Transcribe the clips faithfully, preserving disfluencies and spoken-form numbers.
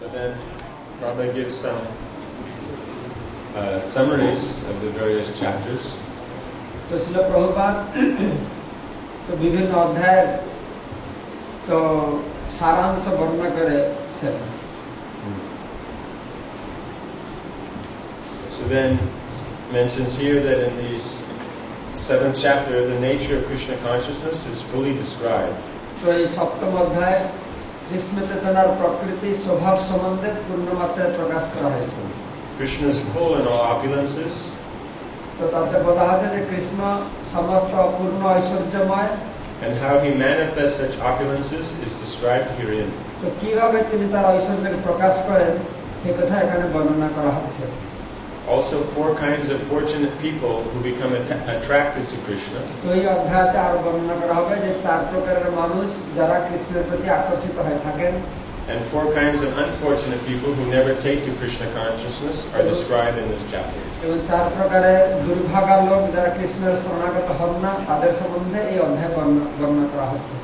So then Prabhupada gives some uh, summaries of the various chapters. तो श्रील प्रभुपाद तो विभिन्न अध्याय तो सारांश वर्णन करे से. So then mentions here that in these seventh chapter the nature of Krishna consciousness is fully described. तो ये सप्तम अध्याय कृष्ण चेतनार प्रकृति स्वभाव संबंधे पूर्ण मात्रा प्रकाश करा है. Krishna is full in all opulences. तो ताते बोला है कि कृष्ण समस्त पूर्ण ऐश्वर्यमय. And how he manifests such opulences is described herein. तो কিভাবে তিনি তার ঐশ্বর্যকে প্রকাশ করেন সেই কথা এখানে বর্ণনা করা হচ্ছে. Also four kinds of fortunate people who become att- attracted to Krishna. তো এই অধ্যায়তে আর বর্ণনা করা হবে যে চার প্রকারের মানুষ যারা কৃষ্ণের প্রতি আকর্ষিত হয়ে থাকেন. And four kinds of unfortunate people who never take to Krishna consciousness are described in this chapter. এবং চার প্রকারের দুর্ভাগা লোক যারা কৃষ্ণের শরণাগত হন না তাদের সম্বন্ধে এই অধ্যায় বর্ণনা করা হচ্ছে.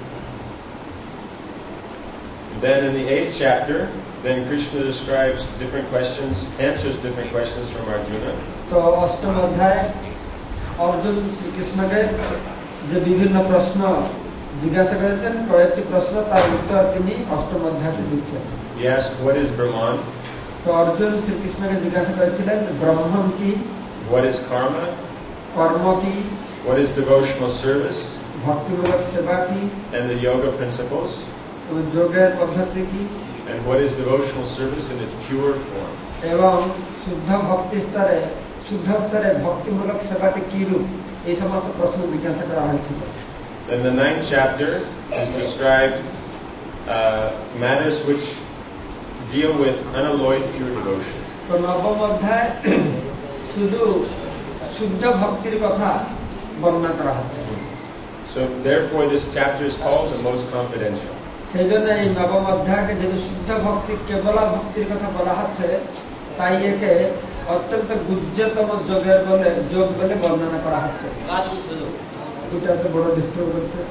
Then in the eighth chapter, then Krishna describes different questions, answers different questions from Arjuna. তো অষ্টম অধ্যায়ে অর্জুন শ্রীকৃষ্ণকে যে বিভিন্ন প্রশ্ন জিজ্ঞাসা করেছেন কয়েকটি প্রশ্ন তার উত্তর তিনি অষ্টম অধ্যায়ে দিচ্ছেন. He asked, what is Brahman? তো অর্জুন শ্রীকৃষ্ণকে জিজ্ঞাসা করেছিলেন ব্রহ্ম কি, What is karma? কর্ম কি, What is devotional service? ভক্তিমূলক সেবা কি, And the yoga principles? এবং যোগের পদ্ধতি কি, And what is devotional service in its pure form? এবং শুদ্ধ ভক্তি স্তরে শুদ্ধ স্তরে ভক্তিমূলক সেবাটি কি রূপ, এই সমস্ত প্রশ্ন জিজ্ঞাসা করা হয়েছিল. Then the ninth chapter is described uh, matters which deal with unalloyed pure devotion. তো নবম অধ্যায় শুধু শুদ্ধ ভক্তির কথা বর্ণনা করা হচ্ছে. So therefore this chapter is called the most confidential. সেই জন্য এই নবম অধ্যায়কে যেহেতু শুদ্ধ ভক্তি কেবল ভক্তির কথা বলা হচ্ছে তাই একে অত্যন্ত গুহ্যতম যোগের বলে যোগ বলে বর্ণনা করা হচ্ছে. দুটা তো বড় ডিস্টার্ব করছে.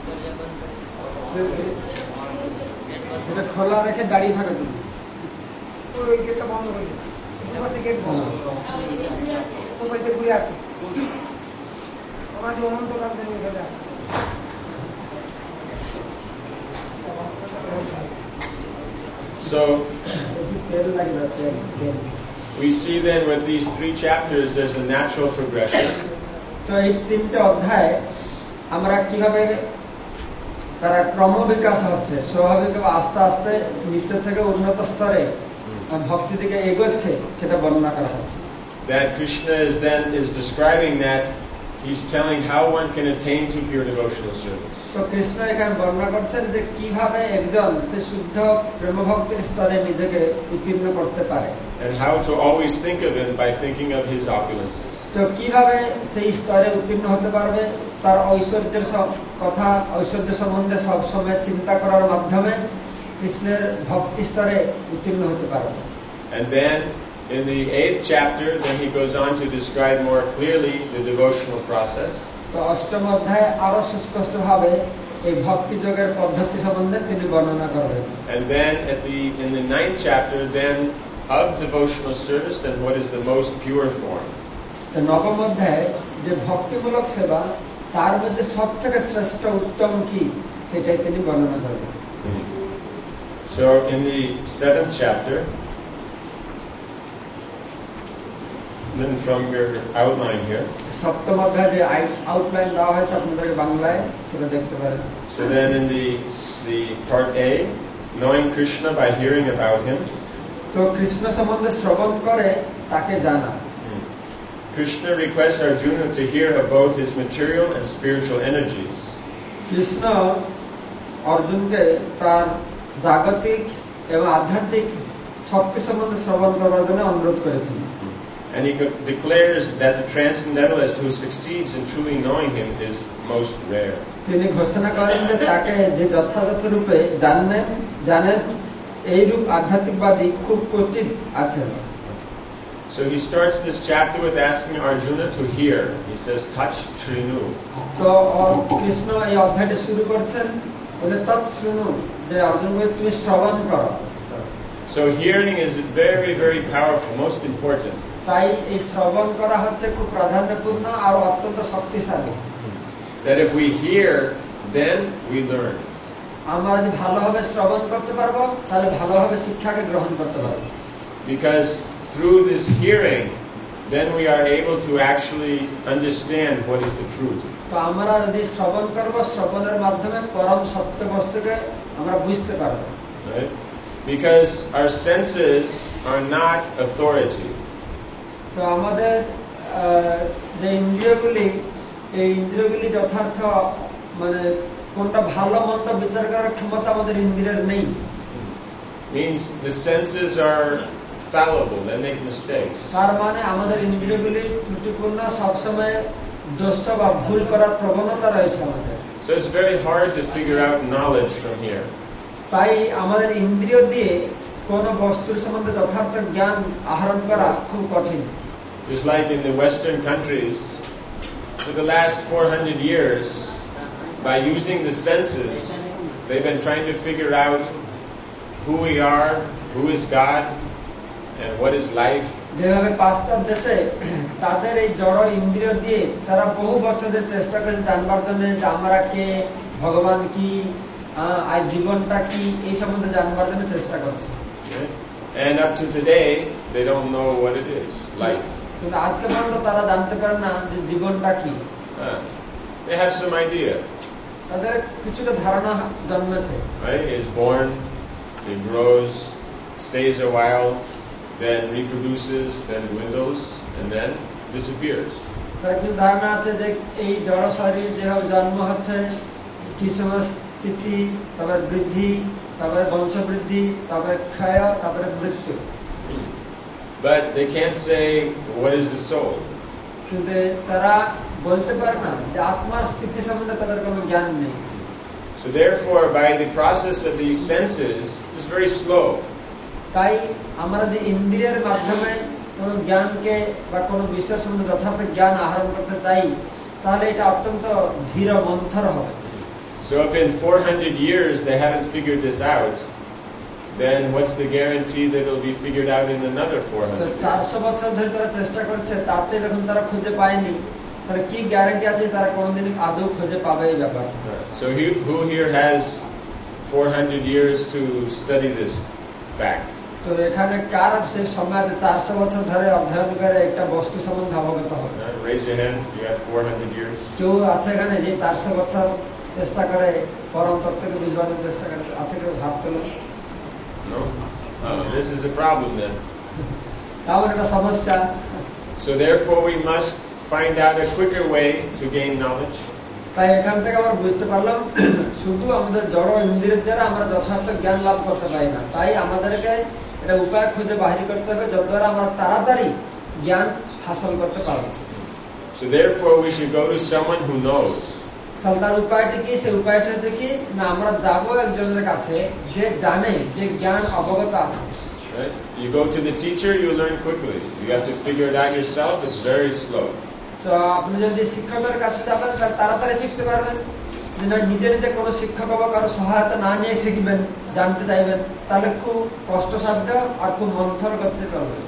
এটা খোলা রেখে দাঁড়িয়ে থাকে তুমি ওই গেটটা বন্ধ করে দিচ্ছি. গেট বন্ধ সবাইতে ঘুরে আসো. আমাদের অনন্ত কাল থেকে চলে আসে. So we see then with these three chapters there's a natural progression. তো এই তিনটে অধ্যায় আমরা কিভাবে তারা ক্রমবিকাশ হচ্ছে স্বাভাবিক আস্তে আস্তে নিচে থেকে উন্নত স্তরে ভক্তি দিকে এগোচ্ছে সেটা বর্ণনা করা হচ্ছে. That Krishna is then is describing that he's telling how one can attain to pure devotional service. তো কৃষ্ণ এখানে বর্ণনা করছেন যে কিভাবে একজন সে শুদ্ধ প্রেম ভক্তির স্তরে নিজেকে উত্তীর্ণ করতে পারে. And how to always think of him by thinking of his opulences. তো কিভাবে সেই স্তরে উত্তীর্ণ হতে পারবে তার ঐশ্বর্যের কথা ঐশ্বর্য সম্বন্ধে সব সময় চিন্তা করার মাধ্যমে কৃষ্ণের ভক্তি স্তরে উত্তীর্ণ হতে পারবে. And then in the eighth chapter then he goes on to describe more clearly the devotional process. তো অষ্টম অধ্যায়ে আরো সুস্পষ্টভাবে এই ভক্তি যোগের পদ্ধতি সম্বন্ধে তিনি বর্ণনা করবেন. And then at the in the ninth chapter then of devotional service then what is the most pure form. তো নবম অধ্যায়ে যে ভক্তিমূলক সেবা তার মধ্যে সবথেকে শ্রেষ্ঠ উত্তম কি সেটাই তিনি বর্ণনা করবেন. So in the seventh chapter, then from your outline here, সপ্তম অধ্যায়ে যে আউটলাইন দেওয়া হয়েছে আপনাদের বাংলায় সেটা দেখতে পারেন. So then in the the part A, knowing Krishna by hearing about him. তো কৃষ্ণ সম্বন্ধে শ্রবণ করে তাকে জানা. Krishna requests Arjuna to hear of both his material and spiritual energies. Krishna অর্জুনকে তার জাগতিক এবং আধ্যাত্মিক শক্তি সম্বন্ধে শ্রবণ করার জন্য অনুরোধ করেছেন. And he declares that the transcendentalist who succeeds in truly knowing him is most rare. তিনি ঘোষণা করেন যে তাকে যে যথাযথ রূপে জানেন জানেন এই রূপ আধ্যাত্মিকবাদী খুব কঠিন আছেন. So he starts this chapter with asking Arjuna to hear. He says, "Touch Shrinu." তো কৃষ্ণ এই অধ্যায়টি শুরু করছেন বলে তৎ শুনু যে অর্জুন বলে তুমি শ্রবণ করো. So hearing is very, very powerful, most important. তাই এই শ্রবণ করা হচ্ছে খুব প্রাধান্যপূর্ণ আর অত্যন্ত শক্তিশালী। That if we hear, then we learn. আমরা যদি ভালোভাবে শ্রবণ করতে পারবো তাহলে ভালোভাবে শিক্ষাকে গ্রহণ করতে পারবো। Because through this hearing, then we are able to actually understand what is the truth. তো আমরা যদি শ্রবণ করব, শ্রবণের মাধ্যমে পরম সত্য বস্তুকে আমরা বুঝতে পারবো। Right? Because our senses are not authority. তো আমাদের যে ইন্দ্রিয়গুলি, এই ইন্দ্রিয়গুলি যথার্থ মানে কোনটা ভালো মন্দ বিচার করার ক্ষমতা আমাদের ইন্দ্রিয়ের নেই। Means the senses are fallible, they make mistakes. তার মানে আমাদের ইন্দ্রিয়গুলি ত্রুটিপূর্ণ, সবসময় দোষ বা ভুল করার প্রবণতা রয়েছে আমাদের। So it's very hard to figure out knowledge from here. তাই আমাদের ইন্দ্রিয় দিয়ে কোন বস্তুর সম্বন্ধে যথার্থ জ্ঞান আহরণ করা খুব কঠিন। Just like in the Western countries, for the last four hundred years, by using the senses, they've been trying to figure out who we are, who is God, and what is life. যেভাবে পাশ্চাত্য দেশে তাদের এই জড় ইন্দ্রিয় দিয়ে তারা বহু বছরের চেষ্টা করেছে জানবার জন্য যে আমরা কে, ভগবান কি, আর জীবনটা কি, এই সম্বন্ধে জানবার জন্য চেষ্টা করছে। And up to today, they don't know what it is, life. কিন্তু আজকে পর্যন্ত তারা জানতে পারে না যে জীবনটা কি। Uh, they have some idea. তাদের কিছুটা ধারণা জন্মেছে। Right? He is born, he grows, stays a while, then reproduces, then dwindles, and then disappears. তার কিন্তু ধারণা আছে যে এই জড় শরীর যেভাবে জন্ম হচ্ছে, কিছু স্থিতি, তারপরে বৃদ্ধি, তারপরে বংশবৃদ্ধি, তারপরে ক্ষয়, তারপরে মৃত্যু। But they can't say what is the soul. কিন্তু তারা বলতে পারে না যে আত্মার স্থিতি সম্বন্ধে তাদের কোনো জ্ঞান নেই। So therefore, by the process of these senses, it's very slow. তাই আমরা যে ইন্দ্রিয়ের মাধ্যমে কোন জ্ঞানকে বা কোন বিষয়ের সম্বন্ধে যথার্থ জ্ঞান আহরণ করতে চাই, তাহলে এটা অত্যন্ত ধীর মন্থর হবে। So if in four hundred years they haven't figured this out, then what's the guarantee that it'll be figured out in another four hundred years? চারশো বছর ধরে তারা চেষ্টা করছে, তাতে যখন তারা খুঁজে পায়নি, তাহলে কি গ্যারান্টি আছে তারা কোনদিন আদৌ খুঁজে পাবে এই ব্যাপার? So who here has four hundred years to study this fact? তো এখানে কার সেই সময় চারশো বছর ধরে অধ্যয়ন করে একটা বস্তু সম্বন্ধে অবগত হবে? Raise your hand. You have four hundred years. কেউ আছে এখানে যে চারশো বছর চেষ্টা করে পরম তত্ত্বকে বুঝবার চেষ্টা করে? আছে কেউ? হাত তোলো। No. Uh, this is a problem then. তাহলে একটা সমস্যা। So therefore we must find out a quicker way to gain knowledge. তাই এখান থেকে আমরা বুঝতে পারলাম শুধু আমাদের জড় ইন্দ্রিয়ের দ্বারা আমরা যথার্থ জ্ঞান লাভ করতে পারি না, তাই আমাদেরকে এটা উপায় খুঁজে বাহির করতে হবে যদ্বারা আমরা তাড়াতাড়ি জ্ঞান হাসিল করতে পারব। So therefore we should go to someone who knows. তাহলে তার উপায়টি কি? সেই উপায়টা হচ্ছে কি না, আমরা যাবো একজনের কাছে যে জানে, যে জ্ঞান অবগত আছে। Right? You go to the teacher, you learn quickly. You have to figure it out yourself. It's very slow. তো আপনি যদি শিক্ষকের কাছে যাবেন তাহলে তাড়াতাড়ি শিখতে পারবেন। নিজে নিজে কোনো শিক্ষক বা কারো সহায়তা না নিয়ে শিখবেন, জানতে চাইবেন, তাহলে খুব কষ্টসাধ্য আর খুব মন্থর করতে চলবে।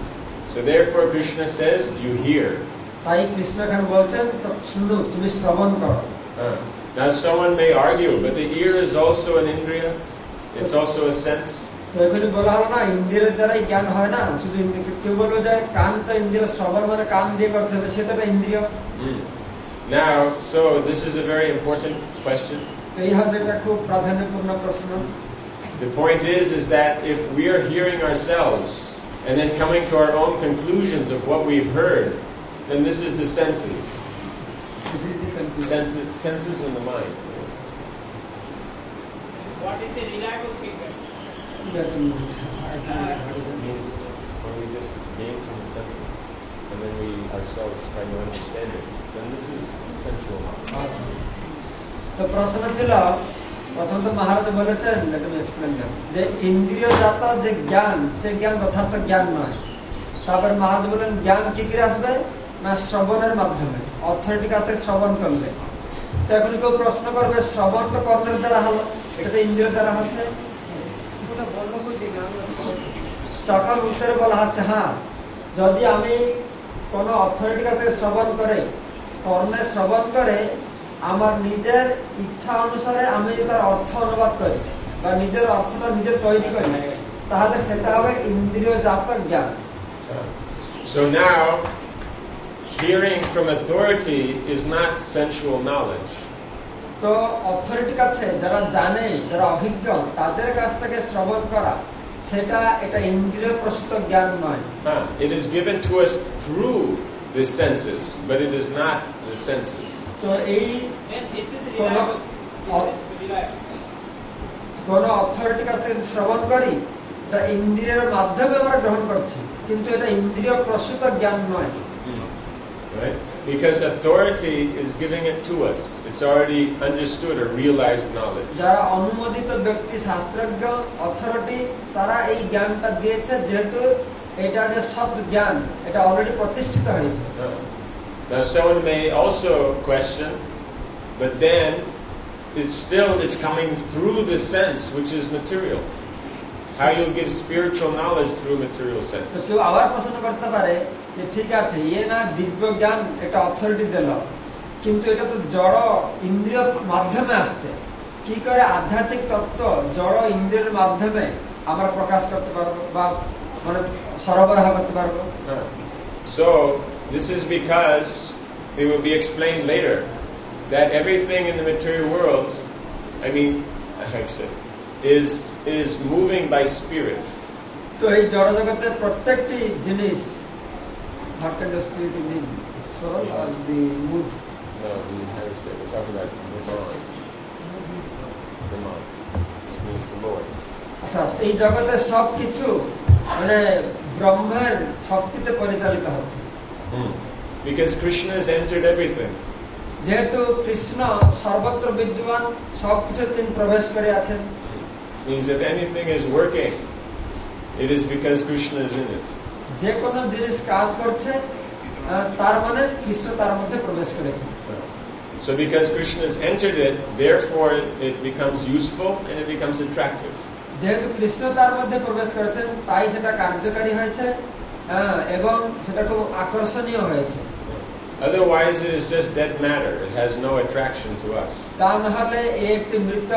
So therefore Krishna says, you hear. তাই কৃষ্ণ এখানে বলছেন তো শুনো, তুমি শ্রবণ করো। Uh, now someone may argue, but the ear is also an indriya. It's also a sense. তো এখানে বলা হলো না ইন্দ্রিয়ের দ্বারাই জ্ঞান হয় না, শুধু কেউ বলবো যে কান তো ইন্দ্রিয়, শ্রবণ মানে কান দিয়ে করতে হবে, সেটা তো ইন্দ্রিয়। Now, so this is a very important question. এই হচ্ছে একটা খুব প্রাধান্যপূর্ণ প্রশ্ন। The point is, is that if we are hearing ourselves and then coming to our own conclusions of what we've heard, then this is the senses. This is the senses. Senses, senses in the mind. What is the reliable figure? That means Means when we just gain from the senses, and then we ourselves try to understand it, then this is sensual knowledge. তো প্রশ্ন ছিল, প্রথম তো মহারাজ বলেছেন, let me explain that, যে ইন্দ্রিয় জাত যে জ্ঞান, সে জ্ঞান যথার্থ জ্ঞান নয়। তারপর মহারাজ বলেন জ্ঞান কি করে আসবে না শ্রবণের মাধ্যমে, অথরিটির কাছে শ্রবণ করলে। তো এখন কেউ প্রশ্ন করবে শ্রবণ তো কর্ণের দ্বারা হলো, এটা তো ইন্দ্রিয়ের দ্বারা হচ্ছে। তখন উত্তরে বলা হচ্ছে হ্যাঁ, যদি আমি কোন অথরিটির কাছে শ্রবণ করে, কর্ণে শ্রবণ করে, আমার নিজের ইচ্ছা অনুসারে আমি যদি তার অর্থ অনুবাদ করি বা নিজের অর্থটা নিজে তৈরি করি, তাহলে সেটা হবে ইন্দ্রিয় জাত জ্ঞান। So now, hearing from authority is not sensual knowledge. তো অথরিটির কাছে যারা জানে, যারা অভিজ্ঞ, তাদের কাছ থেকে শ্রবণ করা, সেটা এটা ইন্দ্রিয় প্রসূত জ্ঞান নয়। Huh. It is given to us through the senses, but it is not the senses. তো এই Then this is reliable. This is reliable. কোন অথরিটির কাছ থেকে শ্রবণ করি, এটা ইন্দ্রিয়ের মাধ্যমে আমরা গ্রহণ করছি, কিন্তু এটা ইন্দ্রিয় প্রসূত জ্ঞান নয়। Right? Because authority is giving it to us. It's already understood or realized knowledge. যারা অনুমোদিত ব্যক্তি, শাস্ত্রজ্ঞ, অথরিটি, তারা এই জ্ঞানটা দিয়েছে, যেহেতু এটা যে সৎ জ্ঞান, এটা অলরেডি প্রতিষ্ঠিত হয়েছে। Uh, Now someone may also question, but then it's still it's coming through the sense which is material. How you'll give spiritual knowledge through material sense? তো কেউ আবার প্রশ্ন করতে পারে যে ঠিক আছে, ইয়ে না দিব্য জ্ঞান এটা অথরিটি দিল, কিন্তু এটা তো জড় ইন্দ্রিয় মাধ্যমে আসছে, কি করে আধ্যাত্মিক তত্ত্ব জড় ইন্দ্রিয়ের মাধ্যমে আমরা প্রকাশ করতে পারবো বা মানে সরবরাহ করতে পারবো? Uh, So this is because it will be explained later that everything in the material world, I mean, actually, is is moving by spirit. তো এই জড় জগতের প্রত্যেকটি জিনিস, what kind of spirit you mean? Soul or the mood? No, we have to say, we're talking about the mind. The mind. It means the Lord. আচ্ছা, এই জগতের সব কিছু মানে ব্রহ্মের শক্তিতে পরিচালিত হচ্ছে। Hmm. Because Krishna has entered everything. যেহেতু কৃষ্ণ সর্বত্র বিদ্যমান, সবকিছু তিনি প্রবেশ করে আছেন। Means if anything is working, it is because Krishna is in it. যে কোনো জিনিস কাজ করছে, তার মানে কৃষ্ণ তার মধ্যে প্রবেশ করেছে। So because Krishna has entered it, therefore it, it becomes useful and it becomes attractive. যেহেতু কৃষ্ণ তার মধ্যে প্রবেশ করেছেন, তাই সেটা কার্যকারী হয়েছে এবং সেটা খুব আকর্ষণীয় হয়েছে। Otherwise it is just dead matter. It has no attraction to us. তা না হলে এই একটি মৃত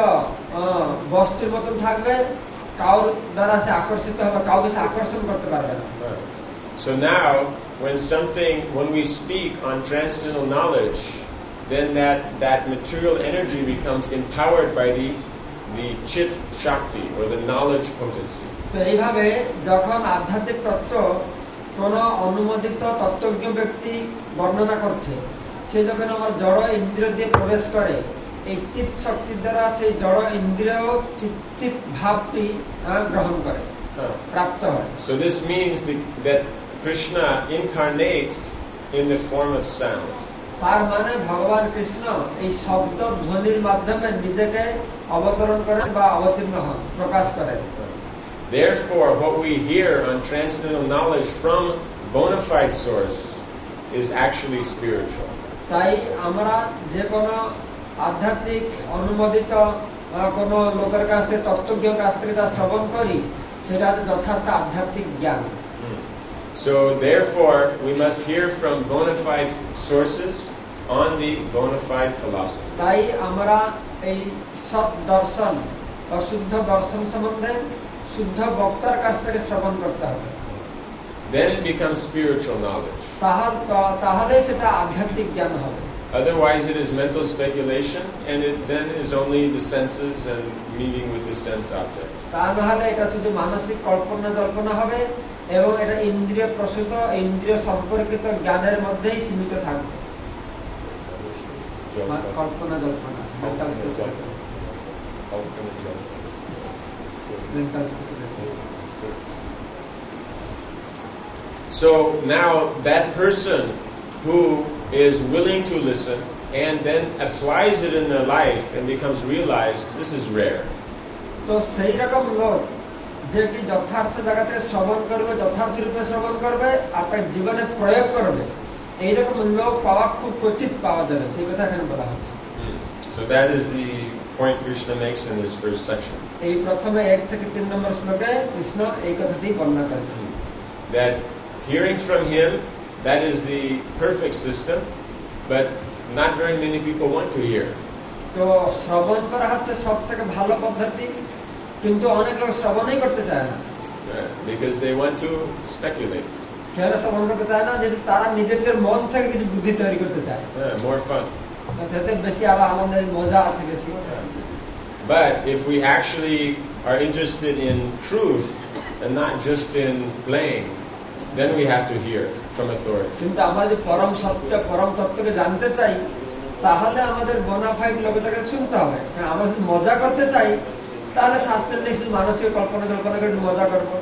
বস্তুর মতন থাকবে, কাউর দ্বারা সে আকর্ষিত হবে, কাউকে সে আকর্ষণ করতে পারবে না। So now when something when we speak on transcendental knowledge, then that that material energy becomes empowered by the the chit shakti or the knowledge potency. তো এইভাবে যখন আধ্যাত্মিক তত্ত্ব কোন অনুমোদিত তত্ত্বজ্ঞ ব্যক্তি বর্ণনা করছে, সে যখন আমার জড় ইন্দ্রিয় দিয়ে প্রবেশ করে, এই চিৎ শক্তির দ্বারা সেই জড় ইন্দ্রিয় চিৎ ভাবটি গ্রহণ করে, প্রাপ্ত হয়। So this means the, that Krishna incarnates in the form of sound. তার মানে ভগবান কৃষ্ণ এই শব্দ ধ্বনির মাধ্যমে নিজেকে অবতরণ করেন বা অবতীর্ণ হন, প্রকাশ করেন। Therefore, what we hear on transcendental knowledge from bona fide source is actually spiritual. তাই আমরা যে কোনো আধ্যাত্মিক অনুমোদিত কোন লোকের কাছ থেকে, তত্ত্বজ্ঞের কাছ থেকে যা শ্রবণ করি, সেটা হচ্ছে যথার্থ আধ্যাত্মিক জ্ঞান। So therefore, we must hear from bona fide sources on the bona fide philosophy. তাই আমরা এই সৎ দর্শন বা শুদ্ধ দর্শন সম্বন্ধে শুদ্ধ বক্তার কাছ থেকে শ্রবণ করতে হবে। Then it becomes spiritual knowledge. তাহলে সেটা আধ্যাত্মিক জ্ঞান হবে। Otherwise it is mental speculation and it then is only the senses and meeting with the sense object. তা না হলে এটা শুধু মানসিক কল্পনা জল্পনা হবে এবং এটা ইন্দ্রিয় প্রসূত, ইন্দ্রিয় সম্পর্কিত জ্ঞানের মধ্যেই সীমিত থাকবে। কল্পনা জল্পনা, mental speculation. Mental speculation. So now that person who is willing to listen and then applies it in their life and becomes realized, this is rare. তো সেই রকম লোক যে কি যথার্থ জায়গাতে শ্রবণ করবে, যথার্থ রূপে শ্রবণ করবে আর তার জীবনে প্রয়োগ করবে, এইরকম লোক পাওয়া খুব কঠিন পাওয়া যাবে, সেই কথা এখানে বলা হচ্ছে। So that is the point Krishna makes in this first section. এই প্রথমে এক থেকে তিন নম্বর শ্লোকে কৃষ্ণ এই কথাটি বর্ণনা করেছেন। That hearing from him, that is the perfect system, but not very many people want to hear. তো শ্রবণ করা হচ্ছে সব থেকে ভালো পদ্ধতি, কিন্তু অনেক লোক শ্রবণই করতে চায় না। Uh, because they want to speculate. কেন শ্রবণ করতে চায় না? যেহেতু তারা নিজেদের মন থেকে কিছু বুদ্ধি তৈরি করতে চায়। Uh, more fun. সেটা বেশি আরো আনন্দের মজা আছে বেশি। But if we actually are interested in truth and not just in playing, then we have to hear from authority. কিন্তু আমরা যে পরম সত্য পরম তত্ত্বকে জানতে চাই, তাহলে আমাদের বোনাফাইড লোকেদেরকে শুনতে হবে। আমরা যদি মজা করতে চাই, তাহলে শাস্ত্রের নিশ্চিত মানসিক কল্পনা কল্পনা করে মজা করবো।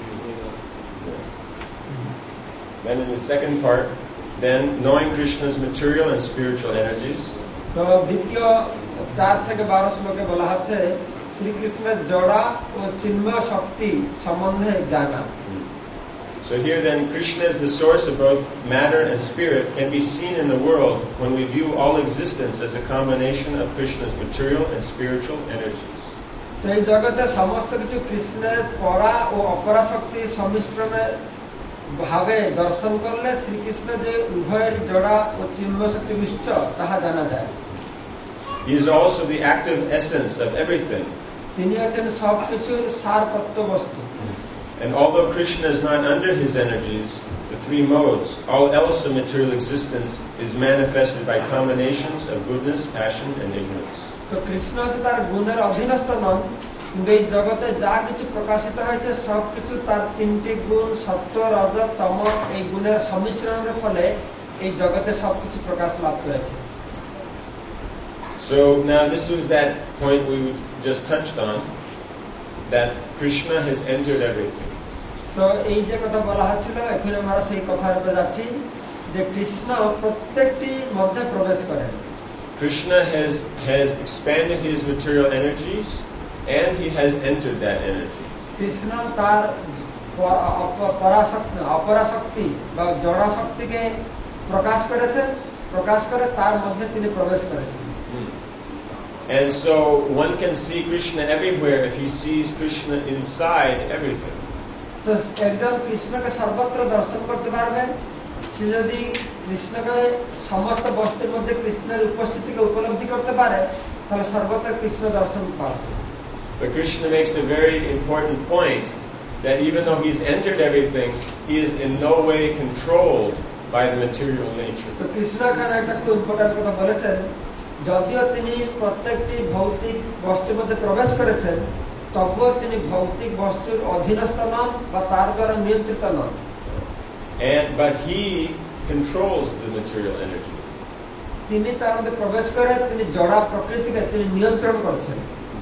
Then in the second part, then knowing Krishna's material and spiritual energies. তো দ্বিতীয় চার থেকে বারো শ্লোকে বলা হচ্ছে শ্রীকৃষ্ণের জড়া ও চিন্ময় শক্তি সম্বন্ধে জানা। So here then, Krishna is the source of both matter and spirit, can be seen in the world when we view all existence as a combination of Krishna's material and spiritual energies. তো এই জগতে সমস্ত কিছু কৃষ্ণের পরা ও অপরা শক্তির সম্মিশ্রণে ভাবে দর্শন করলে শ্রীকৃষ্ণ যে উভয়ের জড়া ও চিন্ময় শক্তি উৎস তাহা জানা যায়। He is also the active essence of everything. তিনি হচ্ছেন সব কিছুর সার তত্ত্ব বস্তু। And although Krishna is not under his energies, the three modes, all else of material existence is manifested by combinations of goodness, passion, and ignorance. তো কৃষ্ণ হচ্ছে তার গুণের অধীনস্থ নন, কিন্তু এই জগতে যা কিছু প্রকাশিত হয়েছে সব কিছু তার তিনটি গুণ সত্য, রজ, তম এই গুণের সম্মিশ্রণের ফলে এই জগতে সবকিছু প্রকাশ লাভ করেছে। So now this was that point we just touched on, that Krishna has entered everything. তো এই যে কথা বলা হচ্ছিল, এখন আমরা সেই কথার উপরে যাচ্ছি যে কৃষ্ণ প্রত্যেকটি মধ্যে প্রবেশ করেন। Krishna has has expanded his material energies, and he has entered that energy. Krishna তার পরাশক্তি অপরাশক্তি বা জড়া শক্তিকে প্রকাশ করেছেন, প্রকাশ করে তার মধ্যে তিনি প্রবেশ করেছেন। And so one can see Krishna everywhere if he sees Krishna inside everything. তো একজন কৃষ্ণকে সর্বত্র দর্শন করতে পারবেন সে যদি কৃষ্ণকে সমস্ত বস্তুর মধ্যে কৃষ্ণের উপস্থিতিকে উপলব্ধি করতে পারে, তাহলে সর্বত্র কৃষ্ণ দর্শন পাবে। But Krishna makes a very important point that even though he's entered everything, he is in no way controlled by the material nature. তো কৃষ্ণ এখানে একটা খুব ইম্পর্টেন্ট কথা বলেছেন, যদিও তিনি প্রত্যেকটি ভৌতিক বস্তুর মধ্যে প্রবেশ করেছেন, তবুও তিনি ভৌতিক বস্তুর অধীনস্থ নন বা তার দ্বারা নিয়ন্ত্রিত নন। And but he controls the material energy. তিনি তার মধ্যে প্রবেশ করে তিনি জড়া প্রকৃতিকে তিনি নিয়ন্ত্রণ করছেন।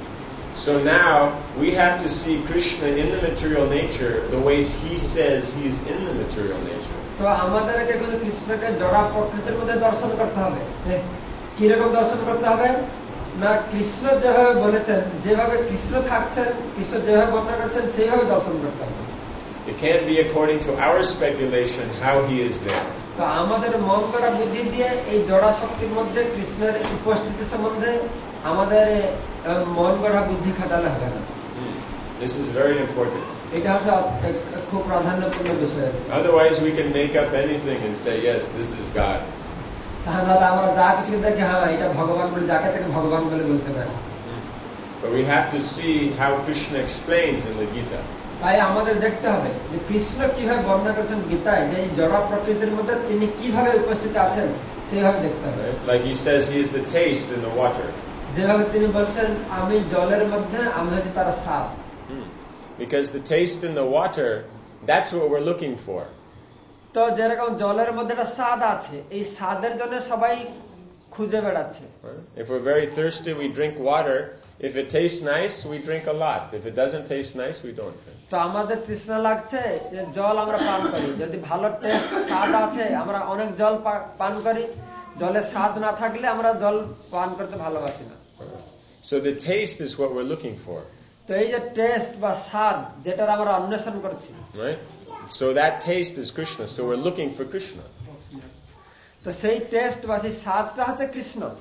So now we have to see Krishna in the material nature the ways he says he is in the material nature. তো আমাদেরকে কিন্তু কৃষ্ণকে জড়া প্রকৃতির মধ্যে দর্শন করতে হবে। কিরকম দর্শন করতে হবে না, কৃষ্ণ যেভাবে বলেছেন, যেভাবে কৃষ্ণ থাকছেন, কৃষ্ণ যেভাবে বর্ণনা করছেন সেইভাবে দর্শন করতে হবে। It can't be according to our speculation how he is there. তো আমাদের মন গড়া বুদ্ধি দিয়ে এই জড়া শক্তির মধ্যে কৃষ্ণের উপস্থিতি সম্বন্ধে আমাদের মন গড়া বুদ্ধি খাটালে হবে না। This is very important. এটা হচ্ছে খুব প্রাধান্যপূর্ণ বিষয়। Otherwise we can make up anything and say yes, this is God. তাহলে আমরা যা কিছু দেখি হ্যাঁ এটা ভগবান বলে, যাকে তাকে ভগবান বলে বলতে পারি। But we have to see how Krishna explains in the Gita. তাই আমাদের দেখতে হবে যে কৃষ্ণ কিভাবে বর্ণনা করেছেন গীতায়, যে এই জড়া প্রকৃতির মধ্যে তিনি কিভাবে উপস্থিত আছেন সেইভাবে দেখতে হবে। Like he says he is the taste in the water. যেভাবে তিনি বলছেন আমি জলের মধ্যে, আমি হচ্ছে তার স্বাদ। Because the taste in the water, that's what we're looking for. তো যেরকম জলের মধ্যে একটা স্বাদ আছে, এই স্বাদের জন্য সবাই খুঁজে বেড়াচ্ছে। If we're very thirsty, we drink water. If it tastes nice, we drink a lot. If it doesn't taste nice, we don't drink. তো আমাদের তৃষ্ণা লাগছে, জল আমরা পান করি, যদি ভালো টেস্ট স্বাদ আছে আমরা অনেক জল পান করি, জলের স্বাদ না থাকলে আমরা জল পান করতে ভালোবাসি না। So the taste is what we're looking for. তো এই যে টেস্ট বা স্বাদ যেটার আমরা অন্বেষণ করছি, right? So that taste is Krishna. So we're looking for Krishna. তো সেই টেস্ট বা সেই স্বাদটা হচ্ছে কৃষ্ণ।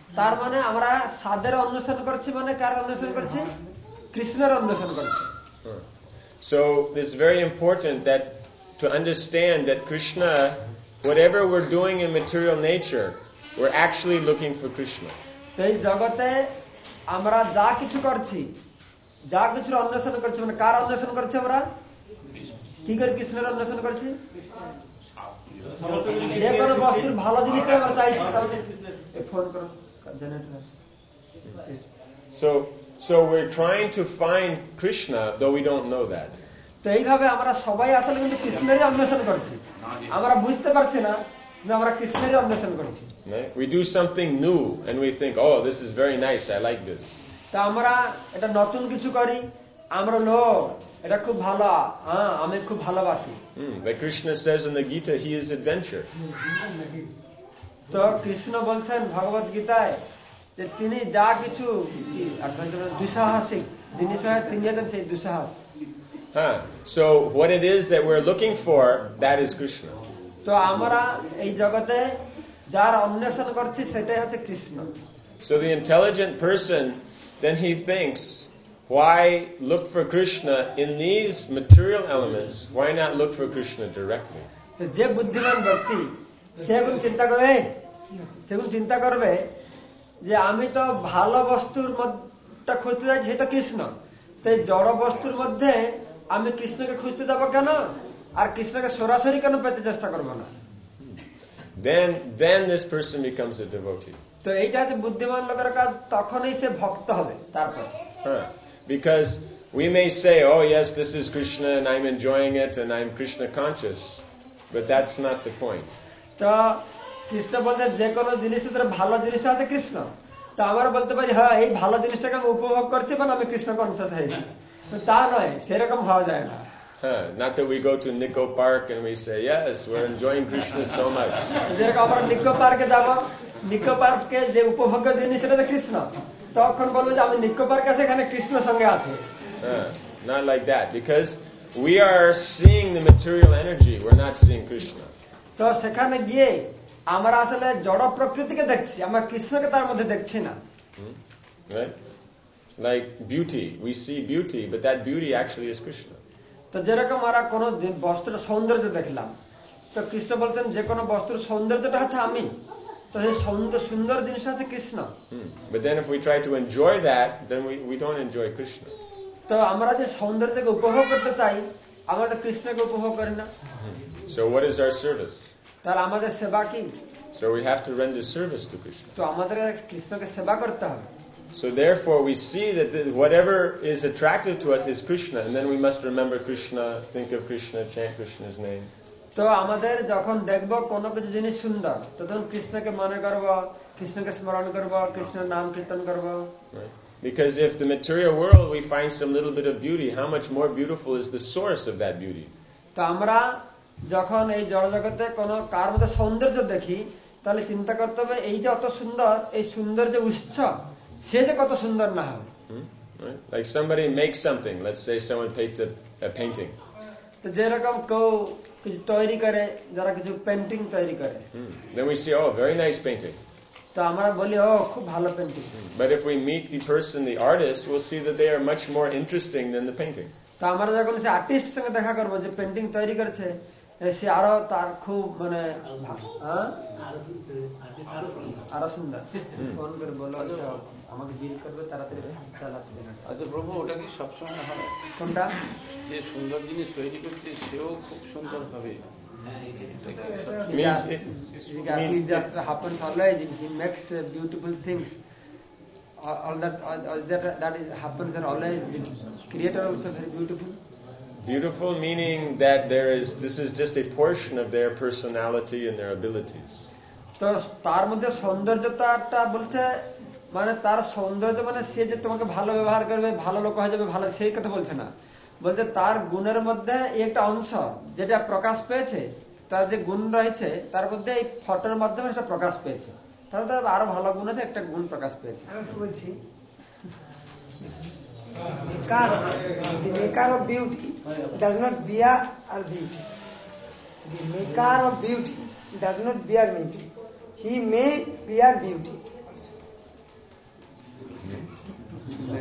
তার মানে আমরা সাদের অন্বেষণ করছি, মানে কার অন্বেষণ করছি? কৃষ্ণের অন্বেষণ করছি। So it's very important that to understand that Krishna, whatever we're doing in material nature, we're actually looking for Krishna. এই জগতে আমরা যা কিছু করছি, যা কিছুর অন্বেষণ করছি, মানে কার অন্বেষণ করছি? আমরা কি করে কৃষ্ণের অন্বেষণ করছি? যে কোনো বস্তুর ভালো জিনিসটা আমরা চাইছি, ফোন করো generator. So so we're trying to find Krishna, though we don't know that. তো এইভাবে আমরা সবাই আসলে কিন্তু কৃষ্ণেরই অন্বেষণ করছি, আমরা বুঝতে পারছি না যে আমরা কৃষ্ণেরই অন্বেষণ করছি। We do something new and we think, oh, this is very nice, I like this. তা আমরা এটা নতুন কিছু করি, আমরা লোক এটা খুব ভালো, হ্যাঁ আমি খুব ভালোবাসি। Hmm. But Krishna says in the Gita, he is adventure. তো কৃষ্ণ বলছেন ভগবত গীতায় যে তিনি যা কিছু দুঃসাহসিক জিনিস হয়, তিনি হচ্ছেন সেই দুঃসাহস। Huh. So what it is that we're looking for, that is Krishna. তো আমরা এই জগতে যার অন্বেষণ করছি সেটাই হচ্ছে Krishna. So the intelligent person, then he thinks, why look for Krishna in these material elements? Why not look for Krishna directly? তো যে বুদ্ধিমান ব্যক্তি সেগুলো চিন্তা করবে, সেগুলো চিন্তা করবে যে আমি তো ভালো বস্তুর মধ্যে খুঁজতে যাচ্ছি, সেটা কৃষ্ণ। তো এই জড় বস্তুর মধ্যে আমি কৃষ্ণকে খুঁজতে যাবো কেন, আর কৃষ্ণকে সরাসরি কেন পেতে চেষ্টা করবো না? Then, then this person becomes a devotee. তো এইটা যে বুদ্ধিমান লোকের কাজ, তখনই সে ভক্ত হবে। তারপর Huh. Because we may say, oh yes, this is Krishna and I'm enjoying it and I'm Krishna conscious, but that's not the point. তো কৃষ্ণ বলতে যে কোনো জিনিসের ভিতরে ভালো জিনিসটা আছে কৃষ্ণ। তো আমরা বলতে পারি হ্যাঁ এই ভালো জিনিসটাকে আমি উপভোগ করছি, মানে আমি কৃষ্ণ কনসিয়াস হয়েছি। তা নয়, সেরকম হওয়া যায় না। Huh. Not that we go to Nico Park and we say, yes, we're enjoying Krishna so much. যেরকম আমরা নিকো পার্কে যাবো, নিকো পার্কে যে উপভোগ্য জিনিস সেটা কৃষ্ণ, তখন বলবো যে আমি নিকো পার্কে আছে, এখানে কৃষ্ণ সঙ্গে আছে। Huh. Not like that, because we are seeing the material energy, we're not seeing Krishna. তো সেখানে গিয়ে আমরা আসলে জড় প্রকৃতিকে দেখছি, আমরা কৃষ্ণকে তার মধ্যে দেখছি না। Right? Like beauty, we see beauty, but that beauty actually is Krishna. তো যেরকম আমরা কোন বস্তুর সৌন্দর্য দেখলাম, তো কৃষ্ণ বলছেন যে কোনো বস্তুর সৌন্দর্যটা হচ্ছে আমি, তো সেই সৌন্দর্য সুন্দর জিনিস আছে Krishna. Hmm. But then if we try to enjoy that, then we, we don't enjoy Krishna. তো আমরা যে সৌন্দর্যকে উপভোগ করতে চাই, আমরা তো কৃষ্ণকে উপভোগ করি না। So what is our service? তাহলে আমাদের সেবা কি? So we have to render service to Krishna. তো আমাদের কৃষ্ণকে সেবা করতে হবে। So therefore we see that the, whatever is attractive to us is Krishna, and then we must remember Krishna, think of Krishna, chant Krishna's name. তো আমাদের যখন দেখব কোনো কিছু জিনিস সুন্দর, তখন কৃষ্ণকে মনে করব, কৃষ্ণকে স্মরণ করব, কৃষ্ণের নাম কীর্তন করব। Right? Because if the material world we find some little bit of beauty, how much more beautiful is the source of that beauty? তো আমরা যখন এই জড় জগতে কোনো কার মধ্যে সৌন্দর্য দেখি, তাহলে চিন্তা করতে হবে এই যে অত সুন্দর, এই সৌন্দর্য উৎস সে যে কত সুন্দর না হয়। Hmm? Right? Like somebody makes something, let's say someone paints a, a painting. তো যেরকম কেউ কিছু তৈরি করে, যারা কিছু পেন্টিং তৈরি করে, Hmm. Then we see, oh, very nice painting. তো আমরা বলি ও খুব ভালো painting. But if we meet the person, the artist, we'll see that they are much more interesting than the painting. তো আমরা যখন সে আর্টিস্ট সঙ্গে দেখা করবো যে পেন্টিং তৈরি করেছে, সে আরো তার খুব মানে আরো সুন্দর। ফোন করে বলো আমাকে বিল করবে তাড়াতাড়ি চালাতে দেন। আচ্ছা প্রভু, ওটা কি সবসময় হয়? কোনটা? যে সুন্দর জিনিস তৈরি করছে সেও খুব সুন্দর হবে? Means it, It just happens always. He makes uh, beautiful things. All, all that, all, all that, that is happens and always the creator also very beautiful. beautiful meaning that there is, this is just a portion of their personality and their abilities. তো তার মধ্যে সৌন্দর্যতাটা বলছে, মানে তার সৌন্দর্য মানে সে যে তোমাকে ভালো ব্যবহার করবে, ভালো লোক হয়ে যাবে, ভালো, সেই কথা বলছে না। বলছে তার গুণের মধ্যে একটা অংশ যেটা প্রকাশ পেয়েছে, তার যে গুণ রয়েছে তার মধ্যে এই ফটোর মাধ্যমে সেটা প্রকাশ পেয়েছে, তাহলে তার আরো ভালো গুণ আছে, একটা গুণ প্রকাশ পেয়েছে। বলছি maker, the maker of beauty does not bear our beauty. The maker of beauty does not bear beauty. He may bear beauty.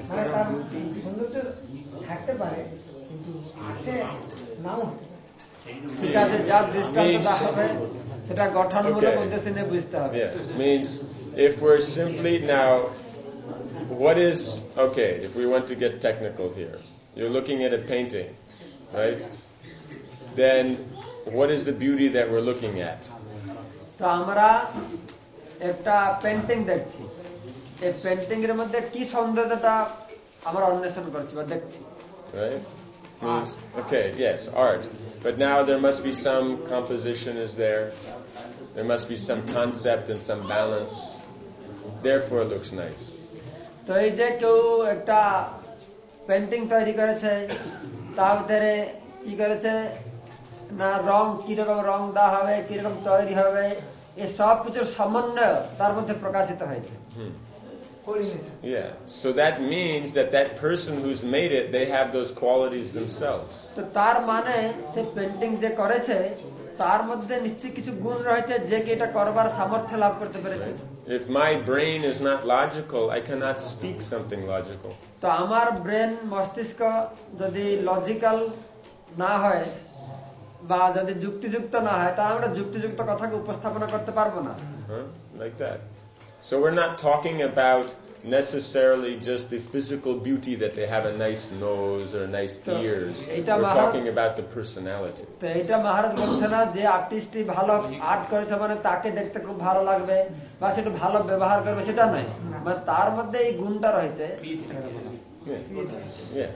মানে তার সৌন্দর্য থাকতে পারে কিন্তু আছে নাও হতে পারে সেটা আছে যার দৃষ্টান্ত দেওয়া হবে সেটা গঠনমূলক উদ্দেশ্যে নিয়ে বুঝতে হবে means if we're simply now what is okay if we want to get technical here you're looking at a painting right then what is the beauty that we're looking at তো আমরা একটা পেইন্টিং দেখছি এই painting এর মধ্যে কি সৌন্দর্যটা আমরা অন্বেষণ করছি বা দেখছি right means okay yes art but now there must be some composition is there there must be some concept and some balance therefore it looks nice তো এই যে কেউ একটা পেইন্টিং তৈরি করেছে তার ভিতরে কি করেছে না রং কিরকম রং দেওয়া হবে কিরকম তৈরি হবে এই সব কিছুর সমন্বয় তার মধ্যে প্রকাশিত হয়েছে yeah so that means that that person who's made it they have those qualities themselves তো তার মানে সে পেইন্টিং যে করেছে তার মধ্যে নিশ্চয়ই কিছু গুণ রয়েছে যে কি এটা করবার সামর্থ্য লাভ করতে পেরেছে if my brain is not logical I cannot speak something logical তো আমার ব্রেন মস্তিষ্ক যদি লজিক্যাল না হয় বা যদি যুক্তিযুক্ত না হয় তাহলে আমরা যুক্তিযুক্ত কথাকে উপস্থাপন করতে পারবো না like that so we're not talking about necessarily just the physical beauty that they have a nice nose or nice ears we're talking about the personality তো এটা মহারাজ বলছেন না যে আর্টিস্টই ভালো আর্ট করেছে মানে তাকে দেখতে খুব ভালো লাগবে বা সেটা ভালো ব্যবহার করবে সেটা নয় মানে তার মধ্যে এই গুণটা রয়েছে yeah yeah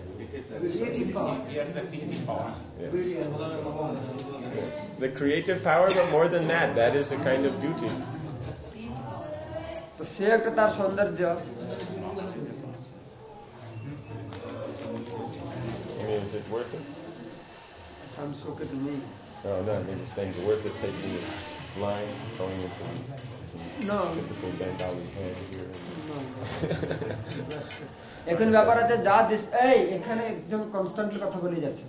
the creative power but more than that that is a kind of beauty তো সে একটা তার সৌন্দর্য I mean is it worth it I'm so good to me no no I mean it's saying it's worth it taking this line going into no typical Bengali hand here no এখন ব্যাপার আছে যা এই এখানে একদম constantly কথা বলে যাচ্ছে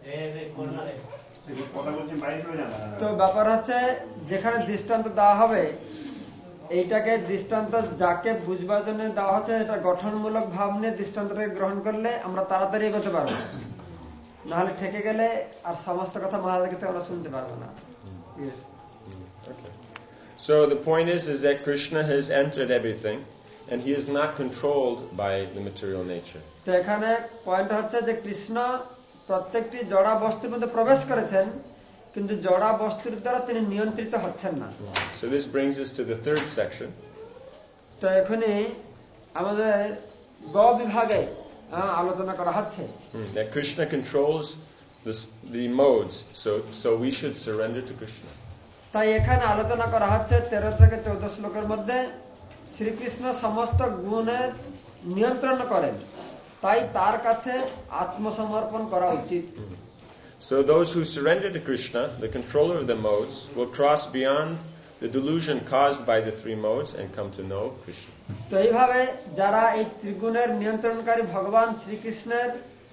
তো ব্যাপার হচ্ছে যেখানে দৃষ্টান্ত দেওয়া হবে এইটাকে দৃষ্টান্ত যাকে বুঝবার জন্য দেওয়া হচ্ছে এটা গঠনমূলক ভাব নিয়ে দৃষ্টান্তটাকে গ্রহণ করলে আমরা তাড়াতাড়ি এগোতে পারবো নাহলে ঠেকে গেলে আর সমস্ত কথা মহারাজের কাছে আমরা শুনতে পারবো না okay so the point is is that Krishna has entered everything and he is not controlled by the material nature তো এখানে পয়েন্ট হচ্ছে যে কৃষ্ণ প্রত্যেকটি জড়া বস্তুর মধ্যে প্রবেশ করেছেন কিন্তু জড়া বস্তুর দ্বারা তিনি নিয়ন্ত্রিত হচ্ছেন না so this brings us to the third section তো এখানে আমাদের গ বিভাগে আলোচনা করা হচ্ছে that Krishna controls the the modes so so we should surrender to Krishna তাই এখানে আলোচনা করা হচ্ছে তেরো থেকে চৌদ্দ শ্লোকের মধ্যে শ্রীকৃষ্ণ সমস্ত গুণের নিয়ন্ত্রণ করেন তাই তার কাছে আত্মসমর্পণ করা উচিত so those who surrender to Krishna the controller of the modes will cross beyond the delusion caused by the three modes and come to know Krishna তো এইভাবে যারা এই ত্রিগুণের নিয়ন্ত্রণকারী ভগবান শ্রীকৃষ্ণের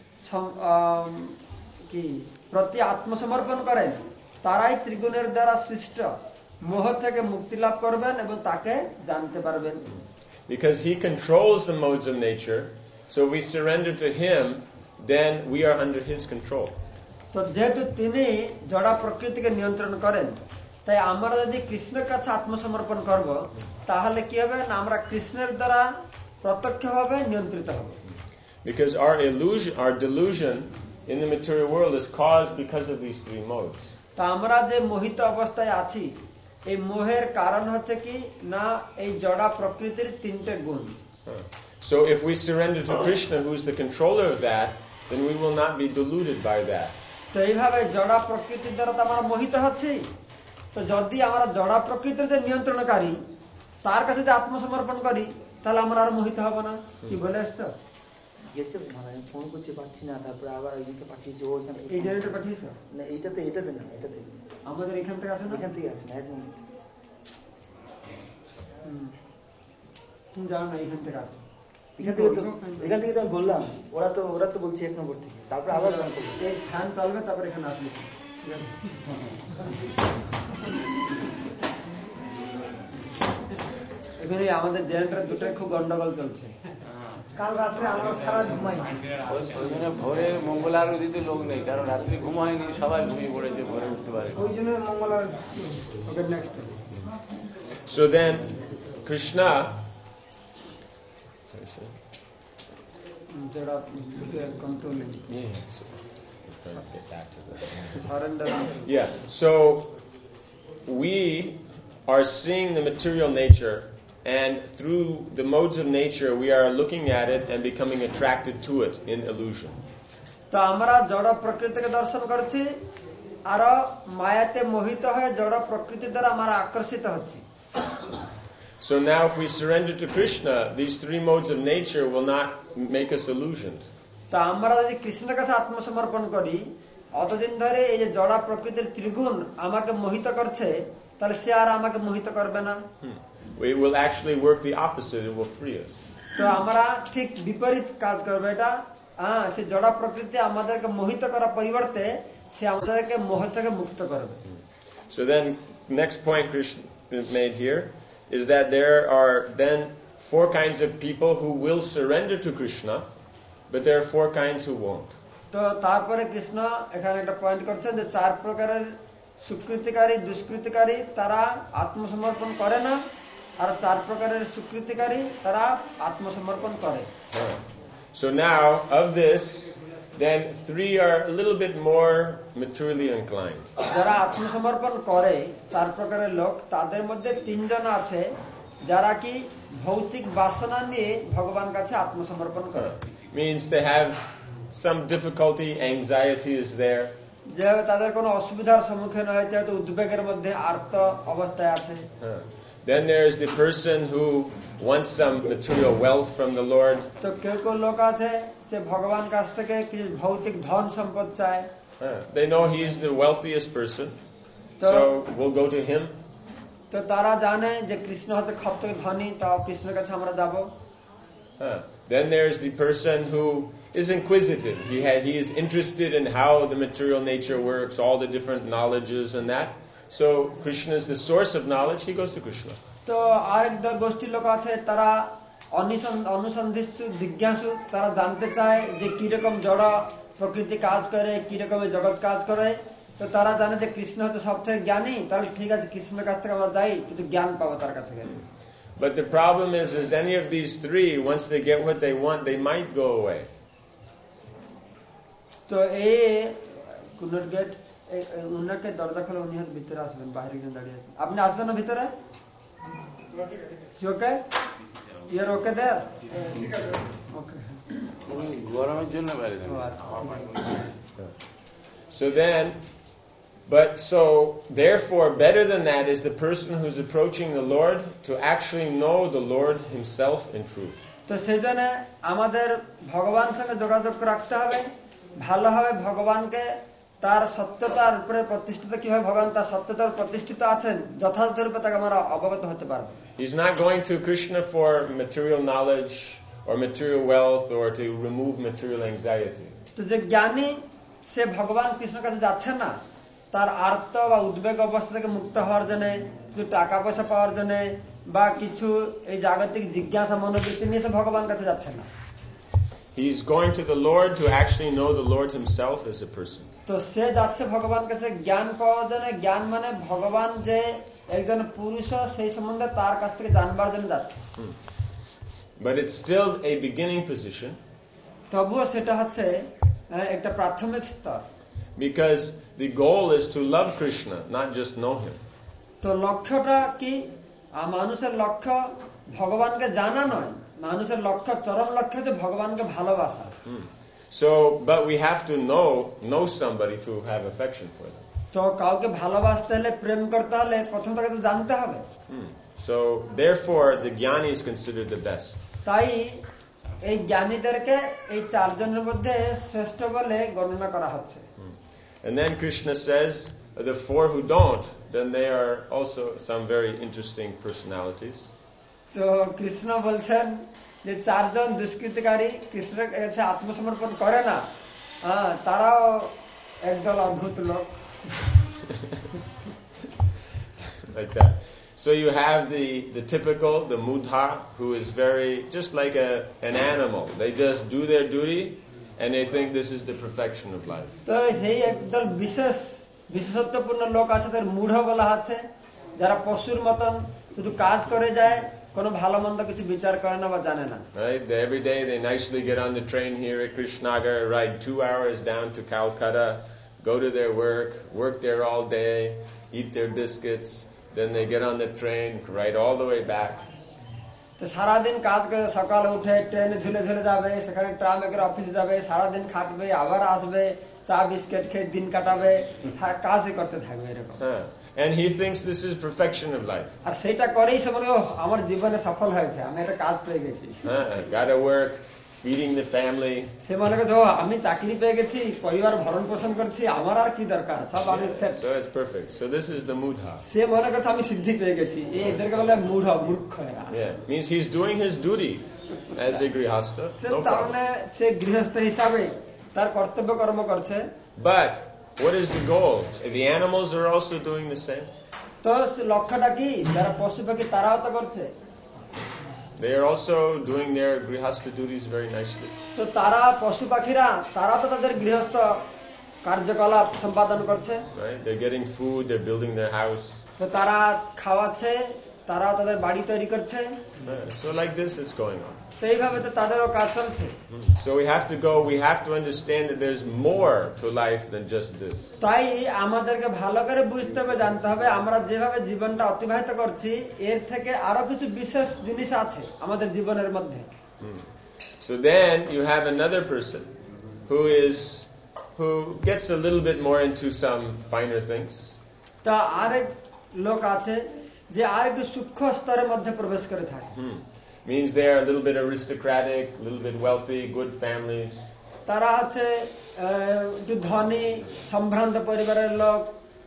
কি প্রতি আত্মসমর্পণ করেন তারাই ত্রিগুণের দ্বারা সৃষ্ট মোহ থেকে মুক্তি লাভ করবেন এবং তাকে জানতে পারবেন because he controls the modes of nature so we surrender to him then we are under his control তো যেহেতু তিনি জড় প্রকৃতিকে নিয়ন্ত্রণ করেন তাই আমরা যদি কৃষ্ণের কাছে আত্মসমর্পণ করব তাহলে কি হবে না আমরা কৃষ্ণের দ্বারা প্রত্যক্ষভাবে নিয়ন্ত্রিত হব because our illusion our delusion in the material world is caused because of these three modes তা আমরা যে মোহিত অবস্থায় আছি এই মোহের কারণ হচ্ছে কি না এই জড় প্রকৃতির তিনটে গুণ so if we surrender to Krishna who is the controller of that then we will not be deluded by that তো এইভাবে জড় প্রকৃতির দ্বারা তো আমরা মোহিত হচ্ছি তো যদি আমরা জড় প্রকৃতির যে নিয়ন্ত্রণকারী তার কাছে যে আত্মসমর্পণ করি তাহলে আমরা আর মোহিত হব না কি বলে আসছো গেছে মানে ফোন করতে পারছি না তারপরে আবার এইদিকে পাঠিয়েছে ও এখানে এই জেনারেটর পাঠিয়েছো না এইটাতে এটাতে না এটাতে আমাদের এখান থেকে আসে না এখান থেকে আসে না এক মিনিট তুমি জানো না এখান থেকে আসে এখান থেকে তো এখান থেকে তো আমি বললাম ওরা তো ওরা তো বলছে এক নম্বর থেকে তারপরে আবার এই ফ্যান চলবে তারপরে এখানে আসবে এখানে আমাদের জেনারেটর দুটোই খুব গন্ডগোল চলছে কাল রাত্রে আমরা সারা ঘুমাই ওই জন্য ভোরে মঙ্গল আরতিতে লোক নেই, কারণ রাত্রি ঘুম হয়নি, সবাই ঘুমিয়ে পড়েছে, ভোরে উঠতে পারে। ওই জন্য মঙ্গল আরতি। Okay next. So then, Krishna. Controlling. Yeah. Get back to that. Surrender. Yeah. So we are seeing the material nature, and through the modes of nature, we are looking at it and becoming attracted to it in illusion. তো আমরা জড় প্রকৃতিকে দর্শন করছি আর মায়াতে মোহিত হয়ে জড় প্রকৃতি দ্বারা আমরা আকর্ষিত হচ্ছি। So now if we surrender to Krishna, these three modes of nature will not make us illusioned. তা আমরা যদি কৃষ্ণের কাছে আত্মসমর্পণ করি, অতদিন ধরে এই যে জড় প্রকৃতির ত্রিগুণ আমাকে মোহিত করছে, তাহলে সে আর আমাকে মোহিত করবে না। We will actually work the opposite, it will free us. তো আমরা ঠিক বিপরীত কাজ করবে, এটা হ্যাঁ সে জড় প্রকৃতি আমাদেরকে মোহিত করার পরিবর্তে সে আমাদেরকে মোহ থেকে মুক্ত করবে। So then next point Krishna made here is that there are then four kinds of people who will surrender to Krishna, but there are four kinds who won't. তো তারপরে কৃষ্ণ এখানে একটা পয়েন্ট করছেন যে চার প্রকারের সুকৃতিকারী দুষ্কৃতিকারী তারা আত্মসমর্পণ করে না, আর চার প্রকারের সুকৃতিকারী তারা আত্মসমর্পণ করে। So now of this, then three are a little bit more materially inclined. যারা আত্মসমর্পণ করে চার প্রকারের লোক, তাদের মধ্যে তিনজন আছে যারা কি ভৌতিক বাসনা নিয়ে ভগবান কাছে আত্মসমর্পণ করে। Means they have some difficulty, anxiety is there. যে তাদের কোনো অসুবিধার সম্মুখীন হয়েছে, হয়তো উদ্বেগের মধ্যে আর্ত অবস্থায় আছে। Then there is the person who wants some material wealth from the Lord. তো কেউ কেউ লোক আছে সে ভগবান কাছ থেকে কিছু ভৌতিক ধন সম্পদ চায়। They know he is the wealthiest person, so we'll go to him. তো তারা জানে যে কৃষ্ণ হচ্ছে সব থেকে ধনী, তাও কৃষ্ণের কাছে আমরা যাব। Then there is the person who is inquisitive. He had, he is interested in how the material nature works, all the different knowledges and that. So Krishna is the source of knowledge. He goes to Krishna. তো আরেক গোষ্ঠীর লোক আছে, তারা অনুসন্ধিৎসু জিজ্ঞাসু, তারা জানতে চায় যে কিরকম জড় প্রকৃতি কাজ করে, কিরকম জগৎ কাজ করে। তো তারা জানে যে কৃষ্ণ হচ্ছে সব থেকে জ্ঞানী, তাহলে ঠিক আছে কৃষ্ণের কাছ থেকে আমরা যাই, কিছু জ্ঞান পাবো তার কাছে গেলে। But the problem is, is any of these three, once they get what they want, they might go away. তো এই কুনুর গেট উনাকে দরজা খোলা, উনি ভিতরে আসবেন, বাইরে গিয়ে দাঁড়িয়ে আছেন। আপনি আসবেন না ভিতরে? ওকে, ইয়ার ওকে দেয়ার ওকে, গরমের জন্য বাইরে। So then, but so therefore, better than that is the person who's approaching the Lord to actually know the Lord Himself in truth. তো সেই জন্য আমাদের ভগবানের সঙ্গে যোগাযোগ রাখতে হবে, ভালো হবে ভগবানকে তার সত্যতার উপরে প্রতিষ্ঠিত, কিভাবে ভগবান তার সত্যতার প্রতিষ্ঠিত আছেন যথাযথ রূপে তাকে আমরা অবগত হতে পারবো। He's not going to Krishna for material knowledge or material wealth or to remove material anxiety. তো যে জ্ঞানী সে ভগবান কৃষ্ণের কাছে যাচ্ছে না তার আর্ত বা উদ্বেগ অবস্থা থেকে মুক্ত হওয়ার জন্য, কিছু টাকা পয়সা পাওয়ার জন্য বা কিছু এই জাগতিক জিজ্ঞাসা মনোবৃত্তি নিয়ে সে ভগবান কাছে যাচ্ছে না। He's going to the Lord to actually know the Lord Himself as a person. তো সে যাচ্ছে ভগবান কাছে জ্ঞান পাওয়ার জন্য। জ্ঞান মানে ভগবান যে একজন পুরুষ সেই সম্বন্ধে তার কাছ থেকে জানবার জন্য যাচ্ছে। But it's still a beginning position. তবুও সেটা হচ্ছে একটা প্রাথমিক স্তর। Because the goal is to love Krishna, not just know Him. তো লক্ষ্যটা কি? মানুষের লক্ষ্য ভগবানকে জানা নয়, মানুষের লক্ষ্য, চরম লক্ষ্য হচ্ছে ভগবানকে ভালোবাসা। So, but we have to know know somebody to have affection for them. তো কাউকে ভালোবাসতে হলে, প্রেম করতে হলে প্রথম তাকে তো জানতে হবে। So, therefore, the jnani is considered the best. তাই এই জ্ঞানীদেরকে এই চারজনের মধ্যে শ্রেষ্ঠ বলে গণনা করা হচ্ছে। And then Krishna says the four who don't, then they are also some very interesting personalities. তো কৃষ্ণ বলছেন যে চারজন দুষ্কৃতিকারী কৃষ্ণের কাছে আত্মসমর্পণ করে না, তারাও একদল অদ্ভুত লোক। Like that. So you have the, the typical, the mudha, who is very, just like a, an animal. They just do their duty and they think this is the perfection of life. তো সেই একদল বিশেষ বিশেষত্বপূর্ণ লোক আছে, তাদের মূঢ় বলা আছে, যারা পশুর মতন শুধু কাজ করে যায়, কোনো ভালো মন্দ কিছু বিচার করে না বা জানে না। Right? They, every day they nicely get on the train here at Krishnagar, ride two hours down to Calcutta, go to their work, work there all day, eat their biscuits, then they get on the train, ride all the way back. তো সারাদিন কাজ করে সকালে উঠে ট্রেনে ঝুলে ঝুলে যাবে, সেখানে ট্রামে করে অফিসে যাবে, সারাদিন খাটবে, আবার আসবে, চা বিস্কিট খেয়ে দিন কাটাবে, কাজই করতে থাকবে এরকম। And he thinks this is perfection of life. আর সেটা করেই সে মনে হয় আমার জীবনে সফল হয়েছে, আমি একটা কাজ পেয়ে গেছি। Gotta work, feeding the family. সে মনে করছে আমি চাকরি পেয়ে গেছি, পরিবার ভরণ পোষণ করছি, আমার আর কি দরকার, সব আমি set. So it's perfect. So this is the mudha. সে মনে করছে আমি সিদ্ধি পেয়ে গেছি, এদেরকে বলে মূঢ়, মূর্খ। Yeah, means he's doing his duty as a grihastha. No problem. সে গৃহস্থ হিসাবে তার কর্তব্য কর্ম করছে। But what is the goal? The animals are also doing the same. তো লক্ষ্যটা কি? যারা পশু পাখি তারাও তো করছে। They are also doing their grihastha duties very nicely. তো তারা পশু পাখিরা তারা তো তাদের গৃহস্থ কার্যকলাপ সম্পাদন করছে। Right? They're getting food, they're building their house. তো তারা খাওয়াচ্ছে, তারাও তাদের বাড়ি তৈরি করছে। So like this it's going on. তো এইভাবে তো তাদেরও কাজ চলছে। So we have to go, we have to understand that there's more to life than just this. তাই আমাদেরকে ভালো করে বুঝতে হবে, জানতে হবে আমরা যেভাবে জীবনটা অতিবাহিত করছি এর থেকে আরো কিছু বিশেষ জিনিস আছে আমাদের জীবনের মধ্যে। So then you have another person who is who gets a little bit more into some finer things. তা আরেক লোক আছে যে আরেকটু সূক্ষ্ম স্তরের মধ্যে প্রবেশ করে থাকে। Means they are a little bit aristocratic, a little bit wealthy, good families. তারা আছে একটু ধনী সম্ভ্রান্ত পরিবারের লোক।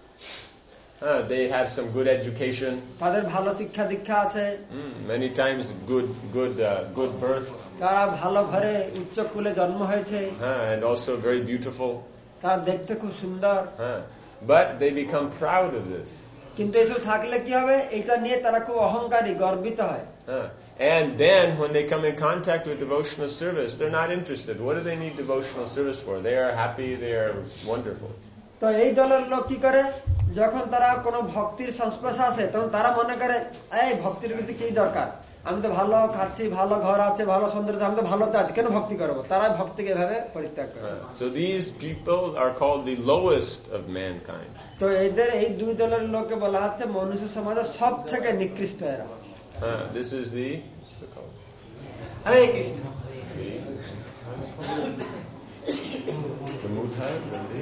Uh, they have some good education. তাদের ভালো শিক্ষা দীক্ষা আছে। Mm, many times good, good, uh, good birth. তারা ভালো ঘরে উচ্চ কুলে জন্ম হয়েছে। Uh, and also very beautiful. তারা দেখতে খুব সুন্দর। Uh, but they become proud of this. কিন্তু এসব থাকলে কি হবে? এটা নিয়ে তারা খুব অহংকারী, গর্বিত হয়। Uh, and then when they come in contact with devotional service, they're not interested. What do they need devotional service for? They are happy, they are wonderful. তো এই দলের লোক কি করে? যখন তারা কোনো ভক্তির সংস্পর্শে আসে তখন তারা মনে করে এই ভক্তির কিন্তু কি দরকার, আমি তো ভালো খাচ্ছি, ভালো ঘর আছে, ভালো সৌন্দর্য, আমি তো ভালোতে আছি, কেন ভক্তি করবো? তারা ভক্তিকে এভাবে পরিত্যাগ করে। So these people are called the lowest of mankind. তো এদের এই দুই দলের লোককে বলা হচ্ছে মনুষ্য সমাজের সব থেকে নিকৃষ্ট এরা। Uh, this is the Hare Krishna. The mudha, the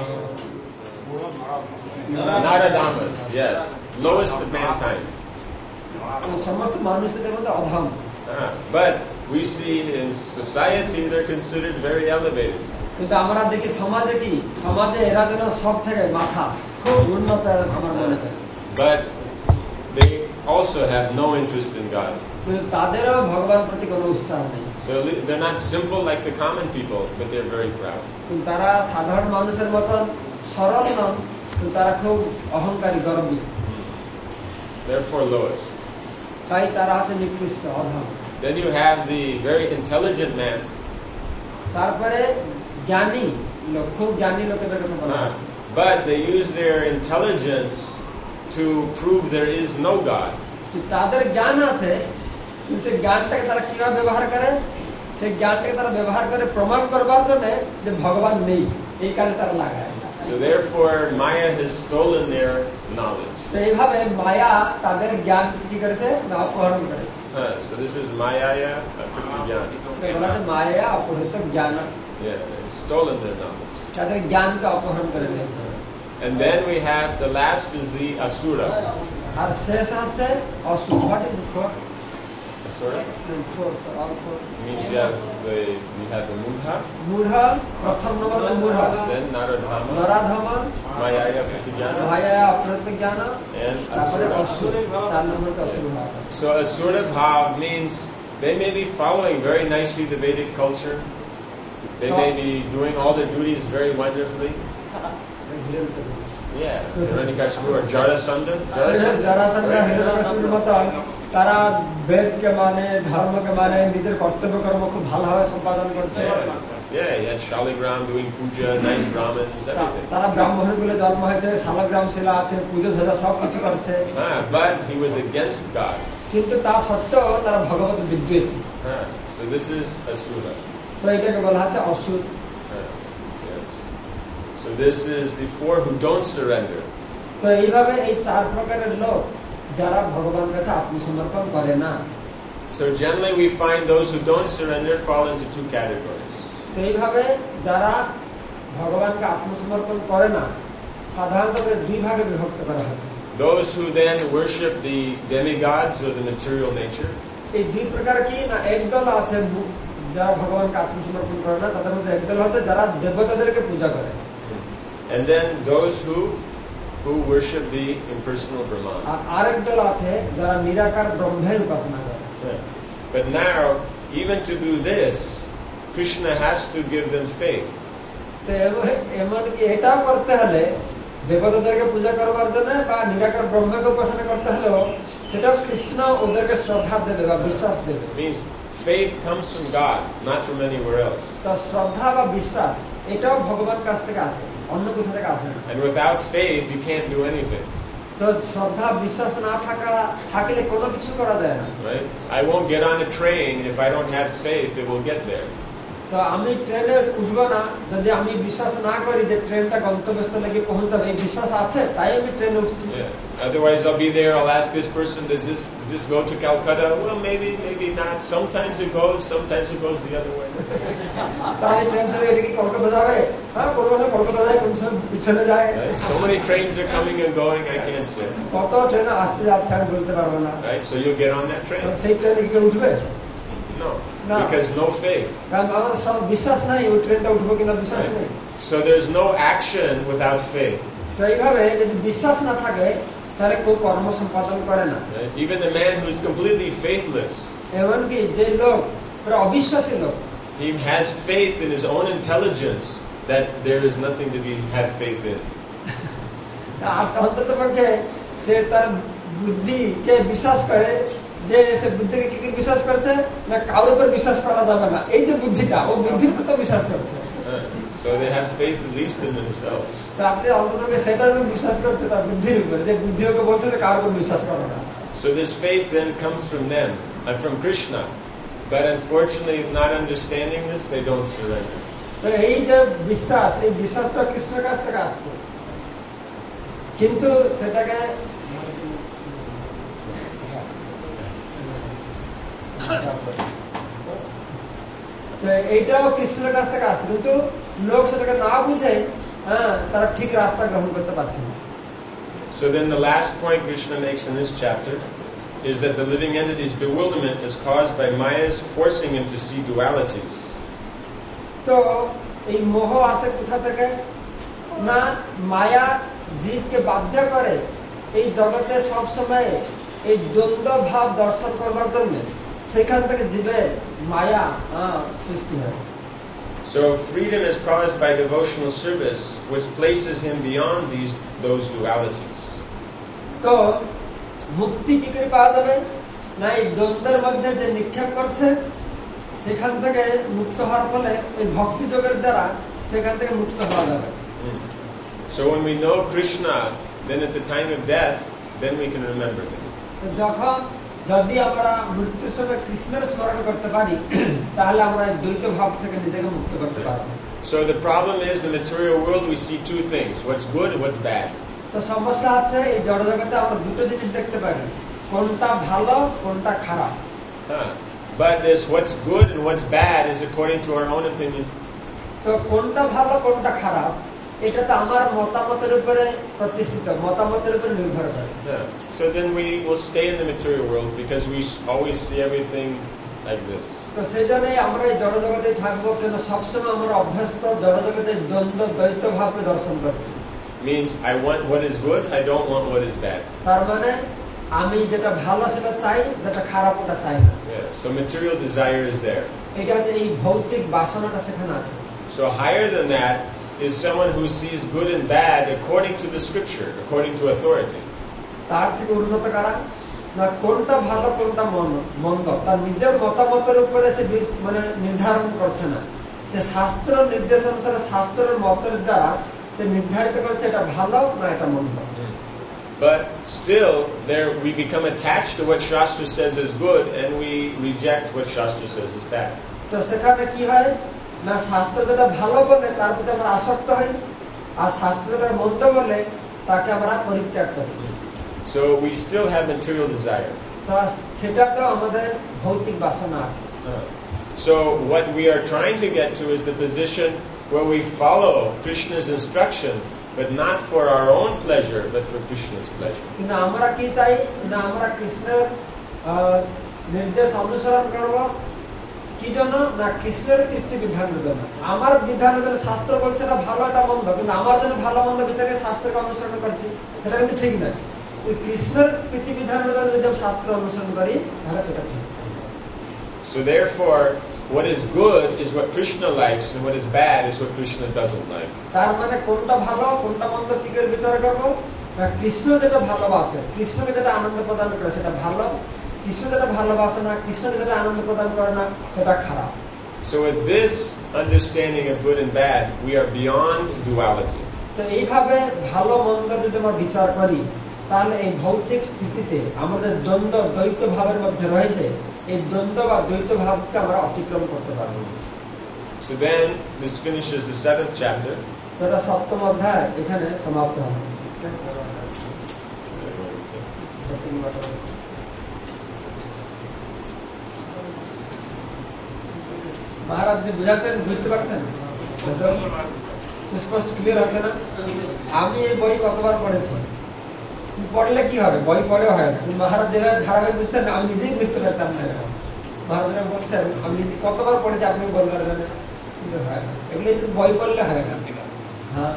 Naradamas, yes, lowest of mankind. সমস্ত মানুষদের মধ্যে অধম। Uh, but we see in society they're considered very elevated. কিন্তু আমরা দেখি সমাজে কি, সমাজে এরা যেন সব থেকে মাথা, খুব উন্নত আমার মনে হয়। But they also have no interest in God. কিন্তু তাদেরও ভগবান প্রতি কোনো উৎসাহ নেই। So they're not simple like the common people, but they're very proud. কিন্তু তারা সাধারণ মানুষের মতন সরল নন, কিন্তু তারা খুব অহংকারী, গর্বী। Therefore lowest. তাই তারা হচ্ছে নিকৃষ্ট, অধম। Then you have the very intelligent man. তারপরে জ্ঞানী লোক, খুব জ্ঞানী লোকেদের কথা বলা Uh, হচ্ছে। but they use their intelligence to prove there is no God. তাদের জ্ঞান আছে, কিন্তু সেই জ্ঞানটাকে তারা কিভাবে ব্যবহার করে? সেই জ্ঞানটাকে তারা ব্যবহার করে প্রমাণ করবার জন্য যে ভগবান নেই, এই কাজে তারা লাগায়। So therefore Maya has stolen their knowledge. তো এইভাবে মায়া তাদের জ্ঞান কি করেছে? অপহরণ করেছে। Uh, so this is Mayaya Aprikajnana. মায়া অপহৃত জ্ঞান, Yeah, they've stolen their knowledge. তাদের জ্ঞানকে অপহরণ করে নিয়েছে। And then we have the last is the Asura. আর শেষ আছে অসুর। What is fourth? Asura means you have the you have the Mudha, মূঢ়, প্রথম নম্বর মূঢ়, then Naradhama, নরাধম, Mayaya Aprikajnana, মায়া অপহৃত জ্ঞান, and তারপরে Asura. অসুর, চার নম্বর অসুর। So Asura Bhav means they may be following very nicely the Vedic culture. They may be doing all their duties very wonderfully. Yeah, Hiranyakashipu or Jarasandha. Jarasandha, Hiranyakashipuর মতন তারা বেদকে মানে ধর্মকে মানে নিজের কর্তব্য কর্ম খুব ভালোভাবে সম্পাদন করছে। Yeah, he had Shaligram doing puja, nice brahmins, everything. তারা ব্রাহ্মণের কুলে জন্ম হয়েছে, শালগ্রাম শিলা আছে, পুজো সাজা সব কিছু করছে। Ah, but he was against God. কিন্তু তা সত্ত্বেও তারা ভগবত বিদ্বেষী। Ah, so this is asura. তো এটাকে বলা হচ্ছে অসুর। Ah, yes. So this is the four who don't surrender. তো এইভাবে এই চার প্রকারের লোক যারা ভগবান কাছে আত্মসমর্পণ করে না। So generally we find those who don't surrender fall into two categories. তো এইভাবে যারা ভগবানকে আত্মসমর্পণ করে না সাধারণত দুই ভাগে বিভক্ত করা হচ্ছে। Those who then worship the demigods or the material nature. এই দুই প্রকার কি না, একদল আছে যারা ভগবানকে আত্মসমর্পণ করে না, তাদের মধ্যে একদল আছে যারা দেবতাদেরকে পূজা করে। And then those who who worship the impersonal Brahman. আর আরেক দল আছে যারা নিরাকার ব্রহ্মের উপাসনা করে। But now, even to do this, Krishna has to give them faith. তো এমনকি এটাও করতে হলে দেবতাদেরকে পূজা করবার জন্য বা নিরাকার ব্রহ্মকে উপাসনা করতে হলেও সেটা কৃষ্ণ ওদেরকে শ্রদ্ধা দেবে বা বিশ্বাস দেবে। Means faith comes from God, not from anywhere else. তো শ্রদ্ধা বা বিশ্বাস এটাও ভগবান কাছ থেকে আসে, অন্য কোথা থেকে আসে না। And without faith, you can't do anything. তো শ্রদ্ধা বিশ্বাস না থাকা থাকলে কোনো কিছু করা যায় না। Right? I won't get on a train if I don't have faith it will get there. তো আমি ট্রেনে উঠবো না যদি আমি বিশ্বাস না করি যে ট্রেনটা গন্তব্যস্থলে গিয়ে পৌঁছাবে, এই বিশ্বাস আছে তাই আমি ট্রেনে উঠছি। Yeah. Otherwise I'll be there, I'll ask this person, does this does this go to Calcutta? Well, maybe, maybe not. Sometimes it goes, sometimes it goes the other way. তাই ট্রেন ছেড়ে এটা কি কলকাতা যাবে? হ্যাঁ, কোনো কথা কলকাতা যায়, কোন সময় পিছনে যায়। Right? So many trains are coming and going, I can't say. কত ট্রেন আসছে যাচ্ছে আমি বলতে পারবো না। Right? So you'll get on that train. সেই ট্রেনে কি উঠবে? No. No. Because no faith. কারণ আমার সব বিশ্বাস নাই ওই ট্রেনটা উঠবো কিনা বিশ্বাস নেই। So there's no action without faith. তো এইভাবে যদি বিশ্বাস না থাকে তাহলে কেউ কর্ম সম্পাদন করে না। Right? Even the man who's completely faithless, এমনকি যে লোক পুরো অবিশ্বাসী লোক, he has faith in his own intelligence that there is nothing to be had faith in. আর অন্তত পক্ষে সে তার বুদ্ধিকে বিশ্বাস করে যে সে বুদ্ধিকে কি করে বিশ্বাস করছে না কারোর উপর বিশ্বাস করা যাবে না, এই যে বুদ্ধিটা ও বুদ্ধির উপর তো বিশ্বাস করছে। So they have faith at least in themselves. তো আপনি অন্তত সেটার উপর বিশ্বাস করছে তার বুদ্ধির উপর, যে বুদ্ধি ওকে বলছে যে কারোর উপর বিশ্বাস করো না। So this faith then comes from them and from Krishna, but unfortunately not understanding this they don't surrender. তো এই যে বিশ্বাস, এই বিশ্বাসটা কৃষ্ণের কাছ থেকে আসছে, কিন্তু সেটাকে এইটাও কৃষ্ণের কাছ থেকে আসছে, কিন্তু লোক সেটাকে না বুঝে হ্যাঁ তারা ঠিক রাস্তা গ্রহণ করতে পারছে না। So then the last point Krishna makes in this chapter is that the living entity's bewilderment is caused by Maya's forcing him to see dualities. তো এই মোহ আসে কোথা থেকে না মায়া জীবকে বাধ্য করে এই জগতে সবসময় এই দ্বন্দ্ব ভাব দর্শন করবার জন্য, সেখান থেকে জীবের মায়া সৃষ্টি হয়। So freedom is caused by devotional service, which places him beyond these those dualities. তো মুক্তি কি করে পাওয়া যাবে না এই দ্বন্দ্বের মধ্যে যে নিক্ষেপ করছে সেখান থেকে মুক্ত হওয়ার ফলে ওই ভক্তি যোগের দ্বারা সেখান থেকে মুক্ত হওয়া যাবে। So when we know Krishna, then at the time of death, then we can remember him. যখন যদি আমরা মৃত্যুর সময় কৃষ্ণের স্মরণ করতে পারি তাহলে আমরা এই দ্বৈত ভাব থেকে নিজেকে মুক্ত করতে পারব। So the problem is the material world we see two things, what's good and what's bad. তো সমস্যা আছে এই জড় জগতে আমরা দুটো জিনিস দেখতে পারি, কোনটা ভালো কোনটা খারাপ। Huh. But this what's good and what's bad is according to our own opinion. তো কোনটা ভালো কোনটা খারাপ এটা তো আমার মতামতের উপরে প্রতিষ্ঠিত, মতামতের উপরে নির্ভর করে। Yeah. So then we will stay in the material world because we always see everything like this. তো সেই জন্যই আমরা এই জড় জগতে থাকবো, কিন্তু সবসময় আমরা অভ্যস্ত জড় জগতের দ্বন্দ্ব দ্বৈত ভাবকে দর্শন করছি। Means I want what is good, I don't want what is bad. তার মানে আমি যেটা ভালো সেটা চাই, যেটা খারাপ ওটা চাই না। Yeah. So material desire is there. এটা হচ্ছে এই ভৌতিক বাসনাটা সেখানে আছে। So higher than that is someone who sees good and bad according to the scripture, according to authority. তার থেকে উন্নত কারা না কোনটা ভালো কোনটা মন্দ তার নিজের মতামতের উপরে সে মানে নির্ধারণ করছে না, সে শাস্ত্র নির্দেশ অনুসারে শাস্ত্রের মতের দ্বারা সে নির্ধারিত করছে এটা ভালো না এটা মন্দ। But still, there we become attached to what Shastra says is good, and we reject what Shastra says is bad. তো সেখানে কি হয় না শাস্ত্র যেটা ভালো বলে তার প্রতি আমরা আসক্ত হই, আর শাস্ত্র যেটা মন্দ বলে তাকে আমরা পরিত্যাগ করি। So we still have material desire. তো সেটা তো আমাদের ভৌতিক বাসনা আছে। So what we are trying to get to is the position where we follow Krishna's instruction, but not for our own pleasure, but for Krishna's pleasure. কিন্তু আমরা কি চাই না আমরা কৃষ্ণের নির্দেশ অনুসরণ করব কি জন্য না কৃষ্ণের তৃপ্তি বিধানের জন্য। আমার বিধানের জন্য শাস্ত্র বলছে না ভালো এটা মন্দ, কিন্তু আমার জন্য ভালো মন্দ বিচারে শাস্ত্রকে অনুসরণ করছি, সেটা কিন্তু ঠিক নয়। ওই কৃষ্ণের তৃপ্তি বিধানের জন্য যদি শাস্ত্র অনুসরণ করি তাহলে সেটা ঠিক। So therefore, what is good is what Krishna likes, and what is bad is what Krishna doesn't like. তার মানে কোনটা ভালো কোনটা মন্দ কি করে বিচার করবো না কৃষ্ণ যেটা ভালোবাসে, কৃষ্ণকে যেটা আনন্দ প্রদান করে সেটা ভালো, কৃষ্ণ যেটা ভালোবাসে না, কৃষ্ণকে যেটা আনন্দ প্রদান করে না সেটা খারাপ। So with this understanding of good and bad, we are beyond duality. তো এইভাবে ভালো মন্দ যদি আমরা বিচার করি তাহলে এই ভৌতিক স্থিতিতে আমাদের দ্বন্দ্ব দ্বৈত ভাবের মধ্যে রয়েছে, এই দ্বন্দ্ব বা দ্বৈত ভাবকে আমরা অতিক্রম করতে পারব। So then this finishes the seventh chapter. তো এটা সপ্তম অধ্যায় এখানে সমাপ্ত হবে। মহারাজ যে বুঝাচ্ছেন বুঝতে পারছেন সুস্পষ্ট ক্লিয়ার আছে না? আমি এই বই কতবার পড়েছি, পড়লে কি হবে বই পড়ে হয় না, মহারাজ যেভাবে ধারাবাহিক বুঝছেন আমি নিজেই বুঝতে পারতাম না। মহারাজ বলছেন আমি কতবার পড়েছি আপনি বলবার জানেন, কিন্তু হয় না, এগুলো বই পড়লে হয় না। হ্যাঁ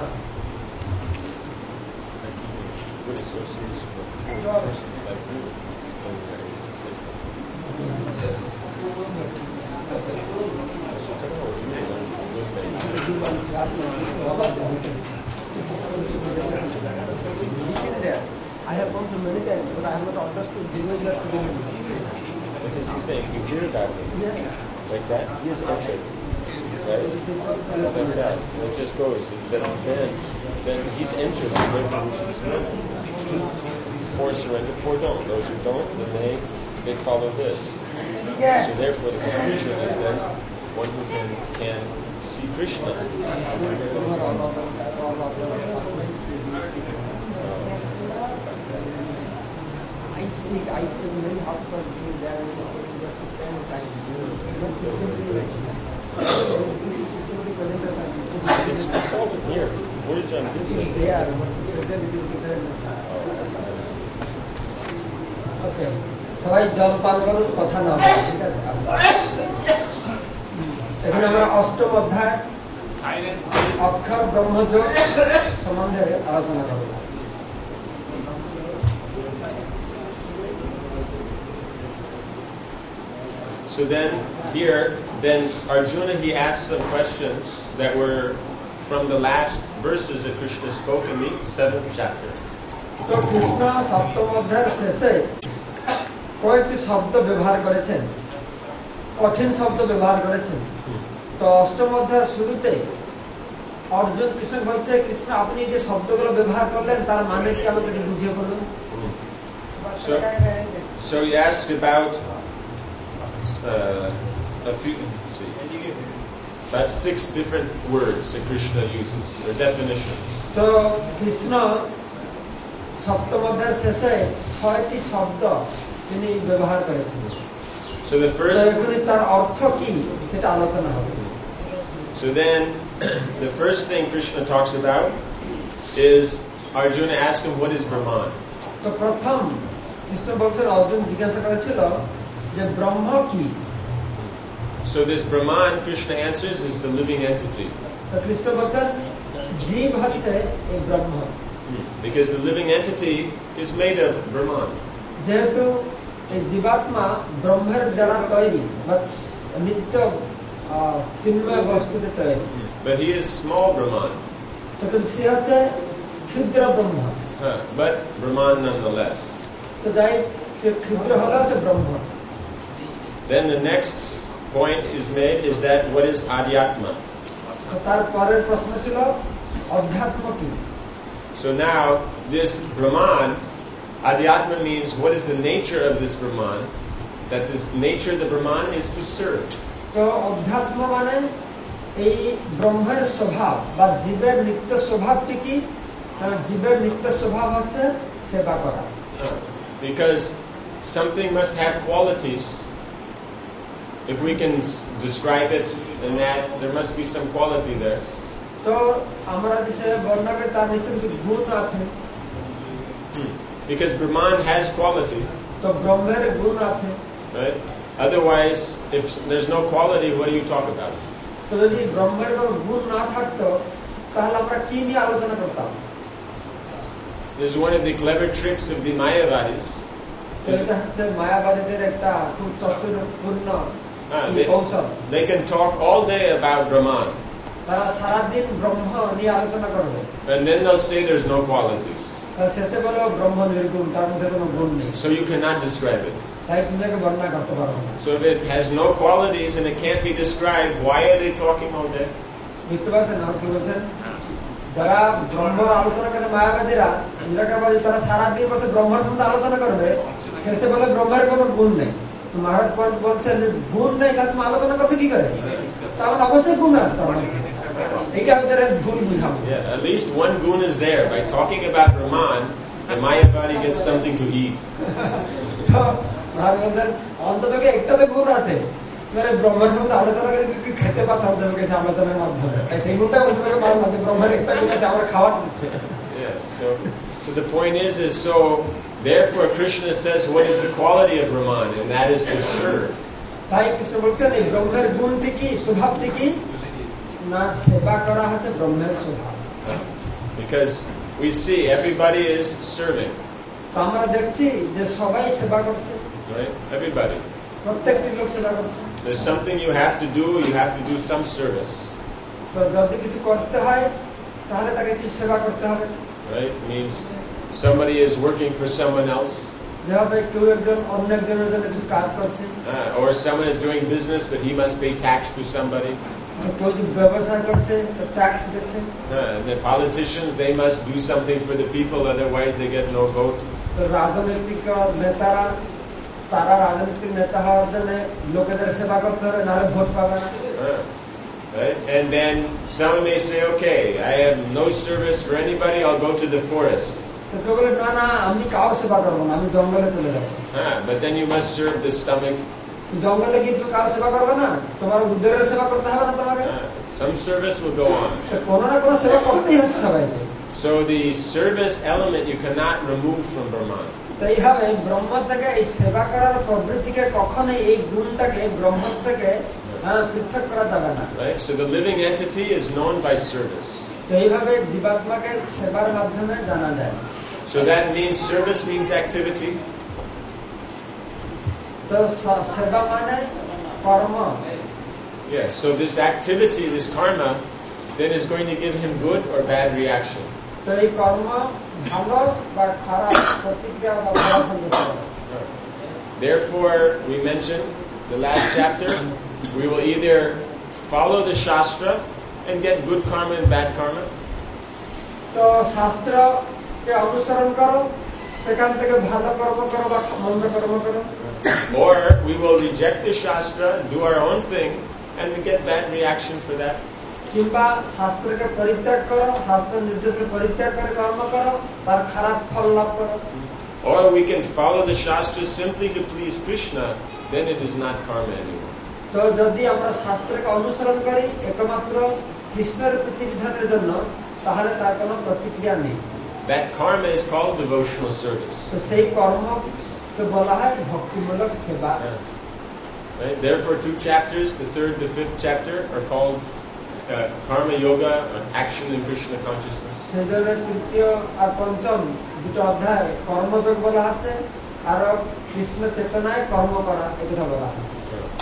I have gone so many times, but I have not understood the way you have to do it. Because he's saying, you hear about it, Yeah. like that, he is entered, right? Like that, and it just goes, then, then, then he's entered, and therefore we should surrender. Four surrender, four don't. Those who don't, then they, they follow this. Yeah. So therefore the conclusion is then, one who can, can see Krishna. I speak, I speak very hard for being there and just to spend time. But systematically, this is systematic presentation. It's all in here. Where did John do It is there, but then it is different. Okay. সবাই জল পান করুন, কথা না বলুন, ঠিক আছে? এখন আমরা অষ্টম অধ্যায় অক্ষর ব্রহ্মযোগ সম্বন্ধে আলোচনা করব। So then, here, then Arjuna, he asked some questions that were from the last verses that Krishna spoke in the seventh chapter. তো কৃষ্ণ সপ্তম অধ্যায়ের শেষে কয়েকটি শব্দ ব্যবহার করেছেন, কঠিন শব্দ ব্যবহার করেছেন। তো অষ্টম অধ্যায়ের শুরুতে অর্জুন কৃষ্ণ বলছে, কৃষ্ণ আপনি যে শব্দগুলো ব্যবহার করলেন তার মানে কি আমাকে একটু বুঝিয়ে বলুন। So, so he asked about uh, a few, about six different words that Krishna uses, or definitions. তো কৃষ্ণ সপ্তম অধ্যায়ের শেষে ছয়টি শব্দ তিনি ব্যবহার করেছেন। So the first, তার অর্থ কি সেটা আলোচনা হবে। so then, the first thing Krishna talks about is Arjuna asked him, what is Brahman? তো প্রথম কৃষ্ণ বলছেন, অর্জুন জিজ্ঞাসা করেছিল যে ব্রহ্ম কি। So this Brahman, Krishna answers, is the living entity. তো কৃষ্ণ বলছেন জীব হচ্ছে এই ব্রহ্ম, because the living entity is made of Brahman. যেহেতু এই জীবাত্মা ব্রহ্মের দ্বারা তৈরি বা নিত্য চিন্ময় বস্তুতে তৈরি। But he is small Brahman. তখন সে হচ্ছে ক্ষুদ্র ব্রহ্ম। Huh. But Brahman nonetheless. তো যাই সে ক্ষুদ্র হলেও সে ব্রহ্ম। Then the next point is made is that what is Adhyatma? তার পরের প্রশ্ন ছিল অধ্যাত্ম কি? So now this Brahman, Adhyatma means what is the nature of this Brahman? That this nature of the Brahman is to serve. তো অধ্যাত্ম মানে এই ব্রহ্মের স্বভাব বা জীবের নিত্য স্বভাবটি কি? জীবের নিত্য স্বভাব হচ্ছে সেবা করা। Because something must have qualities. If we can describe it in that, there must be some quality there. তো আমরা যে বর্ণনা তার নিশ্চয় কিছু গুণ আছে। Because Brahman has quality. তো ব্রহ্মের গুণ আছে। Right? Otherwise, if there's no quality, what do you talk about? তো যদি ব্রহ্মের কোনো গুণ না থাকতো তাহলে আমরা কি নিয়ে আলোচনা করতাম? There's one of the clever tricks of the Mayavadis. এটা হচ্ছে মায়াবাদীদের একটা খুব তত্ত্বপূর্ণ কৌশল। They can talk all day about Brahman. তারা সারাদিন ব্রহ্ম নিয়ে আলোচনা করবে। And then they'll say there's no qualities. শেষে বলো ব্রহ্ম নির্গুণ, তার মধ্যে কোনো গুণ নেই। So you cannot describe it. তাই তুমি একে বর্ণনা করতে পারো না। So if it has no qualities and it can't be described, why are they talking all day? বুঝতে পারছেন না কি বলছেন? যারা ব্রহ্ম আলোচনা করে মায়াবাদীরা, নিরাকারবাদী, তারা সারাদিন বসে ব্রহ্মের সম্বন্ধে আলোচনা করবে, শেষে বলে ব্রহ্মের কোনো গুণ নেই। মহারাজ বলছেন যে গুণ নেই, তাহলে তুমি আলোচনা করছো কি করে? তাহলে অবশ্যই গুণ আছে তার মধ্যে। এইটা আমাদের ভুল বুঝাবো। Yeah, at least one gun is there. By talking about Brahman, the Mayavadi gets something to eat. মহারাজ বলছেন অন্তত একটা তো গুণ আছে, মানে ব্রহ্মের সম্বন্ধে আলোচনা করে কি খেতে পাচ্ছে আমাদের কাছে আলোচনার মাধ্যমে। সেই গুণটা বলতে পারে পারো না যে ব্রহ্মের একটা গুণ আছে, আমরা খাওয়ার দিচ্ছে। Yes, so so the point is is so therefore Krishna says what is the quality of Brahman, and that is to serve. তাই কৃষ্ণ বলছেন এই ব্রহ্মের গুণটি কি, স্বভাবটি কি? না সেবা করা হচ্ছে ব্রহ্মের স্বভাব। Because we see everybody is serving. তো আমরা দেখছি যে সবাই সেবা করছে। Right? Everybody. প্রত্যেকটি লোক সেবা করছে। There's something you have to do, you have to do some service. তো যদি কিছু করতে হয় তাহলে তাকে কি সেবা করতে হবে। Right? It means somebody is working for someone else. যেভাবে কেউ একজন অন্য একজনের জন্য কিছু কাজ করছে। Uh, or someone is doing business but he must pay tax to somebody. কেউ যদি ব্যবসা করছে তো ট্যাক্স দিচ্ছে। Uh, and the politicians, they must do something for the people, otherwise they get no vote. তো রাজনৈতিক নেতারা তারা রাজনৈতিক নেতা হওয়ার জন্য লোকেদের সেবা করতে হবে, নাহলে ভোট পাবে না। Uh, right? And then some may say, okay, I have no service for anybody, I'll go to the forest. তো কেউ বলে না না আমি কারো সেবা করবো না, আমি জঙ্গলে চলে যাবো। Uh, but then you must serve the stomach. জঙ্গলে কি তুমি কারো সেবা করবে না? তোমার উদ্ধারের সেবা করতে হবে না তোমাকে? Uh, some service will go on. কোনো না কোনো সেবা করতেই হচ্ছে সবাইকে। So the service element you cannot remove from Brahman. তো এইভাবে ব্রহ্ম থেকে এই সেবা করার প্রবৃত্তিকে কখনোই এই গুণটাকে ব্রহ্ম থেকে পৃথক করা যাবে না। Right? So the living entity is known by service. তো এইভাবে জীবাত্মাকে সেবার মাধ্যমে জানা যায়। So that means service means activity. তো সেবা মানে কর্ম। Yes, so this activity, this karma, then is going to give him good or bad reaction. তো এই কর্ম ভালো বা খারাপ প্রতিক্রিয়া বা ফলাফল দিতে পারে। Therefore, we mentioned the last chapter, we will either follow the Shastra and get good karma and bad karma. তো শাস্ত্রকে অনুসরণ করো, সেখান থেকে ভালো কর্ম করো বা মন্দ কর্ম করো। Or we will reject the Shastra, do our own thing, and we get bad reaction for that. কিংবা শাস্ত্রকে পরিত্যাগ করো, শাস্ত্র নির্দেশকে পরিত্যাগ করে কর্ম করো, তার খারাপ ফল লাভ করো। Or we can follow the Shastra simply to please Krishna, then it is not karma anymore. তো যদি আমরা শাস্ত্রকে অনুসরণ করি একমাত্র কৃষ্ণের প্রতিবিধানের জন্য, তাহলে তার কোনো প্রতিক্রিয়া নেই। That karma is called devotional service. তো সেই কর্ম তো বলা হয় ভক্তিমূলক সেবা। Right? Therefore, two chapters, the third, the fifth chapter, are called uh, Karma Yoga, Action in Krishna Consciousness. সেই জন্য তৃতীয় আর পঞ্চম দুটো অধ্যায় কর্মযোগ বলা আছে, আর কৃষ্ণ চেতনায় কর্ম করা এটা বলা আছে।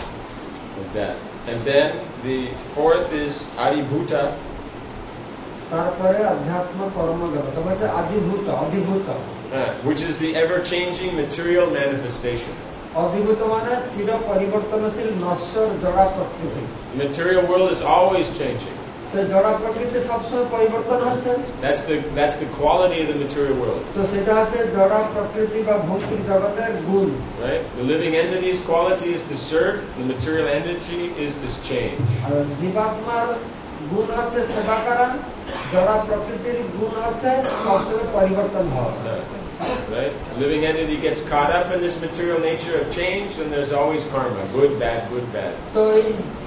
Like that. And then the fourth is Adibhuta. তারপরে অধ্যাত্ম কর্ম জগৎ হচ্ছে আদিভূত অধিভূত, which is the ever-changing material manifestation. অধিভূত মানে চির পরিবর্তনশীল নশ্বর জড়া প্রকৃতি। The material world is always changing. তো জড়া প্রকৃতি সবসময় পরিবর্তন হচ্ছে। That's the that's the quality of the material world. তো সেটা হচ্ছে জড়া প্রকৃতি বা ভৌতিক জগতের গুণ। Right? The living entity's quality is to serve. The material entity is to change. আর জীবাত্মার গুণ হচ্ছে সেবা করা, জড়া প্রকৃতির গুণ হচ্ছে সবসময় পরিবর্তন হওয়া। Right? The living entity gets caught up in this material nature of change, and there's always karma, good, bad, good, bad. তো এই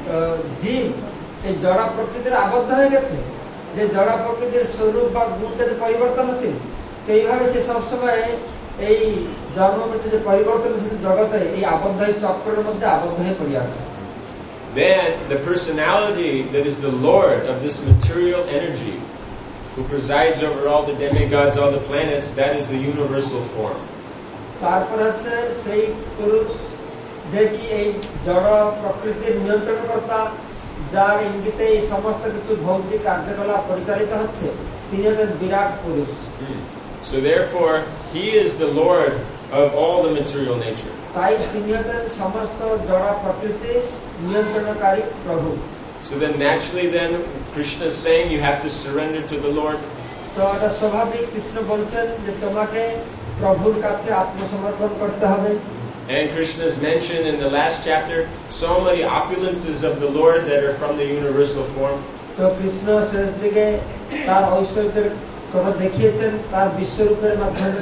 জীব এই জড়া প্রকৃতির আবদ্ধ হয়ে গেছে, যে জড়া প্রকৃতির স্বরূপ বা গুণটা যে পরিবর্তনশীল, তো এইভাবে সে সবসময় এই জন্ম মৃত্যু যে পরিবর্তনশীল জগতে এই আবদ্ধ চক্রের মধ্যে আবদ্ধ হয়ে পড়ে আছে। Then the personality that is the Lord of this material energy, who presides over all the demigods, all the planets, that is the universal form. তারপর হচ্ছে সেই পুরুষ যে কি এই জড় প্রকৃতির নিয়ন্ত্রণকর্তা, যার ইঙ্গিতে এই সমস্ত কিছু ভৌতিক কার্যকলাপ পরিচালিত হচ্ছে, তিনি হচ্ছেন বিরাট পুরুষ। So therefore, he is the Lord of all the material nature. তাই তিনি হচ্ছেন সমস্ত জড় প্রকৃতির নিয়ন্ত্রণকারী প্রভু। So then naturally then Krishna is saying you have to surrender to the Lord. তো এটা স্বাভাবিক, কৃষ্ণ বলছেন যে তোমাকে প্রভুর কাছে আত্মসমর্পণ করতে হবে। And Krishna is mentioned in the last chapter so many opulences of the Lord that are from the universal form. তো কৃষ্ণ শেষ দিকে তার ঐশ্বর্যের কথা দেখিয়েছেন তার বিশ্বরূপের মাধ্যমে।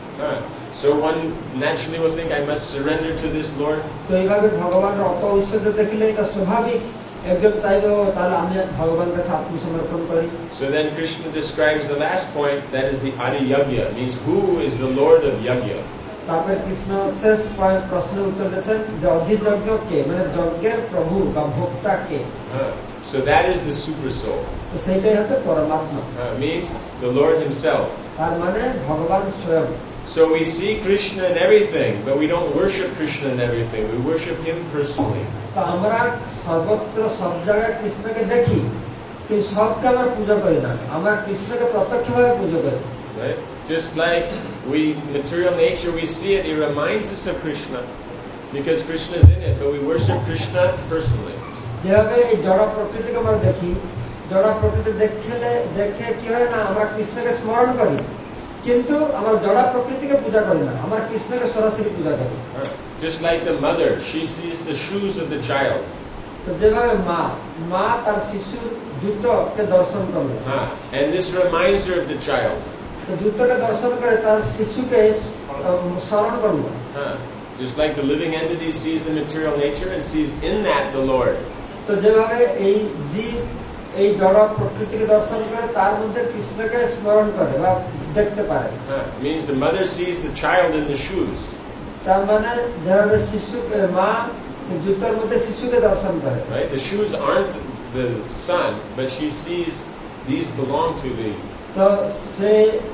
So one naturally will think I must surrender to this Lord. তো এইভাবে ভগবানের অত ঐশ্বর্য দেখলে এটা স্বাভাবিক, একজন চাইবে তাহলে আমি ভগবানের কাছে আত্মসমর্পণ করি। So then Krishna describes the last point, that is the Adi Yagya, means who is the Lord of Yagya. তারপরে কৃষ্ণ শেষ প্রশ্নের উত্তর দিয়েছেন যে অধিযজ্ঞ কে, মানে যজ্ঞের প্রভু বা ভোক্তা কে। So that is the super soul. তো সেইটাই হচ্ছে পরমাত্মা, means the Lord himself. তার মানে ভগবান স্বয়ং। So we see Krishna in everything, but we don't worship Krishna in everything. We worship him personally. তো আমরা সর্বত্র সব জায়গায় কৃষ্ণকে দেখি, কিন্তু সবকে আমরা পূজা করি না, আমরা কৃষ্ণকে প্রত্যক্ষভাবে পূজা করি। Right? Just like we material nature, we see it, it reminds us of Krishna because Krishna is in it, but we worship Krishna personally. যেভাবে এই জড় প্রকৃতিকে আমরা দেখি, জড় প্রকৃতি দেখলে দেখে কি হয় না, আমরা কৃষ্ণকে স্মরণ করি, কিন্তু আমরা জড় প্রকৃতিকে পূজা করি না, আমরা কৃষ্ণকে সরাসরি পূজা করি। Just like the mother, she sees the shoes of the child. তো যেভাবে মা মা তার শিশুর জুতোকে দর্শন করবে, and this reminds her of the child. তো জুতোকে দর্শন করে তার শিশুকে স্মরণ করবে। Just like the living entity sees the material nature and sees in that the Lord. তো যেভাবে এই জীব এই জড় প্রকৃতিকে দর্শন করে তার মধ্যে কৃষ্ণকে স্মরণ করে বা দেখতে পারে। Means the mother sees the child in the shoes. তার মানে যেভাবে শিশুকে মা জুতোর মধ্যে শিশুকে দর্শন করে। Right? The shoes aren't the son, but she sees these belong to the. তো সে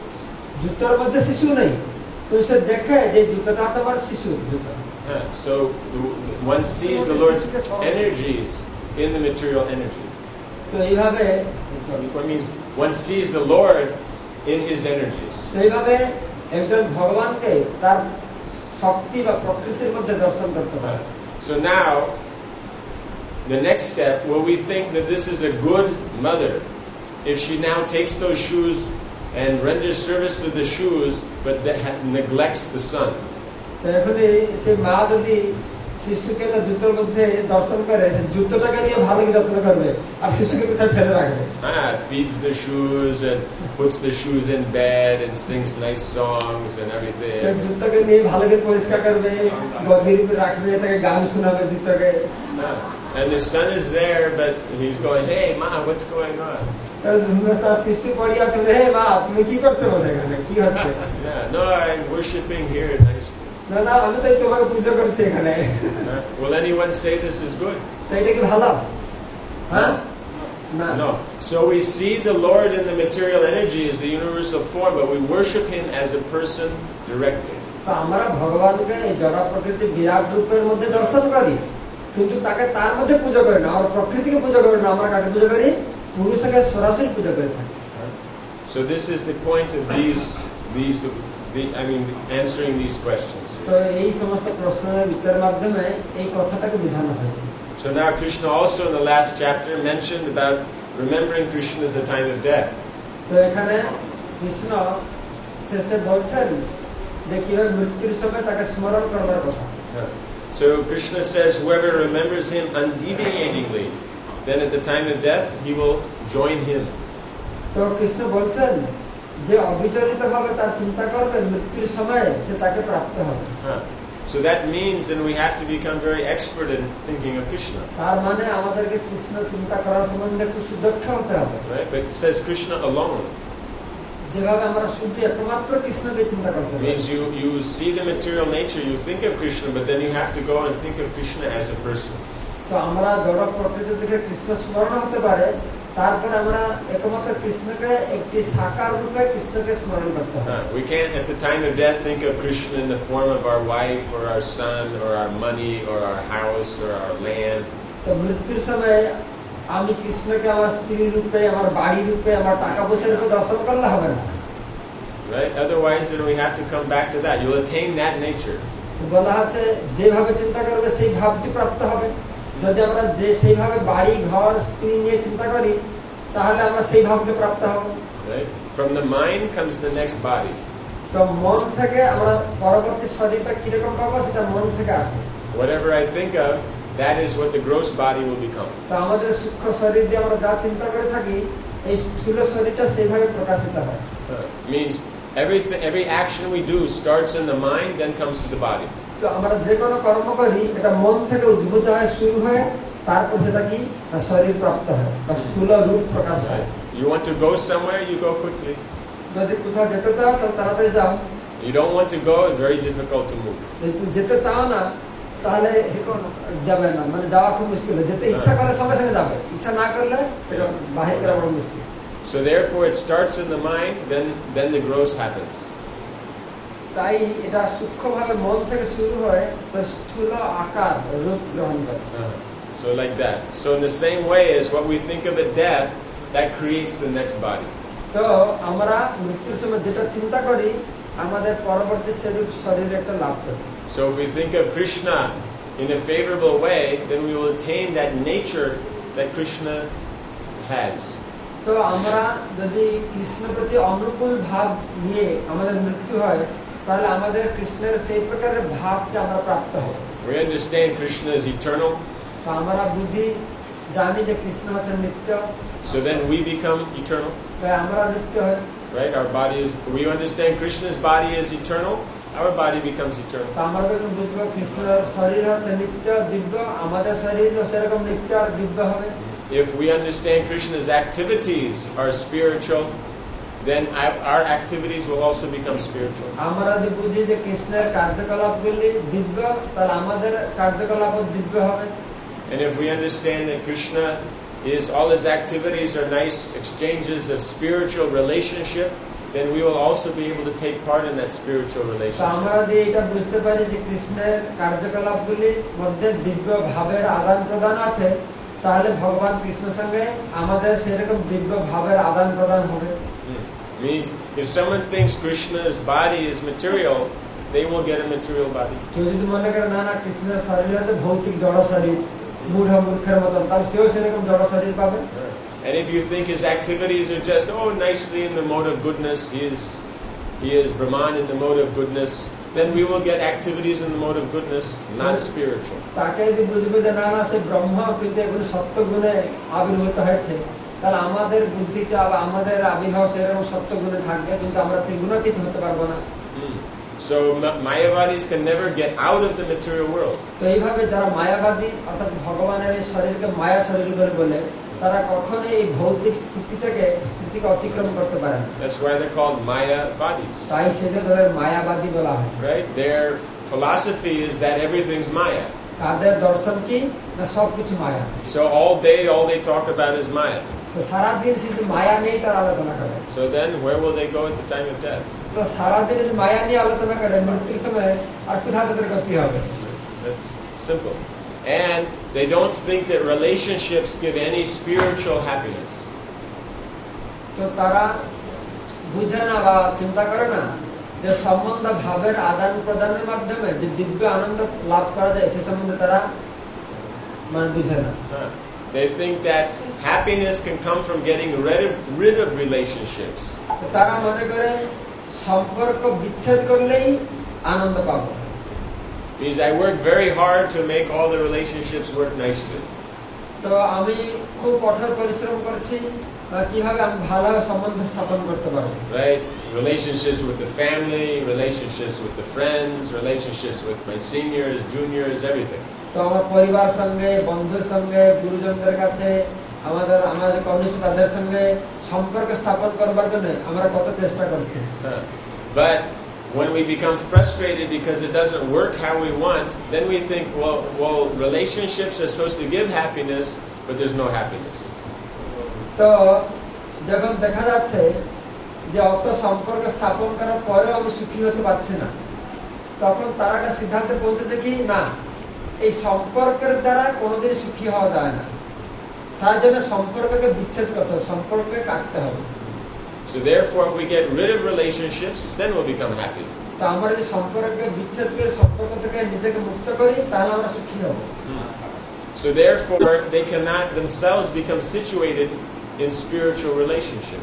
জুতোর মধ্যে শিশু নেই, তো সে দেখে যে জুতোটা হচ্ছে আমার শিশুর জুতো। So the, one sees the Lord's energies in the material energy. তো এইভাবে I mean, one sees the Lord in his energies. তো এইভাবে একজন ভগবানকে তার শক্তি বা প্রকৃতির মধ্যে দর্শন করতে পারে। So now, the next step, will we think that this is a good mother if she now takes those shoes and renders service to the shoes, but that neglects the son? তো এখন সে মা যদি শিশুকে জুতোর মধ্যে দর্শন করে, জুতোটাকে নিয়ে ভালো যত্ন করবে আর শিশুকে কোথায় ফেলে রাখবে। Ah, feeds the shoes and puts the shoes in bed and sings nice songs and everything. জুতোকে নিয়ে ভালো করে পরিষ্কার করবে, গদির উপরে রাখবে, তাকে গান শোনাবে জুতোকে। And the son is there, but he's going, "Hey, ma, what's going on?" তার শিশু পড়ে আছে, হে মা তুমি কি করছো এখানে, কি হচ্ছে? No, I'm worshiping here nicely. না না, আমি তাই তোমাকে পূজা করছি এখানে। Will anyone say this is good? তো এটা কি ভালো? হ্যাঁ, না। No. So we see the Lord in the material energy as the universal form, but we worship him as a person directly. তো আমরা ভগবানকে এই জড় প্রকৃতি বিরাট রূপের মধ্যে দর্শন করি, কিন্তু তাকে তার মধ্যে পূজা করি না, আমরা প্রকৃতিকে পূজা করি না, আমরা কাকে পূজা করি? পুরুষকে সরাসরি পূজা করে থাকি। So this is the point of these these the, I mean answering these questions. তো এই সমস্ত প্রশ্নের উত্তরের মাধ্যমে এই কথাটাকে বোঝানো হয়েছে। So now Krishna also in the last chapter mentioned about remembering Krishna at the time of death. তো এখানে কৃষ্ণ শেষে বলছেন যে কিভাবে মৃত্যুর সময় তাকে স্মরণ করবার কথা। So Krishna says whoever remembers him undeviatingly, then at the time of death he will join him. তো কৃষ্ণ বলছেন যে অবিচলিতভাবে তার চিন্তা করবে মৃত্যুর সময়ে সে তাকে প্রাপ্ত হবে। So that means then we have to become very expert in thinking of Krishna. তার মানে আমাদেরকে কৃষ্ণ চিন্তা করার সম্বন্ধে খুব সুদক্ষ হতে হবে। Right? But it says Krishna alone. যেভাবে আমরা শুধু একমাত্র কৃষ্ণকে চিন্তা করতে পারি। Means you you see the material nature, you think of Krishna, but then you have to go and think of Krishna as a person. তো আমরা জড় প্রকৃতি থেকে কৃষ্ণ স্মরণ হতে পারে, তারপরে আমরা একমাত্র কৃষ্ণকে একটি সাকার রূপে কৃষ্ণকে স্মরণ করতে হবে। We can't at the time of death think of Krishna in the form of our wife or our son or our money or our house or our land. তো মৃত্যুর সময় আমি কৃষ্ণকে আমার স্ত্রী রূপে, আমার বাড়ি রূপে, আমার টাকা পয়সা রূপে দর্শন করলে হবে না। Right? Otherwise then we have to come back to that. You'll attain that nature. তো বলা হচ্ছে যেভাবে চিন্তা করবে সেই ভাবটি প্রাপ্ত হবে। যদি আমরা যে সেইভাবে বাড়ি ঘর স্ত্রী নিয়ে চিন্তা করি তাহলে আমরা সেই ভাবকে প্রাপ্ত হব। Right? From the mind comes the next body. তো মন থেকে আমরা পরবর্তী শরীরটা কিরকম পাবো সেটা মন থেকে আসে। Whatever I think of, that is what the gross body will become. তো আমাদের সূক্ষ্ম শরীর দিয়ে আমরা যা চিন্তা করে থাকি এই স্থূল শরীরটা সেইভাবে প্রকাশিত হয়। Uh, means everything, every action we do starts in the mind, then comes to the body. তো আমরা যে কোনো কর্ম করি এটা মন থেকে উদ্ভূত হয়, শুরু হয়ে তারপর সেটা কি শরীর প্রাপ্ত হয় বা স্থূল রূপ প্রকাশ হয়। You want to go somewhere, you go quickly. যদি কোথাও যেতে চাও তো তাড়াতাড়ি যাও। You don't want to go, it's very difficult to move. যেতে চাও না তাহলে যাবে না, মানে যাওয়া খুব মুশকিল। যেতে ইচ্ছা করে সঙ্গে সঙ্গে যাবে, ইচ্ছা না করলে বাহির করা বড় মুশকিল। So therefore it starts in the mind, then then the gross happens. তাই এটা সূক্ষ্মভাবে মন থেকে শুরু হয়, তো স্থূল আকার রূপ গ্রহণ করে। So like that. So in the same way as what we think of at death, that creates the next body. তো আমরা মৃত্যুর সময় যেটা চিন্তা করি আমাদের পরবর্তী শরীর শরীরে একটা লাভ করে। So if we think of Krishna in a favorable way, then we will attain that nature that Krishna has. তো আমরা যদি কৃষ্ণের প্রতি অনুকূল ভাব নিয়ে আমাদের মৃত্যু হয় তাহলে আমাদের কৃষ্ণের সেই প্রকারের ভাবটা আমরা প্রাপ্ত হব। We understand Krishna is eternal. তো আমরা বুঝি জানি যে কৃষ্ণ হচ্ছেন নিত্য। So then we become eternal. তাই আমরা নিত্য হই। Right? Our body is, we understand Krishna's body is eternal, our body becomes eternal. তো আমরা যখন বুঝবো কৃষ্ণের শরীর হচ্ছে নিত্য দিব্য, আমাদের শরীরও সেরকম নিত্য আর দিব্য হবে। If we understand Krishna's activities are spiritual, then our activities will also become spiritual. আমরা যদি বুঝি যে কৃষ্ণের কার্যকলাপগুলি দিব্য তাহলে আমাদের কার্যকলাপও দিব্য হবে। And if we understand that Krishna is, all his activities are nice exchanges of spiritual relationship, then we will also be able to take part in that spiritual relationship. আমরা যদি এটা বুঝতে পারি যে কৃষ্ণের কার্যকলাপগুলির মধ্যে দিব্য ভাবের আদান প্রদান আছে তাহলে ভগবান কৃষ্ণের সঙ্গে আমাদের সেরকম দিব্য ভাবের আদান প্রদান হবে। Means if someone thinks Krishna's body is material, they will get a material body. কেউ যদি মনে করে না না কৃষ্ণের শরীর হচ্ছে ভৌতিক জড় শরীর, মূঢ় মূর্খের মতন, তাহলে সেও সেরকম জড় শরীর পাবে। And if you think his activities are just oh nicely in the mode of goodness, he is he is Brahman in the mode of goodness, then we will get activities in the mode of goodness, not spiritual. তাকে যদি বুঝবে যে না না সে ব্রহ্ম কিন্তু এগুলো সত্য গুণে আবির্ভূত হয়েছে তাহলে আমাদের বুদ্ধিটা বা আমাদের আবির্ভাব সেরকম সত্য গুণে থাকবে কিন্তু আমরা ত্রিগুণাতীত হতে পারবো না। So Mayavadis can never get out of the material world. তো এইভাবে যারা মায়াবাদী অর্থাৎ ভগবানের এই শরীরকে মায়া শরীর বলে বলে তারা কখনোই এই ভৌতিক স্থিতি থেকে স্থিতিকে অতিক্রম করতে পারে না। That's why they're called Mayavadis. তাই সেজন্য তাদের মায়াবাদী বলা হয়। Right? Their philosophy is that everything's Maya. তাদের দর্শন কি না সবকিছু মায়া। So all day, all they talk about is Maya. তো সারাদিন শুধু মায়া নিয়ে তার আলোচনা করে। So then, where will they go at the time of death? তো সারাদিন যদি মায়া নিয়ে আলোচনা করে মৃত্যুর সময় আর কোথায় তাদের গতি হবে? That's simple. And they don't think that relationships give any spiritual happiness. তো তারা বুঝে না বা চিন্তা করে না যে সম্বন্ধ ভাবের আদান প্রদানের মাধ্যমে যে দিব্য আনন্দ লাভ করা যায় সে সম্বন্ধে তারা মানে বুঝে না। They think that happiness can come from getting rid of, rid of relationships. তারা মনে করে সম্পর্ক বিচ্ছেদ করলেই আনন্দ পাবো। Means I work very hard to make all the relationships work nicely. তো আমি খুব কঠোর পরিশ্রম করছি কিভাবে আমি ভালো সম্বন্ধ স্থাপন করতে পারবো। Right? Relationships with the family, relationships with the friends, relationships with my seniors, juniors, everything. তো আমার পরিবার সঙ্গে, বন্ধুর সঙ্গে, গুরুজনদের কাছে, আমাদের আমাদের কনিষ্ঠ তাদের সঙ্গে সম্পর্ক স্থাপন করবার জন্য আমরা কত চেষ্টা করছি। But when we become frustrated because it doesn't work how we want, then we think, well, well, relationships are supposed to give happiness, but there's no happiness. তো যখন দেখা যাচ্ছে যে অত সম্পর্ক স্থাপন করার পরেও আমি সুখী হতে পারছি না, তখন তারা একটা সিদ্ধান্তে পৌঁছেছে কি না এই সম্পর্কের দ্বারা কোনোদিন সুখী হওয়া যায় না, তার জন্য সম্পর্ককে বিচ্ছেদ করতে হবে, সম্পর্ককে কাটতে হবে। So therefore, if we get rid of relationships, then we'll become happy. তো আমরা যদি সম্পর্ককে বিচ্ছেদ করে সম্পর্ক থেকে নিজেকে মুক্ত করি তাহলে আমরা সুখী হব। So therefore, they cannot themselves become situated in spiritual relationship.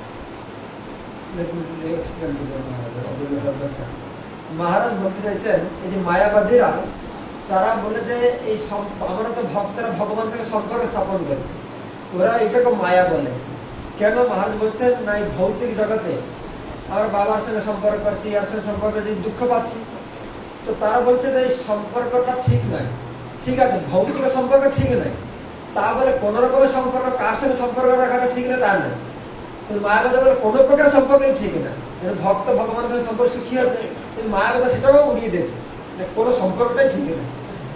মহারাজ বলতে চাইছেন এই যে মায়াবাদীরা তারা বলে যে এই আমরা তো ভক্তরা ভগবান থেকে সম্পর্ক স্থাপন করি, ওরা এটাকে মায়া বলেছে। কেন মহারাজ বলছেন না এই ভৌতিক জগতে আমার বাবার সঙ্গে সম্পর্ক করছি, আর সঙ্গে সম্পর্ক করছি, দুঃখ পাচ্ছি, তো তারা বলছে যে এই সম্পর্কটা ঠিক নয়। ঠিক আছে, ভৌতিক সম্পর্ক ঠিক নয়, তা বলে কোন রকমের সম্পর্ক কার সঙ্গে সম্পর্ক রাখাটা ঠিক না তা নয়। কিন্তু মায়াবাদী বলে কোন প্রকার সম্পর্কই ঠিক না, ভক্ত ভগবানের সঙ্গে সম্পর্ক সুখী আছে, কিন্তু মায়াবাদী সেটাও উড়িয়ে দিয়েছে, কোন সম্পর্কটাই ঠিক না।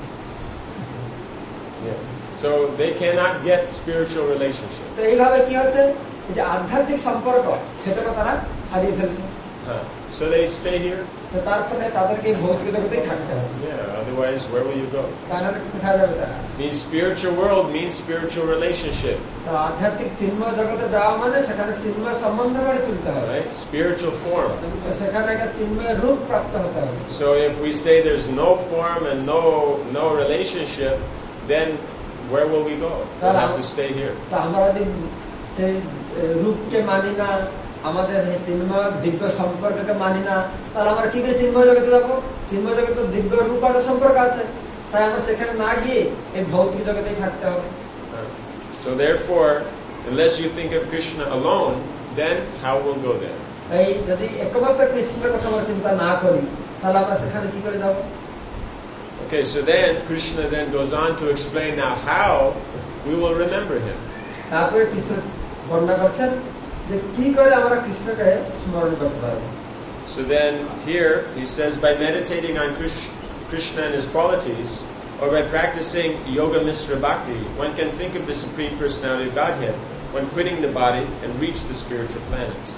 So they cannot get spiritual relationships. তো এইভাবে কি হচ্ছে যে আধ্যাত্মিক সম্পর্ক সেটাকে তারা হারিয়ে ফেলছে। So they stay here. তো তার ফলে তাদেরকে ভৌতিক জগতেই থাকতে হচ্ছে। Yeah, otherwise where will you go? তাহলে কোথায় যাবে তারা? Means spiritual world means spiritual relationship. তো আধ্যাত্মিক চিন্ময় জগতে যাওয়া মানে সেখানে চিন্ময় সম্বন্ধ গড়ে তুলতে হবে। Right? Spiritual form. তো সেখানে একটা চিন্ময় রূপ প্রাপ্ত হতে হবে। So if we say there's no form and no no relationship, then where will we go? We'll have to stay here. তো আমরা যদি সেই রূপকে মানি না, আমাদের চিন্ময় দিব্য সম্পর্ককে মানি না, তাহলে আমরা কি করে চিন্ময় জগতে যাবো? চিন্ময় জগতে তো দিব্য রূপ আর সম্পর্ক আছে, তাই আমরা সেখানে না গিয়ে এই ভৌতিক জগতেই থাকতে হবে। So therefore, unless you think of Krishna alone, then how will go there? এই যদি একমাত্র কৃষ্ণের কথা আমরা চিন্তা না করি তাহলে আমরা সেখানে কি করে যাব? Okay, so then Krishna then goes on to explain now how we will remember him. তারপরে কৃষ্ণ বর্ণনা করছেন যে কি করে আমরা কৃষ্ণকে স্মরণ করতে পারব। So then here he says by meditating on Krishna and his qualities, or by practicing Yoga Mishra Bhakti, one can think of the Supreme Personality of Godhead when quitting the body and reach the spiritual planets.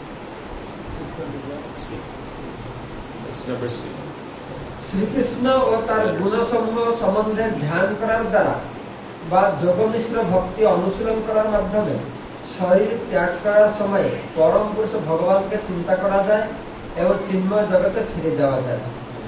C. That's number C. Shrikrishna ও তার গুণসমূহ সম্বন্ধে ধ্যান করার দ্বারা বা যোগমিশ্র ভক্তি অনুশীলন করার মাধ্যমে শরীর ত্যাগ করার সময় পরম পুরুষ ভগবানকে চিন্তা করা যায় এবং চিন্ময় জগতে ফিরে যাওয়া যায়।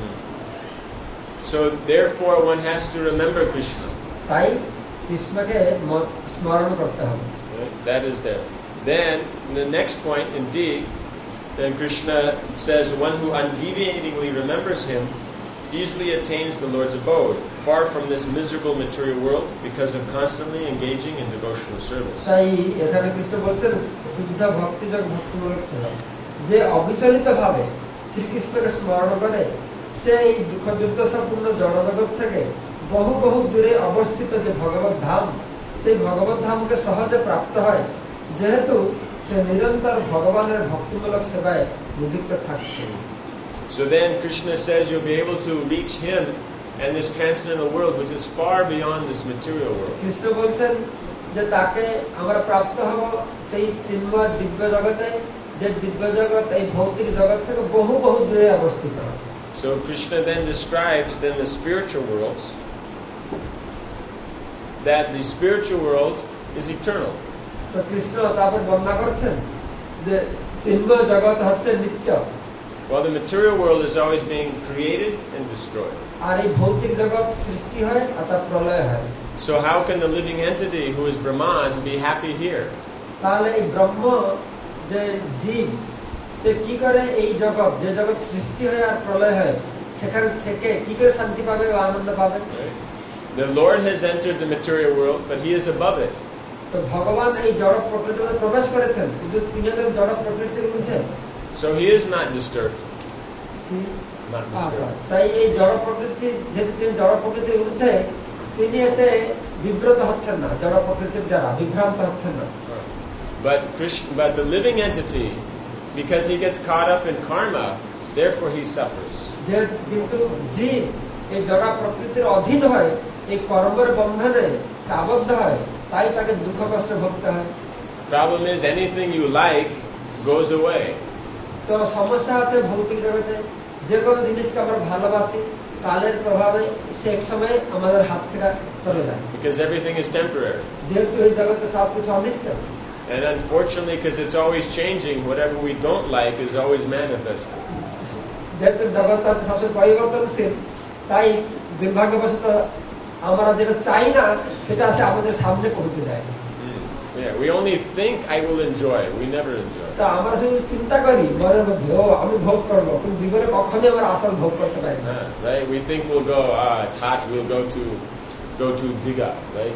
So therefore one has to remember Krishna. তাই কৃষ্ণকে স্মরণ করতে হবে। That is there. Then the next point indeed, then Krishna says one who undeviatingly remembers him easily attains the Lord's abode, far from this miserable material world because of constantly engaging in devotional service. তাই এখানে কৃষ্ণ বলছেন শুদ্ধ ভক্তিযোগ ভক্তিমূলক সেবা, যে অবিচলিত ভাবে শ্রীকৃষ্ণকে স্মরণ করে সেই দুঃখ দুর্দশাপূর্ণ জড়জগৎ থেকে বহু বহু দূরে অবস্থিত যে ভগবত ধাম, সেই ভগবত ধামকে সহজে প্রাপ্ত হয়, যেহেতু সে নিরন্তর ভগবানের ভক্তিমূলক সেবায় নিযুক্ত থাকছে। So then Krishna says you'll be able to reach him and this transcendental world which is far beyond this material world. Krishna বলছেন যে তাকে আমরা প্রাপ্ত হব সেই চিন্ময় দিব্য জগতে, যে দিব্য জগৎ এই ভৌতিক জগৎ থেকে বহু বহু দূরে অবস্থিত। So Krishna then describes then the spiritual worlds, that the spiritual world is eternal. তো কৃষ্ণ তারপর বর্ণনা করছেন যে চিন্ময় জগৎ হচ্ছে নিত্য। Well, the material world is always being created and destroyed. আর এই ভৌতিক জগৎ সৃষ্টি হয় আর তার প্রলয় হয়। So how can the living entity who is Brahman be happy here? তাহলে এই ব্রহ্ম যে জীব সে কি করে এই জগৎ যে জগৎ সৃষ্টি হয় আর প্রলয় হয় সেখান থেকে কি করে শান্তি পাবে বা আনন্দ পাবে? The Lord has entered the material world, but He is above it. তো ভগবান এই জড় প্রকৃতিতে প্রবেশ করেছেন কিন্তু তিনি হলেন জড় প্রকৃতির মধ্যে। So He is not disturbed. Not disturbed. তাই এই জড় প্রকৃতি যেহেতু তিনি জড় প্রকৃতির ঊর্ধ্বে তিনি এতে বিব্রত হচ্ছেন না, জড় প্রকৃতির দ্বারা বিভ্রান্ত হচ্ছেন না। But Krishna, but the living entity, because he gets caught up in karma, therefore he suffers. যে কিন্তু জীব এই জড় প্রকৃতির অধীন হয়, এই কর্মের বন্ধনে সে আবদ্ধ হয়, তাই তাকে দুঃখ কষ্ট ভুগতে হয়। Problem is anything you like goes away. তো সমস্যা আছে ভৌতিক জগতে, যে কোনো জিনিসকে আমরা ভালোবাসি কালের প্রভাবে সে এক সময় আমাদের হাত থেকে চলে যায়। Because everything is temporary. যেহেতু এই জগতে সবকিছু অনিত্য। And unfortunately, because it's always changing, whatever we don't like is always manifested. যেহেতু জগৎ সবসময় পরিবর্তনশীল, তাই দুর্ভাগ্যবশত আমরা যেটা চাই না সেটা আসে আমাদের সামনে পৌঁছে যায়। Yeah, we only think I will enjoy, we never enjoy. তা আমরা শুধু চিন্তা করি মনের মধ্যে ও আমি ভোগ করবো, কিন্তু জীবনে কখনোই আমরা আসল ভোগ করতে পারি না। Uh, right? We think we'll go, ah, it's hot, we'll go to go to Diga, right?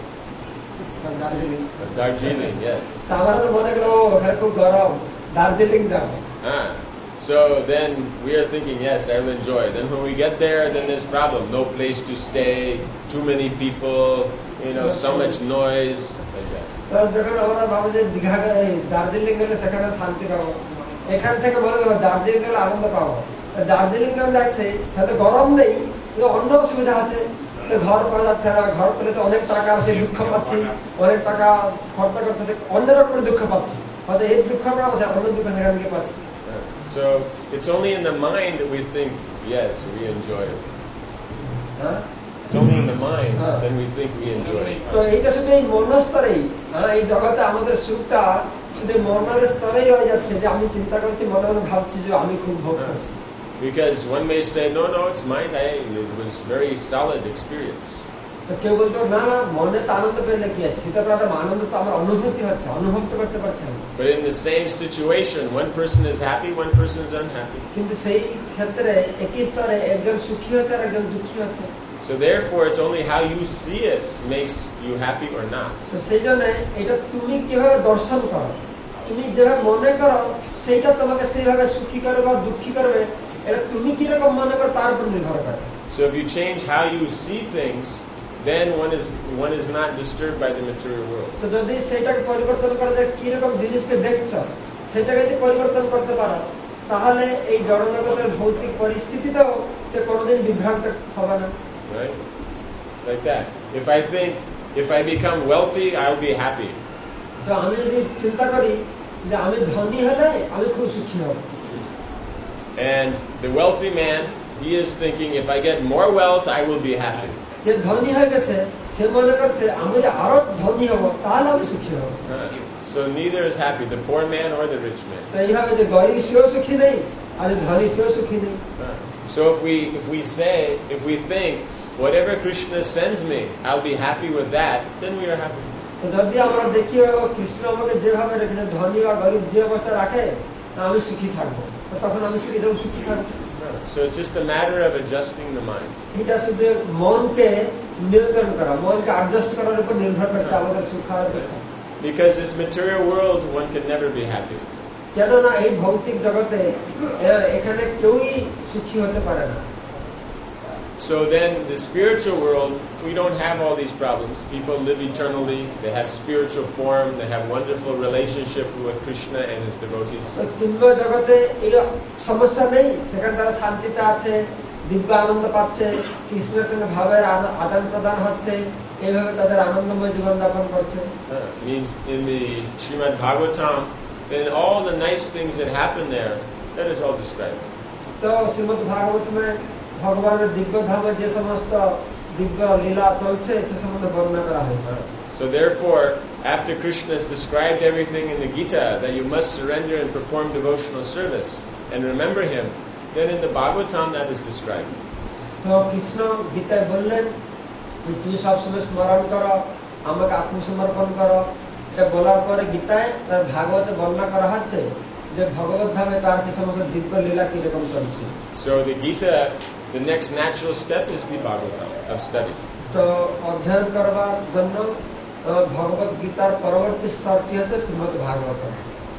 Darjeeling Darjeeling, yes. তা আমরা তো মনে করো ওখানে খুব গরম, দার্জিলিং যাবো। Ah, so then we are thinking, yes, I will enjoy. Then when we get there, then there's problem. No place to stay, too many people, you know, so much noise, like that. তো যখন আমরা ভাবো যে দীঘা দার্জিলিং গেলে সেখানে শান্তি পাবো, এখান থেকে মনে করবো দার্জিলিং গেলে আনন্দ পাবো। দার্জিলিং গেলে যাচ্ছে হয়তো গরম নেই, কিন্তু অন্য অসুবিধা আছে। ঘর পাওয়া যাচ্ছে না, ঘর পেলে তো অনেক টাকা আছে, দুঃখ পাচ্ছি, অনেক টাকা খরচা করতেছে, অন্য রকমের দুঃখ পাচ্ছি, হয়তো এই দুঃখ আমরা অন্য দুঃখ সেখান থেকে পাচ্ছি। So it's only in the mind that we think, yes, we enjoy it. হ্যাঁ, It's only in the mind then we think we enjoy it. তো এইটা শুধু এই মনস্তরেই, হ্যাঁ, এই জগতে আমাদের সুখটা শুধু মনের স্তরেই হয়ে যাচ্ছে যে আমি চিন্তা করছি, মনে মনে ভাবছি যে আমি খুব ভোগ করছি। Because one may say, no, no, it's mine. I, it was very solid experience. তো কেউ বলতো না না মনে তো আনন্দ পেলে কি আছে, সেটা আনন্দ তো আমার অনুভূতি হচ্ছে, অনুভব তো করতে পারছি না। But in the same situation, one person is happy, one person is unhappy. কিন্তু সেই ক্ষেত্রে একই স্তরে একজন সুখী হচ্ছে আর একজন দুঃখী হচ্ছে। So therefore, it's only how you see it makes you happy or not. তো সেই জন্য এটা তুমি কিভাবে দর্শন করো, তুমি যেভাবে মনে করো সেইটা তোমাকে সেইভাবে সুখী করবে বা দুঃখী করবে, এটা তুমি কিরকম মনে করো তার উপর নির্ভর করে। So if you change how you see things, then one is one is not disturbed by the material world. তো যদি সেটাকে পরিবর্তন করে যে কিরকম জিনিসকে দেখছো সেটাকে যদি পরিবর্তন করতে পারো, তাহলে এই জড়জগতের ভৌতিক পরিস্থিতিতেও সে কোনোদিন বিভ্রান্ত হবে না। Right? Like that. If I think, if I become wealthy, I'll be happy. তো আমি যদি চিন্তা করি যে আমি ধনী হলে আমি খুব সুখী হব। And the wealthy man, he is thinking, if I get more wealth, I will be happy. যে ধনী হয়ে গেছে সে মনে করছে আমি যে আরো ধনী হব তাহলে আমি সুখী হব। So neither is happy, the poor man or the rich man. তো এইভাবে যে গরিব সেও সুখী নেই আর ধনী সেও সুখী নেই। So if we if we say, if we think, whatever Krishna sends me, I'll be happy with that, then we are happy. তো যদি আমরা দেখি কৃষ্ণ আমাকে যেভাবে রেখেছে, ধনী বা গরিব যে অবস্থা রাখে আমি সুখী থাকবো, তখন আমি এটাও সুখী থাকবো। So it's just a matter of adjusting the mind. এটা শুধু মনকে নিয়ন্ত্রণ করা, মনকে অ্যাডজাস্ট করার উপর নির্ভর করছে আমাদের সুখ আর দুঃখ। Because this material world, one can never be happy. কেননা এই ভৌতিক জগতে এখানে কেউই সুখী হতে পারে না। So then the spiritual world, we don't have all these problems. People live eternally, they have spiritual form, they have wonderful relationship with Krishna and his devotees. চিন্ময় জগতে এই সমস্যা নেই, সেখানে তারা শান্তিতে আছে, দিব্য আনন্দ পাচ্ছে, কৃষ্ণের সঙ্গে ভাবের আদান প্রদান হচ্ছে, এইভাবে তাদের আনন্দময় জীবন যাপন করছে। Uh, means in the Srimad Bhagavatam, then all the nice things that happen there, that is all described. তো শ্রীমদ ভাগবতমে ভগবানের দিব্য ধামে যে সমস্ত দিব্য লীলা চলছে সে সম্বন্ধে বর্ণনা করা হয়েছে। So therefore, after Krishna has described everything in the Gita that you must surrender and perform devotional service and remember him, then in the Bhagavatam that is described. तो कृष्ण गीताয় বললেন যে তুই সবসময় স্মরণ করো, আমাকে আত্মসমর্পণ করো। এটা বলার পরে গীতায় তার ভাগবতে বর্ণনা করা হচ্ছে যে ভগবত ধামে তার সে সমস্ত দিব্য লীলা কিরকম চলছে। So the Gita, the next natural step is the Bhagavatam of study. তো অধ্যয়ন করবার জন্য ভগবত গীতার পরবর্তী স্তরটি হচ্ছে Shrimad Bhagavatam.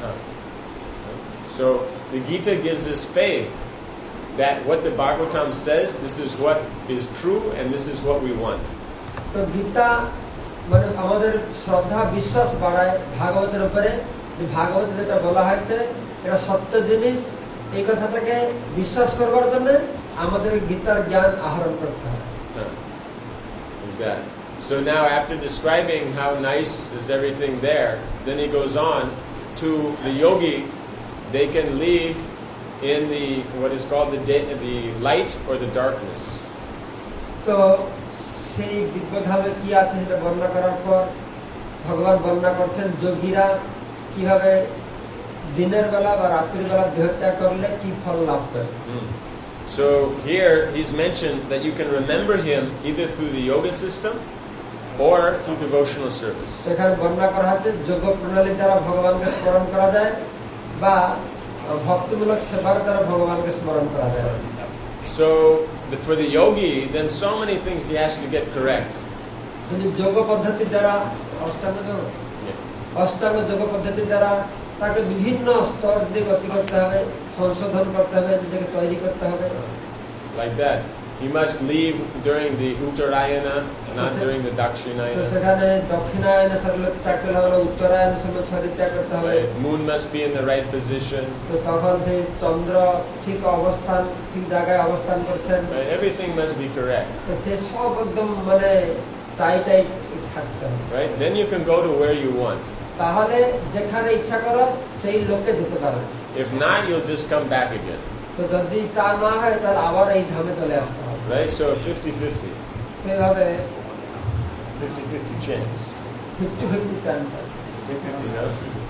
So the Gita gives us faith that what the Bhagavatam says, this is what is true and this is what we want. তো গীতা মানে আমাদের শ্রদ্ধা বিশ্বাস বাড়ায় ভাগবতের উপরে, যে ভাগবত যেটা বলা হয়েছে এটা সত্য জিনিস, এই কথাটাকে বিশ্বাস করবার জন্য আমাদের গীতার জ্ঞান আহরণ করতে হয়। That. So now after describing how nice is everything there, then he goes on to the yogi, they can live in the what is called the day, the light or the darkness. তো সেই দিব্যধামে কি আছে সেটা বর্ণনা করার পর ভগবান বর্ণনা করছেন যোগীরা কিভাবে দিনের বেলা বা রাত্রির বেলা দেহত্যাগ করলে কি ফল লাভ করে। So here he's mentioned that you can remember him either through the yoga system or through devotional service. এখানে বর্ণনা করা হচ্ছে যোগ প্রণালী দ্বারা ভগবানকে স্মরণ করা যায় বা ভক্তিমূলক সেবার দ্বারা ভগবানকে স্মরণ করা যায়। So the, for the yogi, then so many things he has to get correct. যদি যোগ পদ্ধতি দ্বারা অষ্টাঙ্গ যোগ অষ্টাঙ্গ যোগ পদ্ধতি দ্বারা তাকে বিভিন্ন স্তর দিয়ে গতি করতে হবে, সংশোধন করতে হবে, নিজেকে তৈরি করতে হবে। Like that. He must leave during the Uttarayana, not during the Dakshinayana. তো সেখানে দক্ষিণায়নে শরীর ত্যাগ করতে হবে, উত্তরায়ণের সময় শরীর ত্যাগ করতে হবে। Moon must be in the right position. তো তখন সেই চন্দ্র ঠিক অবস্থান ঠিক জায়গায় অবস্থান করছেন। Everything must be correct. তো সে সব একদম মানে টাই টাই থাকতে হবে। Right? Then you can go to where you want. তাহলে যেখানে ইচ্ছা করো সেই লোকে যেতে পারো। If not, you'll just come back again. তো যদি তা না হয় তাহলে আবার এই ধামে চলে আসতে হবে। Right? So fifty fifty. তো এভাবে fifty fifty chance. Fifty fifty chance আছে। fifty fifty, no?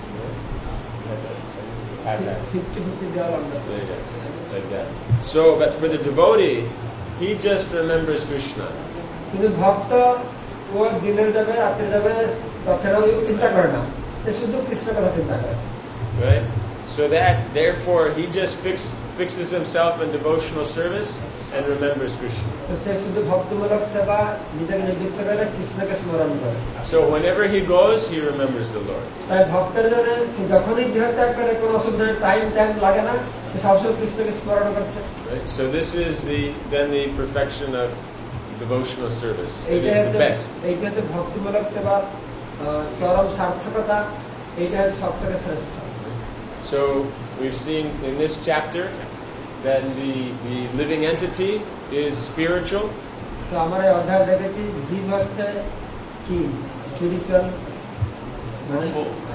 Have that. Fifty fifty দেওয়া লম্বা। There you go. Like that. So, but for the devotee, he just remembers Krishna. কিন্তু ভক্ত ও দিনের যাবে রাত্রে যাবে দক্ষিণা চিন্তা করে না, সে শুধু কৃষ্ণ কথা চিন্তা করে। Right? So that, therefore, he just fix, fixes himself in devotional service and remembers Krishna. তো সে শুধু ভক্তিমূলক সেবা নিজেকে নিযুক্ত করে কৃষ্ণকে স্মরণ করে। So whenever he goes, he remembers the Lord. তাই ভক্তের জন্য সে যখনই দেহ ত্যাগ করে কোনো অসুবিধা টাইম টাইম লাগে না, সে সবসময় কৃষ্ণকে স্মরণ করছে। Right? So this is the then the perfection of devotional service. It is the best. এইটা হচ্ছে ভক্তিমূলক সেবার চরম সার্থকতা, এইটা হচ্ছে সব থেকে শ্রেষ্ঠ। So we've seen in this chapter that the the living entity is spiritual. তো আমরা এই অধ্যায় দেখেছি জীব হচ্ছে কি স্পিরিচুয়াল মানে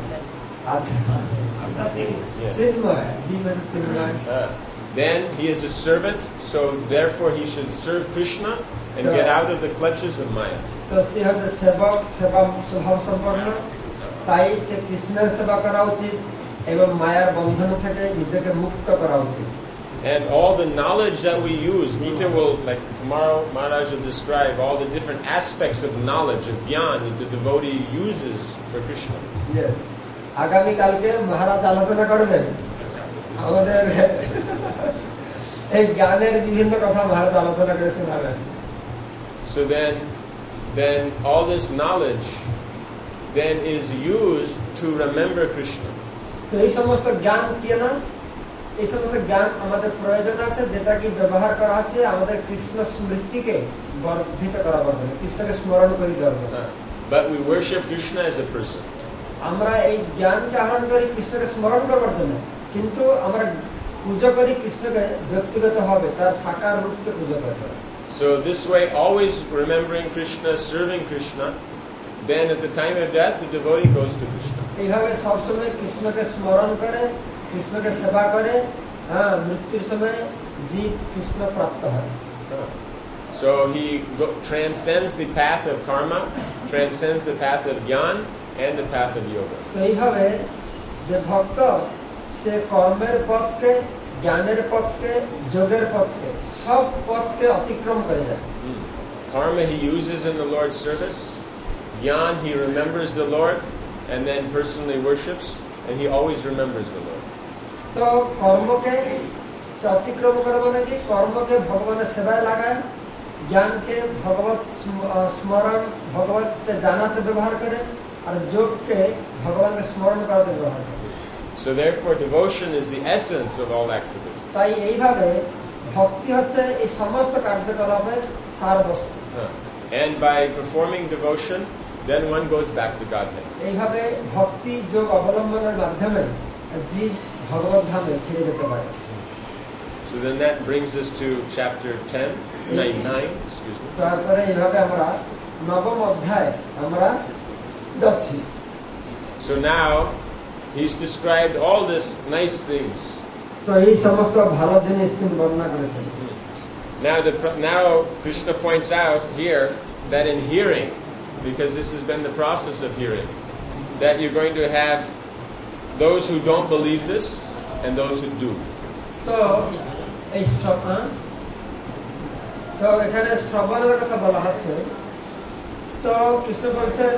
চিন্ময়, জীব হচ্ছে চিন্ময়। Then he is a servant, so therefore he should serve Krishna and get out of the clutches of Maya. তো সে হচ্ছে সেবক, সেবা স্বভাব সম্পন্ন, তাই সে কৃষ্ণের সেবা করা উচিত এবং মায়ার বন্ধন থেকে নিজেকে মুক্ত করা উচিত। And all the knowledge that we use, Gita will, like tomorrow Maharaj will describe all the different aspects of knowledge, of jnana that the devotee uses for Krishna. Yes. আগামী কালকে মহারাজ আলোচনা করবেন আমাদের এই জ্ঞানের বিভিন্ন কথা মহারাজ আলোচনা করে শোনাবেন। So then, then all this knowledge then is used to remember Krishna. তো এই সমস্ত জ্ঞান কি না, এই সমস্ত জ্ঞান আমাদের প্রয়োজন আছে, যেটা কি ব্যবহার করা হচ্ছে আমাদের কৃষ্ণ স্মৃতিকে বর্ধিত করার জন্য, কৃষ্ণকে স্মরণ করে দেওয়ার জন্য। But we worship Krishna as a person. আমরা এই জ্ঞানকে আহরণ করি কৃষ্ণকে স্মরণ করবার জন্য, কিন্তু আমরা পুজো করি কৃষ্ণকে ব্যক্তিগত হবে, তার সাকার রূপকে পুজো করতে হবে। So this way, always remembering Krishna, serving Krishna, then at the time of death, the devotee goes to Krishna. এইভাবে সবসময় কৃষ্ণকে স্মরণ করে, কৃষ্ণকে সেবা করে, হ্যাঁ, মৃত্যুর সময় জীব কৃষ্ণ প্রাপ্ত হয়। So he go, transcends the path of karma, transcends the path of jnana, and the path of yoga. তো এইভাবে যে ভক্ত সে কর্মের পথকে, জ্ঞানের পথকে, যোগের পথকে, সব পথকে অতিক্রম করে যায়। Mm. Karma he uses in the Lord's service. Jnana he remembers the Lord and then personally worships, and he always remembers the Lord. তো কর্মকে সে অতিক্রম করে মানে কি, কর্মকে ভগবানের সেবায় লাগায়, জ্ঞানকে ভগবত স্মরণ, ভগবতকে জানাতে ব্যবহার করে, আর যোগকে ভগবানকে স্মরণ করাতে ব্যবহার করে। So therefore devotion is the essence of all activities. তাই এইভাবে ভক্তি হচ্ছে এই সমস্ত কার্যকলাপের সারবস্তু। Huh. And by performing devotion, then one goes back to Godhead. এইভাবে ভক্তি যোগ অবলম্বনের মাধ্যমে জীব ভগবত ধামে ফিরে যেতে পারে। So then that brings us to chapter ten, nine, nine, excuse me. তারপরে এইভাবে আমরা নবম অধ্যায় আমরা যাচ্ছি। So now he's described all this nice things. তো এই সমস্ত ভালো জিনিস তিনি বর্ণনা করেছেন। Now the now Krishna points out here that in hearing, because this has been the process of hearing, that you're going to have those who don't believe this and those who do. তো এই শ্রবণ, তো এখানে শ্রবণের কথা বলা হচ্ছে। তো কৃষ্ণ বলছেন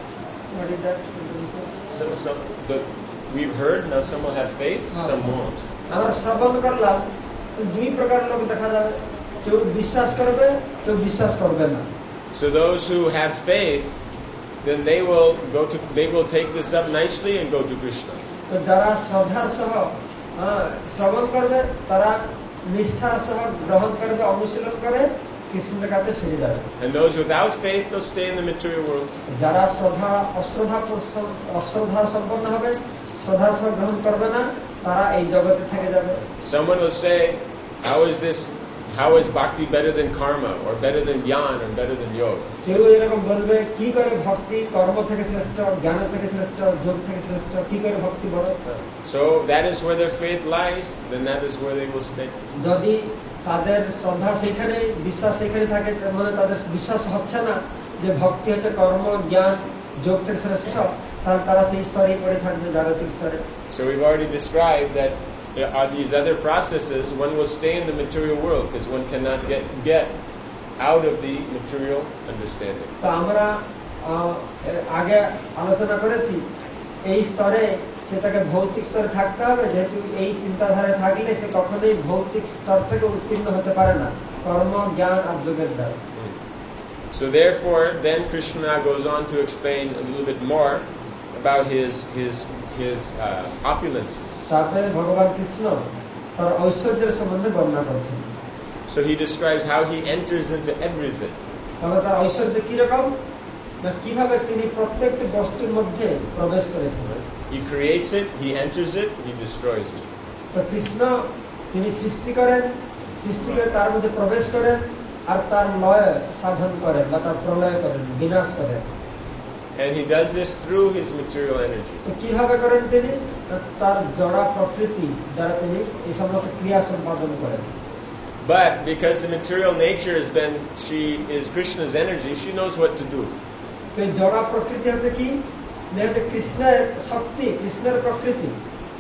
So, so the, we've heard, now some will have faith, some won't. আমরা শ্রবণ করলাম, দুই প্রকার লোক দেখা যাবে, কেউ বিশ্বাস করবে, কেউ বিশ্বাস করবে না। So those who have faith, then they will go to, they will take this up nicely and go to Krishna. তো যারা শ্রদ্ধার সহ শ্রবণ করবে, তারা নিষ্ঠার সহ গ্রহণ করবে, অনুশীলন করে কৃষ্ণের কাছে ফিরে যাবে। And those without faith, they'll stay in the material world. যারা শ্রদ্ধা অশ্রদ্ধা অশ্রদ্ধার সম্পন্ন হবে, শ্রদ্ধার সহ গ্রহণ করবে না, তারা এই জগতে থেকে যাবে। Someone will say, how is this, how is bhakti better than karma, or better than jnana, or better than yoga? কেউ এরকম বলবে, কি করে ভক্তি কর্ম থেকে শ্রেষ্ঠ, জ্ঞান থেকে শ্রেষ্ঠ, যোগ থেকে শ্রেষ্ঠ, কি করে ভক্তি বড়? So that is where their faith lies, then that is where they will stay. যদি তাদের শ্রদ্ধা সেখানে, বিশ্বাস সেখানে থাকে, মানে তাদের বিশ্বাস হচ্ছে না যে ভক্তি হচ্ছে কর্ম, জ্ঞান, যোগ থেকে শ্রেষ্ঠ, তাহলে তারা সেই স্তরেই পড়ে থাকবে, জাগতিক স্তরে। So we've already described that there are these other processes, one will stay in the material world because one cannot get get out of the material understanding. তো আমরা আগে আলোচনা করেছি, এই স্তরে সেটাকে ভৌতিক স্তরে থাকতে হবে, যেহেতু এই চিন্তাধারায় থাকলে সে কখনোই ভৌতিক স্তর থেকে উত্তীর্ণ হতে পারে না কর্ম, জ্ঞান আর যোগের দ্বারা। So therefore, then Krishna goes on to explain a little bit more about his his his uh, opulences. তারপরে ভগবান কৃষ্ণ তার ঐশ্বর্যের সম্বন্ধে বর্ণনা করছেন। So he describes how he enters into everything. তবে তার ঐশ্বর্য কিরকম, না কিভাবে তিনি প্রত্যেকটি বস্তুর মধ্যে প্রবেশ করেছেন। He creates it, he enters it, he destroys it. তো কৃষ্ণ তিনি সৃষ্টি করেন, সৃষ্টি করে তার মধ্যে প্রবেশ করেন, আর তার লয় সাধন করেন বা তার প্রলয় করেন, বিনাশ করেন। And he does this through his material energy. তো কিভাবে করেন তিনি, তার জড়া প্রকৃতি দ্বারা তিনি এই সমস্ত ক্রিয়া সম্পাদন করেন। But because the material nature has been, she is Krishna's energy, she knows what to do. তো জড়া প্রকৃতি হচ্ছে কি, যেহেতু কৃষ্ণের শক্তি, কৃষ্ণের প্রকৃতি,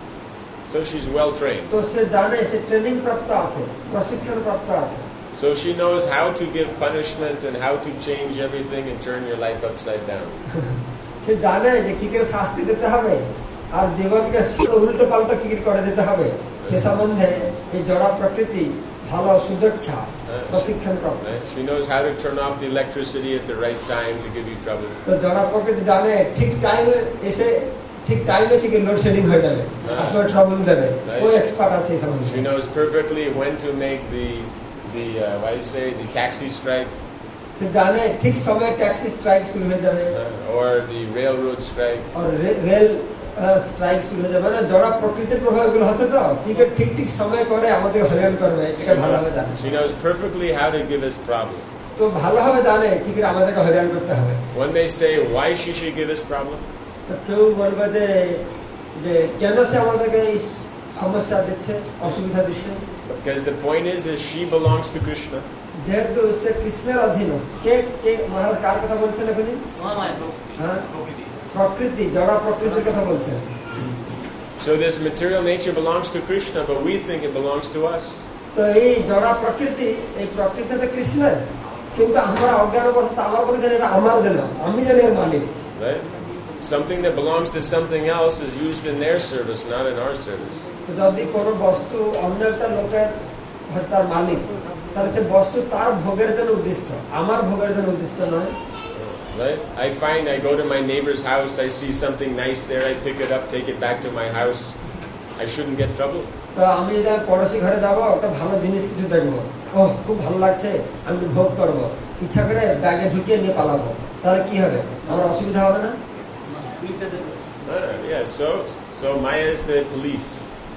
So she's well trained. তো সে জানে, সে ট্রেনিং প্রাপ্ত আছে, প্রশিক্ষণ প্রাপ্ত আছে। So she knows how to give punishment and how to change everything and turn your life upside down. সে জানে যে কি করে শাস্তি দিতে হবে আর জীবনকে উল্টো পাল্টা কি করে দিতে হবে, সে সম্বন্ধে এই জড়া প্রকৃতি ভালো সুদক্ষা প্রশিক্ষণ প্রাপ্ত। She knows how to turn off the electricity at the right time to give you trouble. তো জড়া প্রকৃতি জানে ঠিক টাইমে এসে ঠিক টাইমে থেকে লোডশেডিং হয়ে যাবে, আপনার ট্রাবল দেবে, ও এক্সপার্ট আছে এই সম্বন্ধে। She knows perfectly when to make the the uh, what do you say the taxi strike. সে জানে ঠিক সময়ে ট্যাক্সি স্ট্রাইক শুরু হয়ে যাবে, or the railroad strike, আর রেল স্ট্রাইক শুরু হয়ে যাবে। না জড়া প্রকৃতির প্রভাব এগুলো হচ্ছে, তো ঠিক ঠিক ঠিক সময় করে আমাদের হয়রান করবে, এটা ভালোভাবে জানে। She knows perfectly how to give us problem. তো ভালোভাবে জানে ঠিক আমাদেরকে হয়রান করতে হবে। When they say why she should give us problem, তো কেউ বলবে যে যে কেন সে আমাদেরকে এই সমস্যা দিচ্ছে, অসুবিধা দিচ্ছে। because the point is is she belongs to Krishna. যেহেতু সে কৃষ্ণের অধীন। কে কে মহারাজ কার কথা বলছেন এখনই? হ্যাঁ প্রকৃতি জড় প্রকৃতির কথা বলছেন। So this material nature belongs to Krishna, but we think it belongs to us. তো এই জড় প্রকৃতি এই প্রকৃতি হচ্ছে কৃষ্ণের, কিন্তু আমরা অজ্ঞান অবস্থা আমার বলে জানি এটা আমার জন্য, আমি জানি এর মালিক। Right? Something that belongs to something else is used in their service, not in our service. যদি কোনো বস্তু অন্য একটা লোকের তার মালিক, তাহলে সে বস্তু তার ভোগের জন্য উদ্দিষ্ট, আমার ভোগের জন্য উদ্দিষ্ট নয়। Right? I find I go to my neighbor's house, I see something nice there, I pick it up, take it back to my house. I shouldn't get trouble. তো আমি এটা পড়োশি ঘরে যাবো, একটা ভালো জিনিস কিছু দেখবো, ও খুব ভালো লাগছে, আমি ভোগ করবো, ইচ্ছা করে ব্যাগে ঢুকিয়ে নিয়ে পালাবো, তাহলে কি হবে? আমার অসুবিধা হবে না? Uh, yeah, so so Maya is the police.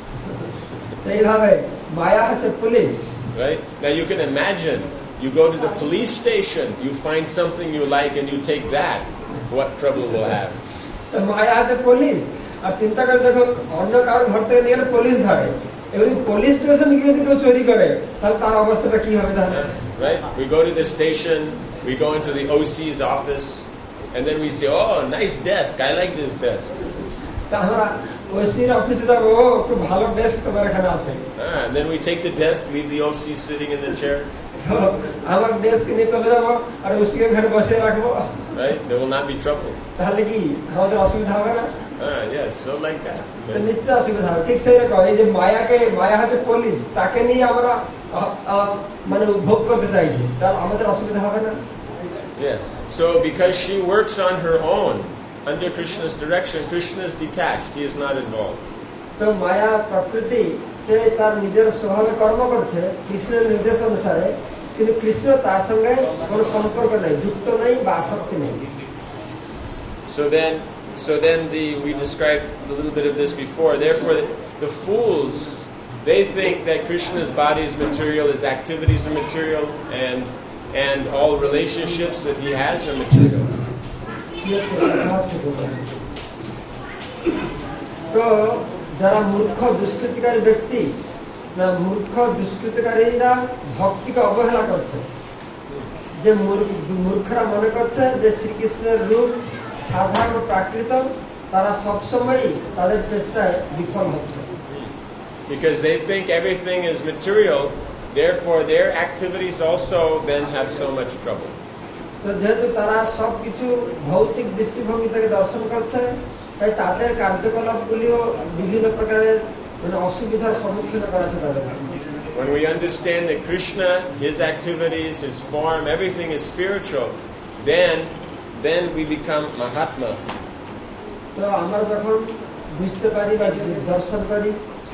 এইভাবে মায়া হচ্ছে police. Right? Now you can imagine, you go to the police station, you find something you like and you take that, what trouble we'll have. তো মায়া হচ্ছে police, আর চিন্তা করে দেখুন অন্য কারোর ঘর থেকে নিয়ে গেলে পুলিশ ধরে, এবার পুলিশ স্টেশন গিয়ে যদি কেউ চুরি করে তাহলে তার অবস্থাটা কি হবে তাহলে? Right? We go to the station, we go into the O C's office, and then we say, oh, nice desk, I like this desk. আমরা ওসির অফিসে যাবো, ও খুব ভালো ডেস্ক তোমার এখানে আছে। Ah, and then we take the desk, leave the O C sitting in the chair. তো আমার ডেস্ক নিয়ে চলে যাবো আর ওসিকে ঘরে বসে রাখবো। Right? There will not be trouble. তাহলে কি আমাদের অসুবিধা হবে না? Ah, yes, so like that. নিশ্চয় অসুবিধা হবে। ঠিক সেই রকম এই যে মায়াকে, মায়া হচ্ছে পুলিশ, তাকে নিয়ে আমরা মানে ভোগ করতে চাইছি, তাহলে আমাদের অসুবিধা হবে না? Yeah. So because she works on her own, under Krishna's direction, Krishna is detached, he is not involved. তো মায়া প্রকৃতি সে তার নিজের স্বভাবে কর্ম করছে কৃষ্ণের নির্দেশ অনুসারে, কিন্তু কৃষ্ণ তার সঙ্গে কোনো সম্পর্ক নেই, যুক্ত নেই বা আসক্তি নেই। So then, so then the we described a little bit of this before. Therefore, the fools, they think that Krishna's body is material, his activities are material, and and all relationships that he has are material. তো যারা মূর্খ দুষ্কৃতিকারী ব্যক্তি, না মূর্খ দুষ্কৃতিকারীরা ভক্তিকে অবহেলা করছে, যে মূর্খরা মনে করছে যে শ্রীকৃষ্ণের রূপ সাধারণ প্রাকৃত, তারা সবসময় তাদের চেষ্টায় বিফল হচ্ছে। Because they think everything is material, therefore their activities also then have so much trouble. তো যেহেতু তারা সবকিছু ভৌতিক দৃষ্টিভঙ্গি থেকে দর্শন করছে, তাই তাদের কার্যকলাপগুলিও বিভিন্ন প্রকারের মানে অসুবিধার সম্মুখীন করাচ্ছে তাদের। When we understand that Krishna, his activities, his form, everything is spiritual, then then we become Mahatma. তো আমরা যখন বুঝতে পারি বা দর্শন করি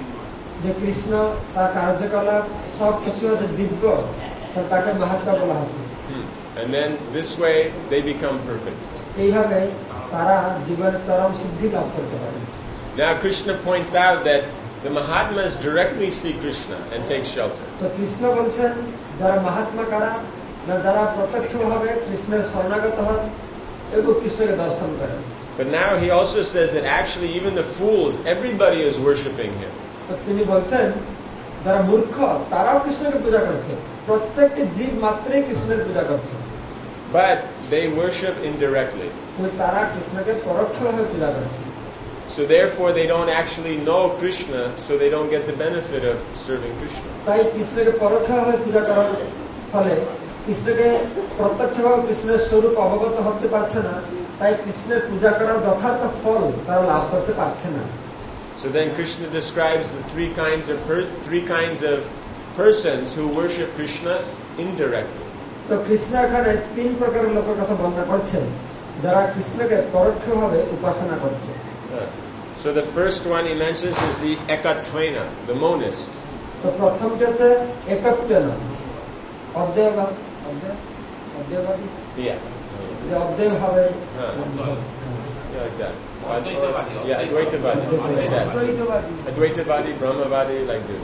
যে কৃষ্ণ তার কার্যকলাপ সব কিছু হচ্ছে দিব্য, তাকে মাহাত্মা বলা হচ্ছে। And then this way they become perfect. এইভাবে তারা জীবনের চরম সিদ্ধি লাভ করতে পারে। Now Krishna points out that the Mahatmas directly see Krishna and take shelter. তো কৃষ্ণ বলছেন যারা মহাত্মা কারা, না যারা প্রত্যক্ষভাবে কৃষ্ণের শরণাগত হন এবং কৃষ্ণকে দর্শন করেন। But now he also says that actually even the fools, everybody is worshipping him. তো তিনি বলছেন যারা মূর্খ তারাও কৃষ্ণকে পূজা করছে, প্রত্যেকটি জীব মাত্রই কৃষ্ণের পূজা করছে। But they worship indirectly. তারা কৃষ্ণকে পরোক্ষভাবে পূজা করছে। So therefore they don't actually know Krishna, so they don't get the benefit of serving Krishna. তাই কৃষ্ণকে পরোক্ষভাবে পূজা করার ফলে কৃষ্ণকে প্রত্যক্ষভাবে কৃষ্ণের স্বরূপ অবগত হতে পারছে না, তাই কৃষ্ণের পূজা করার যথার্থ ফল তারা লাভ করতে পারছে না। So then Krishna describes the three kinds of per- three kinds of persons who worship Krishna indirectly. তো কৃষ্ণ এখানে তিন প্রকারের লোকের কথা বর্ণনা করছেন যারা কৃষ্ণকে পরোক্ষভাবে উপাসনা করছে। So the first one he mentions is the Ekatvaina, the monist. তো প্রথমটি হচ্ছে একত্বেনা, অদ্বৈতবাদ, অদ্বৈতবাদী, Yeah. যে অদ্বৈত ভাবে Huh. Yeah, like that. Yeah, Advaitavadi. Like that. Advaitavadi, Brahmavadi, like this.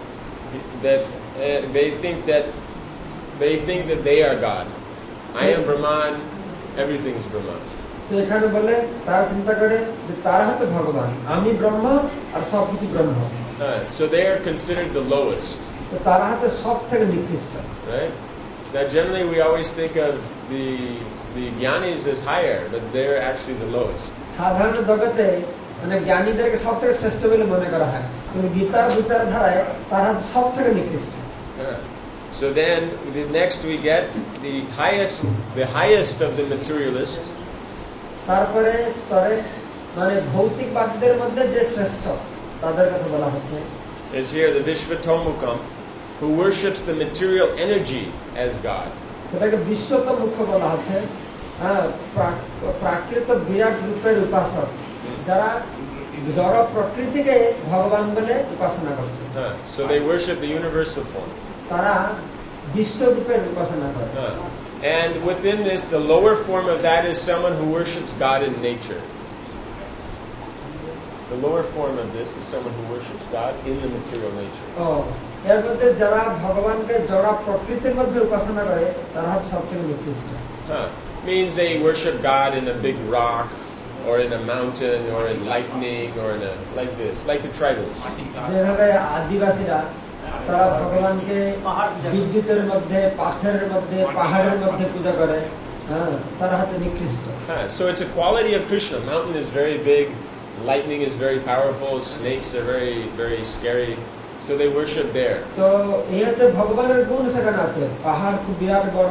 That uh, they think that they think that they are God. I am Brahman. Everything is Brahman. তো এখানে বলে তারা চিন্তা করে যে তারা হচ্ছে ভগবান, আমি ব্রহ্ম আর সব কিছু ব্রহ্ম। Uh, so they are considered the lowest. তো তারা হচ্ছে সব থেকে নিকৃষ্ট। Right? Now generally we always think of the the Gyanis as higher, but they're actually the lowest. সাধারণ জগতে মানে জ্ঞানীদেরকে সব থেকে শ্রেষ্ঠ বলে মনে করা হয়, কিন্তু গীতার বিচারধারায় তারা সব থেকে নিকৃষ্ট। So then, the next we get the highest, the highest of the materialists. তারপরে স্তরে মানে ভৌতিকবাদীদের মধ্যে যে শ্রেষ্ঠ তাদের কথা বলা হচ্ছে। Is here the Vishvatomukam, who worships the material energy as God. সেটাকে বিশ্বতম মুখ্য বলা হচ্ছে, প্রাকৃত বিরাট রূপের উপাসক, যারা জড় প্রকৃতিকে ভগবান বলে উপাসনা করছে। So they worship the universal form. তারা বিশ্বরূপের উপাসনা করে। And within this, the lower form of that is someone who worships God in nature. The lower form of this is someone who worships God in the material nature. Oh, এর মধ্যে যারা ভগবানকে জড় প্রকৃতির মধ্যে উপাসনা করে তারা হচ্ছে সবথেকে নিকৃষ্ট। Means they worship God in a big rock, or in a mountain, or in lightning, or in a like this, like the tribals. যেভাবে আদিবাসীরা তারা ভগবানকে বিদ্যুতের মধ্যে, পাথরের মধ্যে, পাহাড়ের মধ্যে পূজা করে, তারা হচ্ছে নিকৃষ্ট। So it's a quality of Krishna. Mountain is very big, lightning is very powerful, snakes are very, very scary. So they worship there. তো এই হচ্ছে ভগবানের গুণ সেখানে আছে, পাহাড় খুব বিরাট বড়,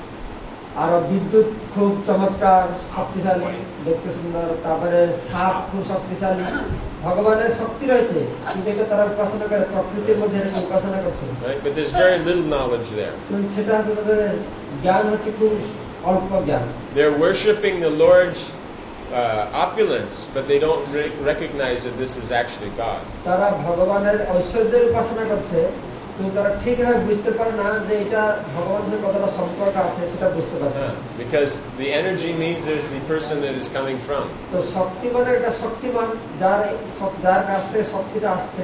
আর বিদ্যুৎ খুব চমৎকার শক্তিশালী, দেখতে সুন্দর, তারপরে সাপ খুব শক্তিশালী, ভগবানের শক্তি রয়েছে, কিন্তু এটা তারা উপাসনা করে প্রকৃতির মধ্যে উপাসনা করছে। But there's very little knowledge there. সেটা হচ্ছে তাদের জ্ঞান হচ্ছে খুব অল্প জ্ঞান। They're worshiping the Lord's uh, opulence, but they don't re- recognize that this is actually God. তারা ভগবানের ঐশ্বর্যের উপাসনা করছে, কিন্তু তারা ঠিকভাবে বুঝতে পারে না যে এটা ভগবানের কতটা সম্পর্ক আছে, সেটা বুঝতে পারে না। Because the energy means there's the person that is coming from. তো শক্তি মানে এটা শক্তিমান, যার যার কাছ থেকে শক্তিটা আসছে।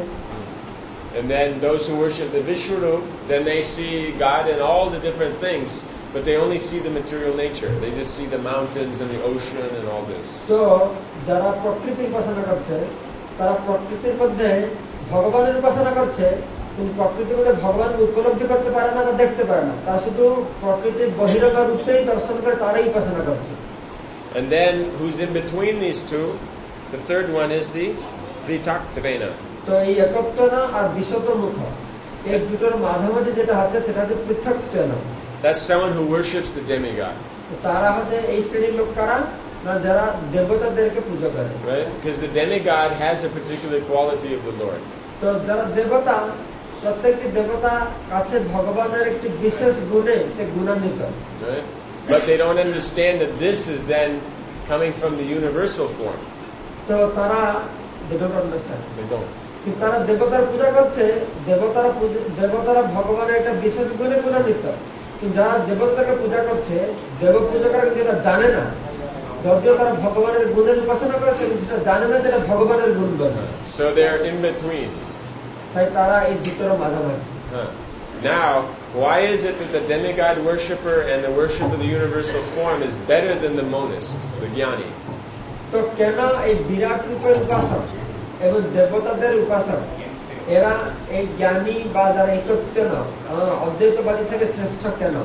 And then those who worship the Vishwarup, then they see God in all the different things, but they only see the material nature. They just see the mountains and the ocean and all this. তো যারা প্রকৃতির উপাসনা করছে, তারা প্রকৃতির মধ্যে ভগবানের উপাসনা করছে, কিন্তু প্রকৃতির মধ্যে ভগবানকে উপলব্ধি করতে পারে না বা দেখতে পারে না, তারা শুধু প্রকৃতির বহিরঙ্গ রূপেই দর্শন করে তারাই উপাসনা করছে। And then who's in between these two? The third one is the Pritaktavena. তো এই একত্বনা আর বিশতমুখ, এই দুটোর মাঝামাঝি যেটা হচ্ছে সেটা হচ্ছে পৃথকত্বনা। That's someone who worships the demigod. তারা হচ্ছে এই শ্রেণীর লোক কারা না, যারা দেবতাদেরকে পূজা করে। Right? Because the demigod has a particular quality of the Lord. তো যারা দেবতা, প্রত্যেকটি দেবতা কাছে ভগবানের একটি বিশেষ গুণে সে গুণান্বিত। Right? But they don't understand that this is then coming from the universal form. তো তারা they don't understand. They don't. কিন্তু তারা দেবতার পূজা করছে, দেবতারা দেবতারা ভগবানের একটা বিশেষ গুণে গুণান্বিত, কিন্তু যারা দেবতাকে পূজা করছে, দেব পূজারা কিন্তু এটা জানে না, যদিও তারা ভগবানের গুণের উপাসনা করছে, কিন্তু সেটা জানে না যেটা ভগবানের গুণ বলে। So they're in between. তাই তারা এই দুটোর মাঝামাঝি। Now, why is it that the demigod worshipper and the worship of the universal form is better than the monist, the jnani? তো কেন এই বিরাট রূপের উপাসক এবং দেবতাদের উপাসক এরা এই জ্ঞানী বা যারা একত্ব না অদ্বৈতবাদী থেকে শ্রেষ্ঠ কেন?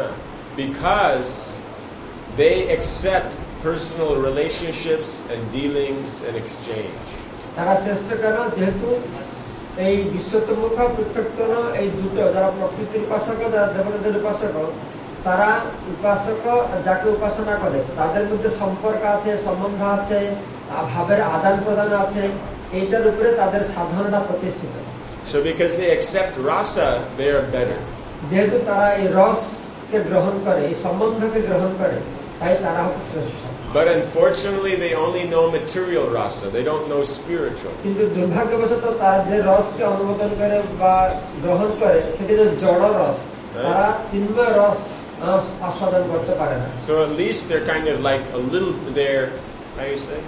Because they accept personal relationships and dealings and exchange. তারা শ্রেষ্ঠ কেন? যেহেতু এই বিশ্বতমুখ পৃথক্তন এই দুটো, যারা প্রকৃতির উপাসক, যারা দেবতাদের উপাসক, তারা উপাসক যাকে উপাসনা করে তাদের মধ্যে সম্পর্ক আছে, সম্বন্ধ আছে, ভাবের আদান প্রদান আছে, এইটার উপরে তাদের সাধনাটা প্রতিষ্ঠিত। So because they accept rasa, they are better. যেহেতু তারা এই রসকে গ্রহণ করে, এই সম্বন্ধকে গ্রহণ করে, তাই তারা হচ্ছে শ্রেষ্ঠ। But unfortunately, they only know material rasa. They don't know spiritual. কিন্তু দুর্ভাগ্যবশত তারা যে রসকে অনুমোদন করে বা গ্রহণ করে সেটি যে জড় রস, তারা চিন্ময় রস আস্বাদন করতে পারে না। So at least they're kind of like a little, they're, how you say?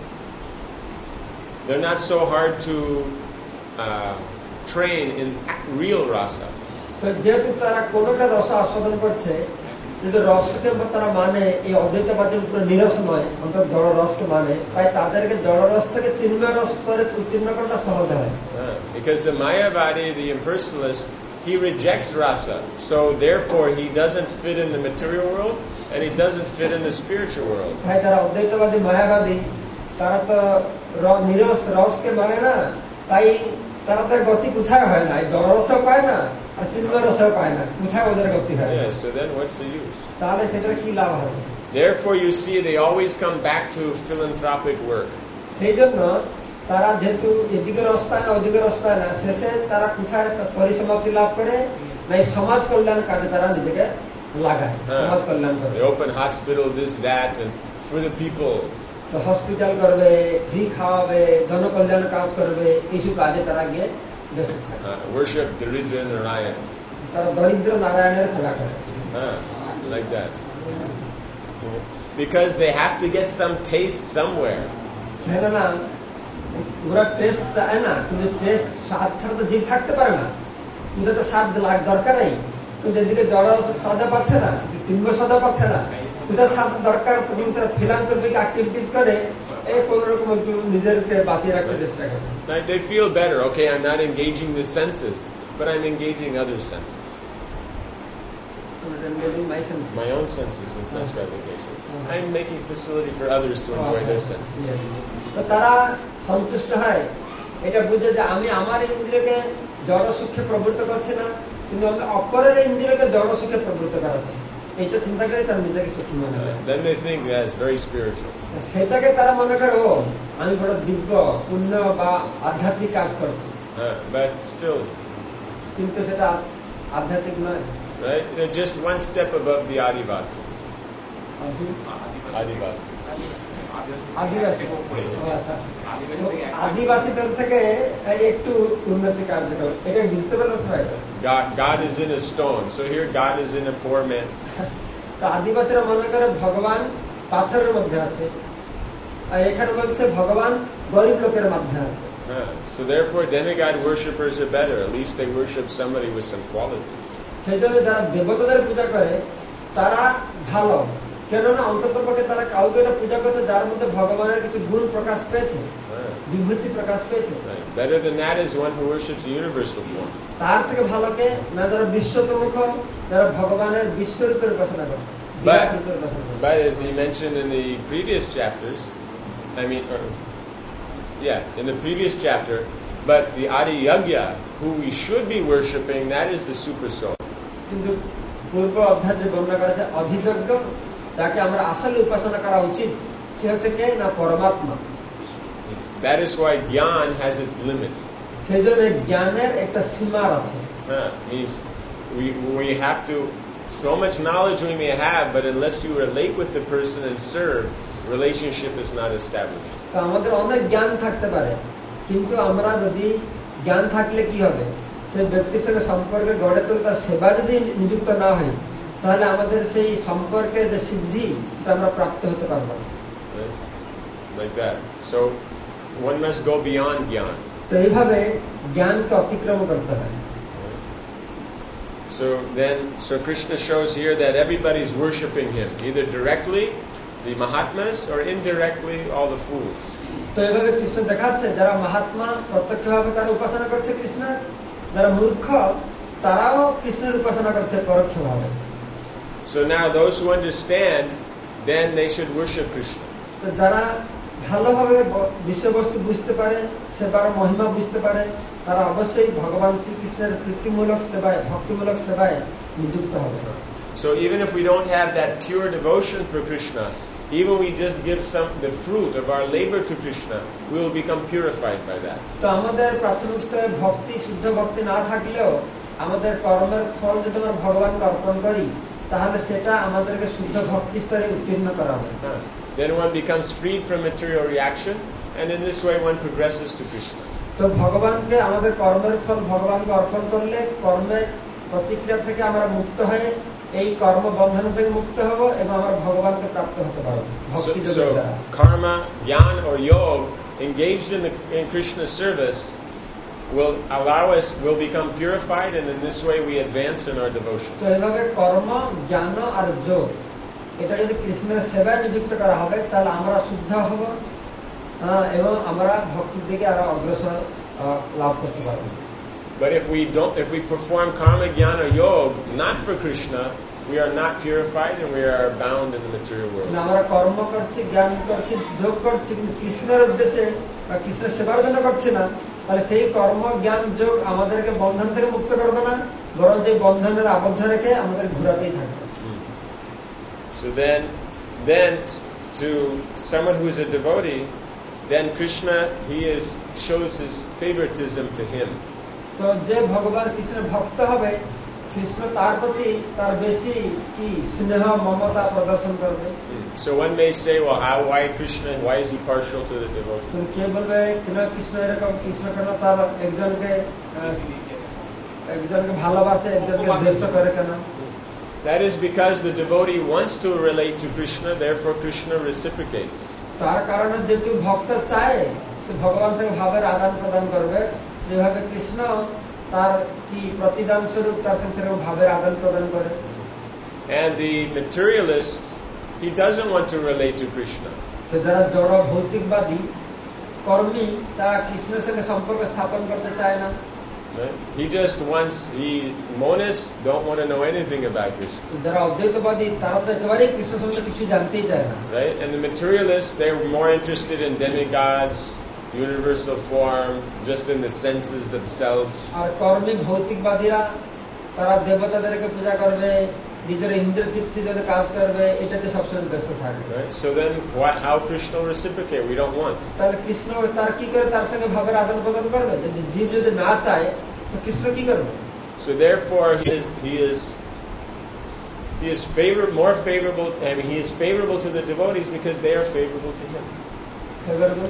They're not so hard to uh, train in real rasa. তো যেহেতু তারা কোনটা রস আস্বাদন করছে, কিন্তু রসকে তারা মানে এই অদ্বৈতবাদের উপরে নিরস নয়, অন্তত জড় রসকে মানে, তাই তাদেরকে জড় রস থেকে চিন্ময় রস স্তরে উত্তীর্ণ করাটা সহজ হয়। Because the Mayavadi, the impersonalist, he rejects rasa, so therefore he doesn't fit in the material world and he doesn't fit in the spiritual world. তাই তারা অদ্বৈতবাদী মায়াবাদী তারা তো নিরস রসকে মানে না, তাই তারা তার গতি কোথায় হয় না, জড় রসও পায় না আর চিন্ময় রসও পায় না, কোথায় ওদের গতি হয়? Yeah, so then what's the use? তাহলে সেটার কি লাভ আছে? Therefore you see they always come back to philanthropic work. সেই জন্য তারা যেহেতু এদিকে রস পায় না ওদিকে রস পায় না, শেষে তারা কোথায় পরিসমাপ্তি লাভ করে না, এই সমাজ কল্যাণ কাজে তারা নিজেকে লাগায়, সমাজ কল্যাণ করে। They open hospital, this, that, and for the people. তো হসপিটাল করবে, ফ্রি খাওয়াবে, জনকল্যাণ কাজ করবে, এইসব কাজে তারা গিয়ে ব্যস্ত থাকে। Uh, worship Daridra Narayan. তারা দরিদ্র নারায়ণের সেবা করে। Uh, like that. Because they have to get some taste somewhere. সেটা না, ওরা টেস্ট চায় না, কিন্তু টেস্ট স্বাদ ছাড়া তো জীব থাকতে পারে না, কিন্তু তো স্বাদ লাগ দরকার নেই। কিন্তু এদিকে জড় সাদা পাচ্ছে না, চিহ্ন সাদা পাচ্ছে না, কিন্তু স্বাদ দরকার, তখন তারা ফিলান্থ্রপিক অ্যাক্টিভিটিস করে এই কোন রকম একটু নিজেরকে বাঁচিয়ে রাখতে চেষ্টা করে। Like they feel better. Okay, I'm not engaging the senses, but I'm engaging other senses. My senses. My own senses in sense gratification. I'm making facility for others to enjoy their senses. তো তারা সন্তুষ্ট হয়, এটা বুঝে যে আমি আমার ইন্দ্রিয়কে জড় সুখে প্রবৃত্ত করছি না, কিন্তু আমি অপরের ইন্দ্রিয়কে জড় সুখে প্রবৃত্ত করাচ্ছি, এইটা চিন্তা করে তারা নিজেকে সুখী মনে হয়। Then they think that's very spiritual. সেটাকে তারা মনে করে ও আমি বড় দিব্য পুণ্য বা আধ্যাত্মিক কাজ করছি, Uh, but still, কিন্তু সেটা আধ্যাত্মিক নয়। right? They're just one step above the Adivasis. Adivasis. আদিবাসী আদিবাসীদের থেকে একটু উন্নতি কার্যকর, এটা বুঝতে পারলো সবাই। God, God is in a stone. So here God is in a poor man. তো আদিবাসীরা মনে করে ভগবান পাথরের মধ্যে আছে, আর এখানে বলছে ভগবান গরিব লোকের মধ্যে আছে। Uh, so therefore demigod worshippers are better. At least they worship somebody with some qualities. সেই জন্য যারা দেবতাদের পূজা করে তারা ভালো, কেননা অন্তত পক্ষে তারা কাউকে একটা পূজা করছে যার মধ্যে ভগবানের কিছু গুণ প্রকাশ পেয়েছে, বিভূতি প্রকাশ পেয়েছে। Better than that is one who worships the universal form. তার থেকে ভালোকে না যারা বিশ্বতমুখ, যারা ভগবানের বিশ্বরূপের উপাসনা করছে। But, but as he mentioned in the previous chapters, I mean, or, yeah, in the previous chapter, but the Adi Yagya, who we should be worshipping, that is the super soul. কিন্তু পূর্ব অধ্যায় যে বর্ণনা করেছে অধিযজ্ঞ, যাকে আমরা আসলে উপাসনা করা উচিত, সে হচ্ছে কে না পরমাত্মা। That is why Gyan has its limit. সেই জন্য জ্ঞানের একটা সীমার আছে। Uh, means we we have to, so much knowledge we may have, but unless you relate with the person and serve, relationship is not established. তো আমাদের অনেক জ্ঞান থাকতে পারে, কিন্তু আমরা যদি জ্ঞান থাকলে কি হবে, সেই ব্যক্তির সঙ্গে সম্পর্কে গড়ে তুলে তার সেবা যদি নিযুক্ত না হয়, তাহলে আমাদের সেই সম্পর্কের যে সিদ্ধি সেটা আমরা প্রাপ্ত হতে পারবো না। Like that. So one must go beyond Gyan. তো এইভাবে জ্ঞানকে অতিক্রম করতে হয়। So then, so Krishna shows here that everybody's worshipping him, either directly, the Mahatmas, or indirectly, all the fools. তো এইভাবে কৃষ্ণ দেখাচ্ছে যারা মহাত্মা প্রত্যক্ষভাবে তারা উপাসনা করছে কৃষ্ণের, যারা মূর্খ তারাও কৃষ্ণের উপাসনা করছে পরোক্ষভাবে। So now those who understand, then they should worship Krishna. তো যারা ভালোভাবে বিষয়বস্তু বুঝতে পারে, সেবার মহিমা বুঝতে পারে, তারা অবশ্যই ভগবান শ্রীকৃষ্ণের প্রীতিমূলক সেবায়, ভক্তিমূলক সেবায় নিযুক্ত হবে। So even if we don't have that pure devotion for Krishna, even we just give some the fruit of our labor to Krishna, we will become purified by that. তো আমাদের প্রাথমিক স্তরে ভক্তি, শুদ্ধ ভক্তি না থাকলেও আমাদের কর্মের ফল যদি আমরা ভগবানকে অর্পণ করি, তাহলে সেটা আমাদেরকে শুদ্ধ ভক্তি স্তরে উত্তীর্ণ করা হবে। Then one becomes freed from material reaction, and in this way one progresses to Krishna. তো ভগবানকে আমাদের কর্মের ফল ভগবানকে অর্পণ করলে কর্মের প্রতিক্রিয়া থেকে আমরা মুক্ত হয়ে এই কর্ম বন্ধন থেকে মুক্ত হব এবং আমরা ভগবানকে প্রাপ্ত হতে পারব। ভক্তি যোগের দ্বারা karma, jnana or yoga engaged in the in Krishna's service will allow us will become purified, and in this way we advance in our devotion. তো এইভাবে কর্ম, জ্ঞান আর যোগ এটা যদি কৃষ্ণের সেবায় নিযুক্ত করা হবে, তাহলে আমরা শুদ্ধ হব এবং আমরা ভক্তির দিকে আরো অগ্রসর লাভ করতে পারব। But if we don't, if we perform karma, jnana, yoga not for Krishna, we are not purified and we are bound in the material world. আমরা কর্ম করছি, জ্ঞান করছি, যোগ করছি, কিন্তু কৃষ্ণের উদ্দেশ্যে বা কৃষ্ণের সেবার জন্য করছি না, তাহলে সেই কর্ম জ্ঞান যোগ আমাদেরকে বন্ধন থেকে মুক্ত করবে না, বরং যে বন্ধনের আবদ্ধ রেখে আমাদের ঘোরাতেই থাকবে। So then, then to someone who is a devotee, then Krishna, he is shows his favoritism to him. তো যে ভগবান কৃষ্ণের ভক্ত হবে, কৃষ্ণ তার প্রতি তার বেশি কি স্নেহ মমতা প্রদর্শন করবে। So one may say, well, how, why Krishna? Why is he partial to the devotee? তুমি কে বলবে কেন কৃষ্ণ এরকম, কৃষ্ণ কেন তার একজনকে একজনকে ভালোবাসে, একজনকে দ্বেষ করে কেন? That is because the devotee wants to relate to Krishna, therefore Krishna reciprocates. তার কারণে যেহেতু ভক্ত চায় সে ভগবানের সঙ্গে ভাবের আদান প্রদান করবে, সেভাবে কৃষ্ণ তার কি প্রতিদান স্বরূপ তার সঙ্গে সেরকম ভাবের আদান প্রদান করে। And the materialist, he doesn't want to relate to Krishna. তো যারা জড় ভৌতিকবাদী কর্মী, তারা কৃষ্ণের সঙ্গে সম্পর্ক স্থাপন করতে চায় না। Right? He just wants, he, monists don't want to know anything about Krishna. যারা অদ্বৈতবাদী তারা তো একেবারেই কৃষ্ণ সম্বন্ধে কিছু জানতেই চায় না। Right? And the materialists, they're more interested in demigods, universal form, just in the senses themselves. আর কর্মী ভৌতিকবাদীরা তারা দেবতাদেরকে পূজা করবে, নিজের ইন্দ্রিয় তৃপ্তির জন্য কাজ করবে, এটাতে সবসময় ব্যস্ত থাকবে। Right? So then, what, how Krishna will reciprocate? We don't want. তাহলে কৃষ্ণ তার কি করে তার সঙ্গে ভাবের আদান প্রদান করবে? যদি জীব যদি না চায় তো কৃষ্ণ কি করবে? So therefore, he is he is he is favor more favorable. I mean, he is favorable to the devotees because they are favorable to him. Favourable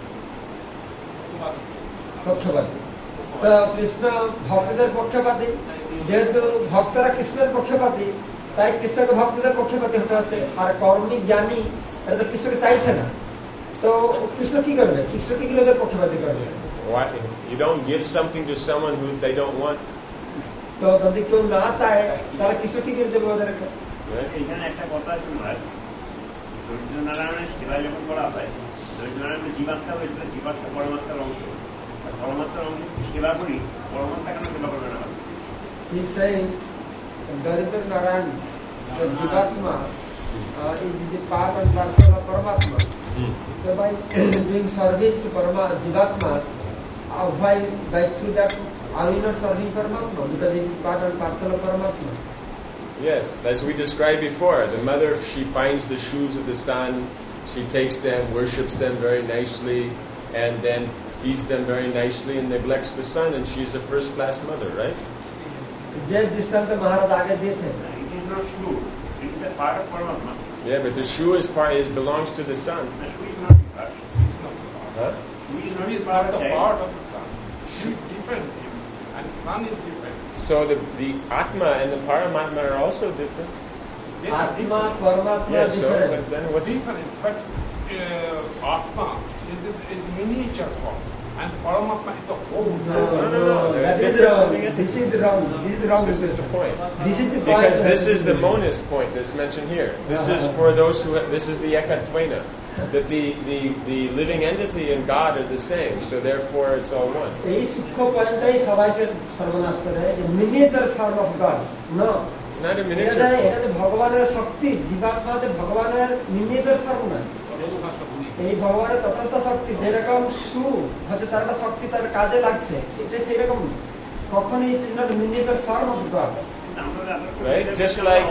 পক্ষপাতী। তো কৃষ্ণ ভক্তদের পক্ষপাতী, যেহেতু ভক্তরা কৃষ্ণের পক্ষপাতী, তাই কৃষ্ণকে ভক্তদের পক্ষপাতী হতে হচ্ছে। আর কর্মী জ্ঞানী এটা তো কৃষ্ণকে চাইছে না, তো কৃষ্ণ কি করবে? কৃষ্ণ কি ওদের পক্ষপাতী করবে? Why? You don't give something to someone who they don't want. তো যদি কেউ না চায় তাহলে কৃষ্ণ কি করে দেবে ওদেরকে? এখানে একটা কথা আছে মহারাজ, দরিদ্র নারায়ণের সেবা যখন করা হয়, দরিদ্র নারায়ণের জীবাত্মা হয়েছিল, জীবাত্মা পরমাত্মার অংশ, আর পরমাত্মার অংশ সেবা করি, পরমাত্মা কেন সেবা করবে না? He's saying Daridra Narayan, the Jivatma, uh, is the part and parcel of Paramatma. Hmm. So by doing service to Parama, Jivatma, uh, why by through that are we not serving Paramatma? Because it is part and parcel of Paramatma. Yes, as we described before, the mother, she finds the shoes of the son, she takes them, worships them very nicely, and then feeds them very nicely and neglects the son, and she's a first-class mother, right? যে দৃষ্টান্ত মহারাজ আগে দিয়েছেন, It is not shoe, it is a part of Paramatma. Yeah, but the shoe is part is belongs to the son. The shoe is not part. It's not Huh? Shoe is Shoe not is part not of the child. part of the sun. She is different, and sun is different. So the the Atma and the Paramatma are also different. They are আত্মা different. পরমাত্মা Yeah, so different. but then what's Different, but uh, Atma is is miniature form, and Paramatma is the whole. No, no, no, no. that There's is different wrong. living This entities. is wrong. This is wrong. This is the point. This is the point. Because this is the monist point that's mentioned here. This is for those who this is the Ekatvena, that the, the, the living entity and God are the same, so therefore it's all one. এই সূক্ষ্ম পয়েন্টটাই সবাইকে সর্বনাশ করে, miniature form of God. No, Not a এটা miniature এটা form. যে ভগবানের শক্তি, জীবাত্মা যে ভগবানের মিনিয়েচার ফর্ম না, এই ভগবানের তটস্থ শক্তি যেরকম সু হচ্ছে তার একটা শক্তি তার কাজে লাগছে, সেটা সেই রকম কখনই it is not miniature form of God. Right? Just like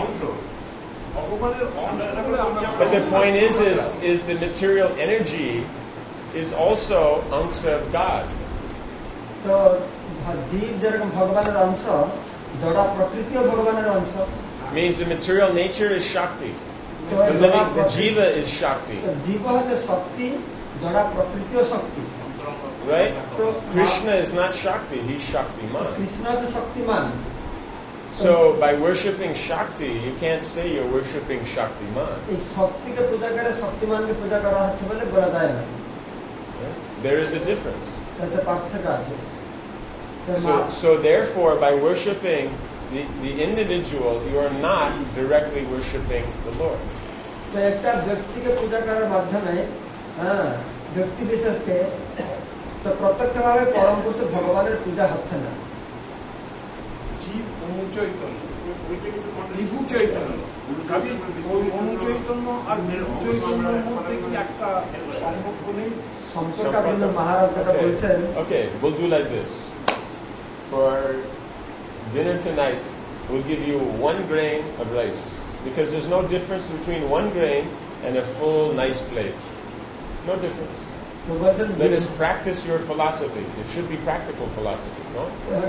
But the point is is is the material energy is also amsa of God. তো জীব যেরকম ভগবানের অংশ, জড়া প্রকৃতিও ভগবানের অংশ। Means the material nature is Shakti. তো The living the jiva is Shakti. তো জীব হচ্ছে শক্তি, জড়া প্রকৃতিও শক্তি। Right? তো Krishna is not Shakti, he's Shaktiman. Krishna হচ্ছে শক্তিমান। So by worshipping Shakti, you can't say you're worshipping Shaktiman. এই শক্তিকে পূজা করে শক্তিমানকে পূজা করা হচ্ছে বলে বলা যায় না। Right? There is a difference. তাতে পার্থক্য আছে। So, so therefore, by worshipping the, the individual, you are not directly worshipping the Lord. তো একটা ব্যক্তিকে পূজা করার মাধ্যমে, হ্যাঁ, ব্যক্তি বিশেষকে তো প্রত্যক্ষভাবে পরম পুরুষ ভগবানের পূজা হচ্ছে না। জীব অনুভব অনুচৈতন্য, বিভু চৈতন্য, কাজে ওই অনুচৈতন্য আর বিভু চৈতন্যের মধ্যে কি একটা সম্পর্ক নেই? সম্পর্ক আছে। মহারাজ যেটা বলছেন, Okay, we'll do like this. For dinner tonight, we'll give you one grain of rice. Because there's no difference between one grain and a full, nice plate. No difference. তো বলছেন Let us practice your philosophy. It should be practical philosophy, no?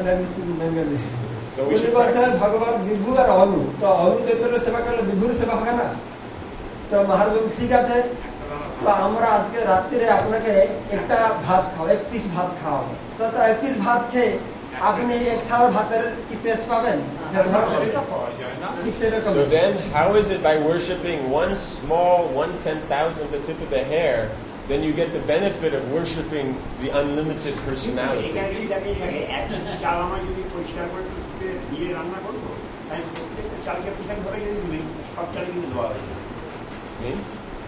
So we উনি should বলছেন practice. ভগবান বিভু আর অনু, তো অনু চৈতন্য সেবা করলে বিভুর সেবা হবে না। তো মহারাজ বলছেন ঠিক আছে, তো আমরা আজকে রাত্রিরে আপনাকে একটা ভাত খাও, এক পিস ভাত খাও। তো এক পিস ভাত খেয়ে আপনি এক থালা ভাতের কি টেস্ট পাবেন? সেটা পাওয়া যায় না। ঠিক সেরকম। So then, how is it by worshiping one small, one ten thousandth the tip of the hair, then you get the benefit of worshiping the unlimited personality? এখানে যদি আমি এক কেজি চাল আমার যদি পরিষ্কার করে দিয়ে রান্না করবো, তাই প্রত্যেকটা চালকে পৃথক ধরে যদি দিই, সব চাল কিন্তু দেওয়া হবে। Means?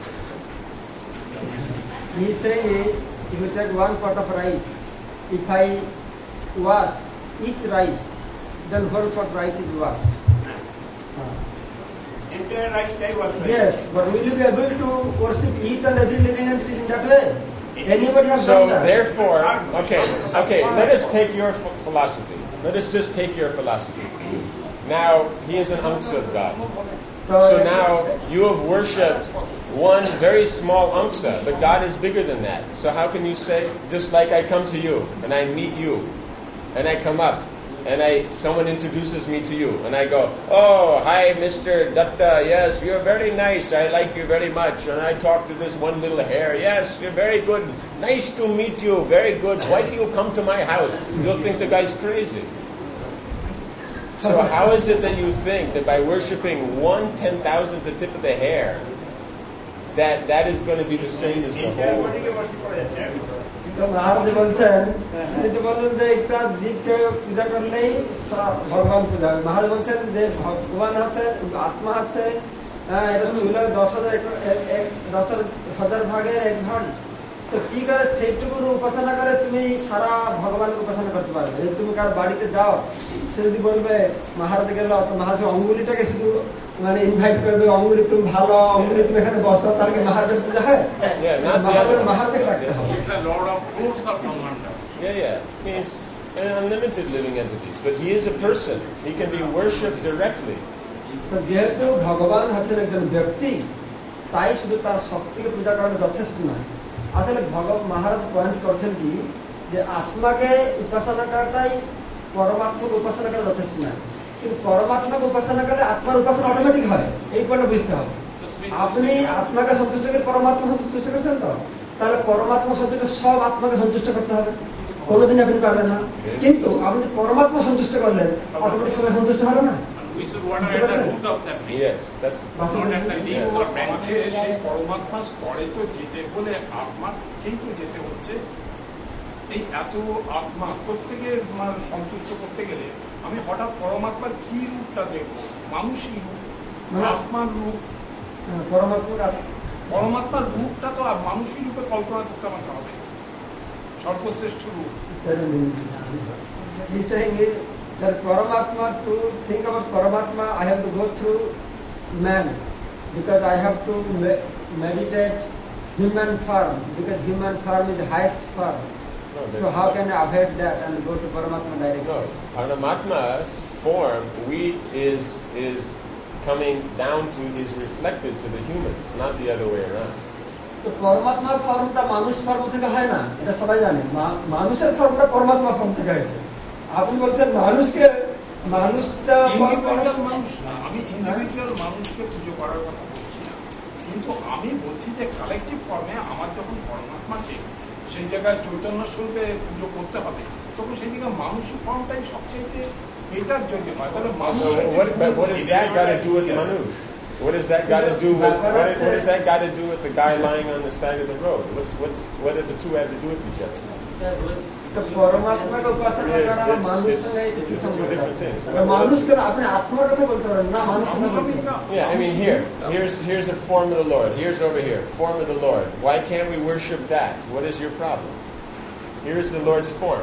He's saying if you take one pot of rice, if I wash each rice, then whole pot rice is washed. Entire rice-টাই wash হয়। Yes, but will you be able to worship each and every living entity in that way? Anybody has So done that? therefore, okay, okay, let us take your ph- philosophy. Let us just take your philosophy. Now, he is an Amsa of God. So now, you have worshipped one very small Amsa, but God is bigger than that. So how can you say, just like I come to you, and I meet you, and I come up, and I someone introduces me to you, and I go, oh, hi, Mister Datta, yes, you're very nice, I like you very much, and I talk to this one little hair, yes, you're very good, nice to meet you, very good, why do you come to my house? You'll think the guy's crazy. So how is it that you think that by worshipping one ten thousandth the tip of the hair, that that is going to be the same as the Entire whole body-কে thing? worship করা যাচ্ছে এখন। তো মহারাজ বলছেন, তিনি তো বলছেন যে একটা জীবকে পূজা করলেই সব ভগবান পূজা হবে। মহারাজ বলছেন যে ভগবান আছে, আত্মা আছে, হ্যাঁ, এটা চুলে দশ হাজার দশ হাজার ভাগের এক ভাগ। তো কি করে সেইটুকুর উপাসনা করে তুমি সারা ভগবানকে উপাসনা করতে পারবে? যদি তুমি কার বাড়িতে যাও, সে যদি বলবে মহারাজ গেল, তো মহারাজ অঙ্গুলিটাকে শুধু মানে ইনভাইট করবে, অঙ্গুলি তুমি ভালো, অঙ্গুলি তুমি এখানে বসো, তার কি মহারাজের পূজা হয়? মহারাজের মহারাজকে রাখতে হবে। Yeah, yeah. He's an unlimited living entities, but he is a person. He can be worshipped directly. তো যেহেতু ভগবান হচ্ছেন একজন ব্যক্তি, তাই শুধু তার শক্তিকে পূজা করানো যথেষ্ট নয়। আসলে ভগবান মহারাজ পয়েন্ট করছেন কি, যে আত্মাকে উপাসনা করাটাই পরমাত্মাকে উপাসনা করা যথেষ্ট নয়, কিন্তু পরমাত্মাকে উপাসনা করলে আত্মার উপাসনা অটোমেটিক হয়। এই পয়েন্টটা বুঝতে হবে। আপনি আত্মাকে সন্তুষ্ট করে পরমাত্মা সন্তুষ্ট করছেন, তো তাহলে পরমাত্মা সন্তুষ্ট সব আত্মাকে সন্তুষ্ট করতে হবে, কোনোদিন আপনি পারবেন না। কিন্তু আপনি পরমাত্মা সন্তুষ্ট করলেন, অটোমেটিক সবাই সন্তুষ্ট হবে না। Yes, that's আমাকে সেই পরমাত্মার স্তরে তো যেতে হলে আত্মাকেই তো যেতে হচ্ছে। এই এত আত্মা প্রত্যেকে সন্তুষ্ট করতে গেলে আমি হঠাৎ পরমাত্মার কি রূপটা দেখবো? মানুষই রূপ, আত্মার রূপ, পরমাত্মার পরমাত্মার রূপটা তো মানুষই রূপে কল্পনা করতে আমাকে হবে, সর্বশ্রেষ্ঠ রূপ। He's saying that Paramatma, to think about Paramatma, I have to go through man, because I have to me- meditate human form, because human form is the highest form. no, So how can I avoid that and go to Paramatma directly? no. Paramatma's form, we is is coming down to is reflected to the humans, not the other way around. তো পরমাত্মার ফর্মটা মানুষ form থেকে হয় না, এটা সবাই জানে। মানুষের ফর্মটা পরমাত্মা ফর্ম থেকে হয়েছে। আপনি বলছেন মানুষকে, মানুষটা ইন্ডিভিজুয়াল মানুষ না, আমি ইন্ডিভিজুয়াল মানুষকে পুজো করার কথা বলছি না, কিন্তু আমি বলছি যে কালেকটিভ ফর্মে আমার যখন পরমাত্মাকে সেই জায়গায় চৈতন্য স্বরূপে পুজো করতে হবে, তখন সেই জায়গায় মানসিক ফর্মটাই সবচেয়ে বেটার যদি হয়। তাহলে মানুষ What, but what has that got to do with Manush? What has that got to do with what, is, what has that got to do with the guy lying on the side of the road? What's what's what do the two have to do with each other? তো পরমাত্মাকে উপাসনা করা মানুষের সঙ্গে কি সম্পর্ক? মানুষকে আপনি আত্মার কথা বলতে পারেন না, মানুষ Yeah, I mean here, here's here's the form of the Lord. Here's over here, form of the Lord. Why can't we worship that? What is your problem? Here's the Lord's form.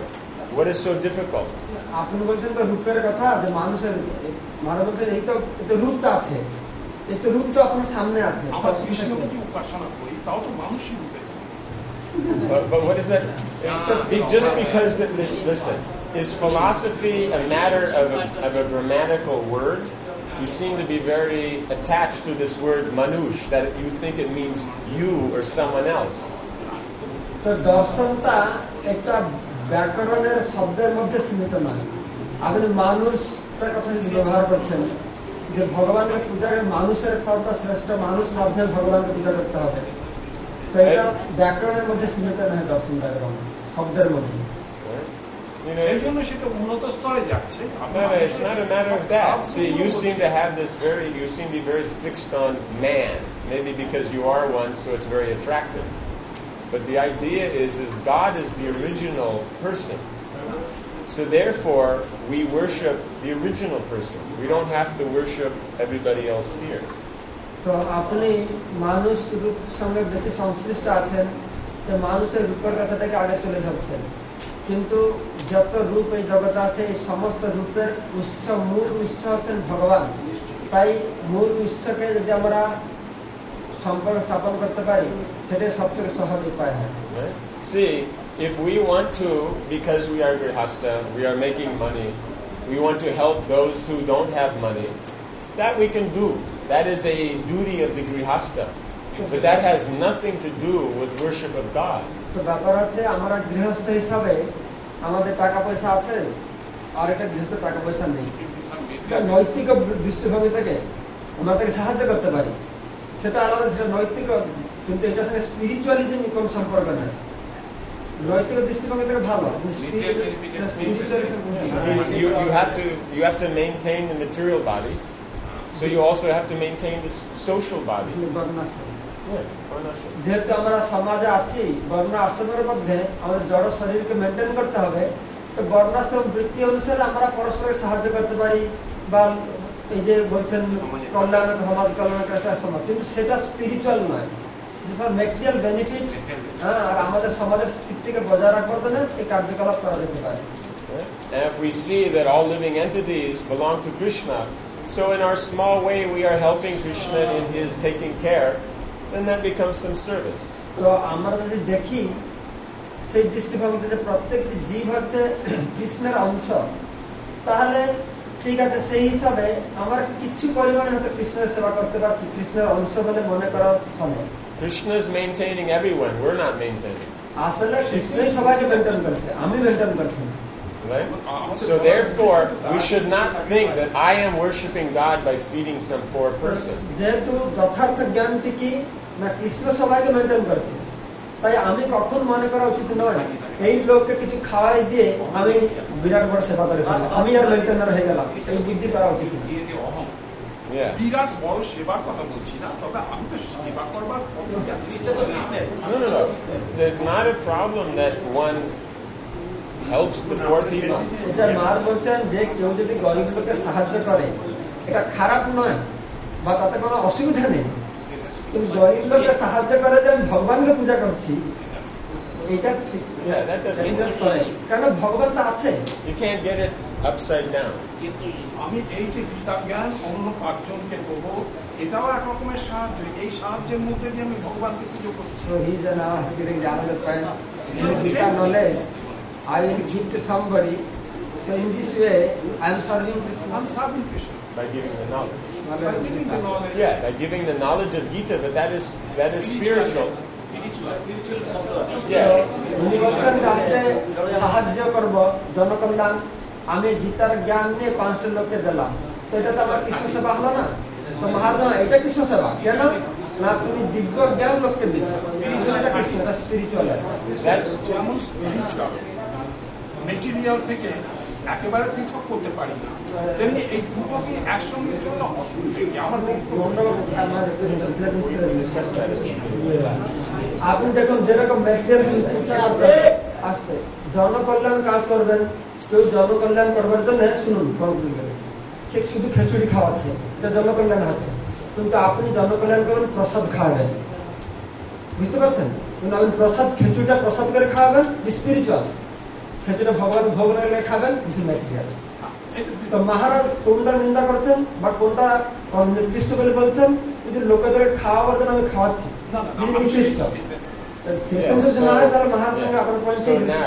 What is so difficult? আপনি বলছেন তো রূপের কথা, যে মানুষের মানে বলছেন এই তো এই তো রূপটা আছে, এই তো রূপ তো আপনার সামনে আছে। আমরা কৃষ্ণকে যে উপাসনা করি তাও তো মানুষই রূপে। But, but what is that? It's just because that this, listen, is philosophy a matter of a, of a grammatical word? You seem to be very attached to this word manush, that you think it means you or someone else. তো দর্শনটা একটা ব্যাকরণের শব্দের মধ্যে সীমিত নয়। আপনি মানুষটার কথা ব্যবহার করছেন, যে ভগবানকে পূজা করে মানুষের ফলটা শ্রেষ্ঠ, মানুষ মাধ্যমে ভগবানকে পূজা করতে হবে। তো এটা ব্যাকরণের মধ্যে সীমিত নয়, দর্শন ব্যাকরণ শব্দের মধ্যে। সেই জন্য সেটা উন্নত স্তরে যাচ্ছে। No, no, it's not a matter of that. See, you seem to have this very, you seem to be very fixed on man. Maybe because you are one, so it's very attractive. But the idea is, is God is the original person. So therefore, we worship the original person. We don't have to worship everybody else here. তো আপনি মানুষ রূপ সঙ্গে বেশি সংশ্লিষ্ট আছেন, তো মানুষের রূপের কথাটাকে আগে চলে যাচ্ছেন। কিন্তু যত রূপ এই জগতে আছে, এই সমস্ত রূপের উৎস, মূল উৎস হচ্ছেন ভগবান। তাই মূল উৎসকে যদি আমরা সম্পর্ক স্থাপন করতে পারি, সেটাই সব থেকে সহজ উপায় হয়। See, if we want to, because we are grihasta, we are making money, we want to help those who don't have money, that we can do. That is a duty of the grihasta. But that has nothing to do with worship of God. তো ব্যাপার হচ্ছে, আমরা গৃহস্থ হিসাবে আমাদের টাকা পয়সা আছে, আর একটা গৃহস্থ টাকা পয়সা নেই। নৈতিক দৃষ্টিভঙ্গি থেকে আমরা তাকে সাহায্য করতে পারি, সেটা আলাদা, সেটা নৈতিক। কিন্তু এটার সঙ্গে স্পিরিচুয়ালিজম কোন সম্পর্ক নেই। নৈতিক দৃষ্টিভঙ্গি থেকে ভালো, you, you have to you have to maintain the material body, so you also have to maintain the social body. যেহেতু আমরা সমাজে আছি, বর্ণ আশ্রমের মধ্যে আমাদের জড় শরীরকে মেনটেন করতে হবে। তো বর্ণাশ্রম বৃত্তি অনুসারে আমরা পরস্পরকে সাহায্য করতে পারি, বা এই যে বলছেন কল্যাণ সমাজ কল্যাণ একটা সমাজ, কিন্তু সেটা স্পিরিচুয়াল নয়, ম্যাটেরিয়াল বেনিফিট। হ্যাঁ, আর আমাদের সমাজের স্থিতিকে বজায় রাখবার জন্য এই কার্যকলাপ করা যেতে পারে। And if we see that all living entities belong to Krishna, so in our small way we are helping Krishna in his taking care, then that becomes some service. তো আমরা যদি দেখি সেই দৃষ্টিভঙ্গিতে যে প্রত্যেকটি জীব হচ্ছে কৃষ্ণের অংশ, তাহলে ঠিক আছে, সেই হিসাবে আমার কিছু পরিমাণে হয়তো কৃষ্ণের সেবা করতে পারছি, কৃষ্ণের অংশ বলে মনে করার ফলে। Krishna is maintaining everyone. We're not maintaining. আসলে কৃষ্ণই সবাইকে মেনটেন করছে, আমি মেনটেন করছি। Right? So therefore, we should not think that I am worshiping God by feeding some poor person. যেহেতু যথার্থ জ্ঞানটি কি না, কৃষ্ণ সবাইকে মেনটেন করছে, তাই আমি কখন মনে করা উচিত নয় এই লোককে কিছু খাওয়াই দিয়ে আমি বিরাট বড় সেবা করে ফেললাম, আমি আর মেনটেনার হয়ে গেলাম, এই বুদ্ধি করা উচিত। বিরাট বড় সেবার কথা বলছি না, তবে আমি তো সেবা করবার No, no, no. There's not a problem that one helps the poor people. এটা মার বলছেন যে কেউ যদি গরিব লোকের সাহায্য করে, এটা খারাপ নয় বা তাতে কোনো অসুবিধা নেই। কিন্তু গরিব লোককে সাহায্য করে যে আমি ভগবানকে পূজা করছি, এটা ঠিক। কারণ ভগবান তো আছে, You can't get it upside down. আমি এই যে গীতা জ্ঞান অন্য পাঁচজনকে দেবো, এটাও এক রকমের সাহায্য। এই সাহায্যের মধ্যে দিয়ে আমি ভগবানকে পুজো করছি। Gita knowledge I will give to somebody, so in this way I am serving Krishna. I'm serving Krishna By giving the knowledge. by giving the knowledge. Yeah, by giving the knowledge of Gita, but that is that is spiritual. উনি বলছেন জানতে সাহায্য করব জনকল্যাণ, আমি গীতার জ্ঞান নিয়ে পাঁচটা লোককে দিলাম, তো এটা তো আমার কৃষ্ণ সেবা হলো না? তো মহারাজ এটা কৃষ্ণ সেবা কেন না, তুমি দিব্য জ্ঞান লোককে দিচ্ছ, এটা কৃষ্ণ, এটা স্পিরিচুয়াল। যেমন স্পিরিচুয়াল মেটেরিয়াল থেকে একেবারে পৃথক করতে পারি না, তেমনি এই দুটোকে একসঙ্গে চললে অসুবিধা কি? আমার আপনি দেখুন যেরকম ম্যাটেরিয়াল আসতে জনকল্যাণ কাজ করবেন, কেউ জনকল্যাণ করবার জন্য শুনুন সে শুধু খিচুড়ি খাওয়াচ্ছে, এটা জনকল্যাণ হচ্ছে, কিন্তু আপনি জনকল্যাণ করবেন প্রসাদ খাওয়াবেন, বুঝতে পারছেন? কিন্তু আপনি প্রসাদ খিচুড়িটা প্রসাদ করে খাওয়াবেন, স্পিরিচুয়াল। সেটা ভগবান ভোগ লাগলে খাবেন, কিছু ম্যাটেরিয়াল। তো মহারাজ কোনটা নিন্দা করছেন বা কোনটা নিকৃষ্ট বলে বলছেন? কিন্তু লোকেদের খাওয়াবার জন্য আমি খাওয়াচ্ছি, নিকৃষ্ট। সেই সঙ্গে যদি না হয় তাহলে মহারাজ সঙ্গে আপনার point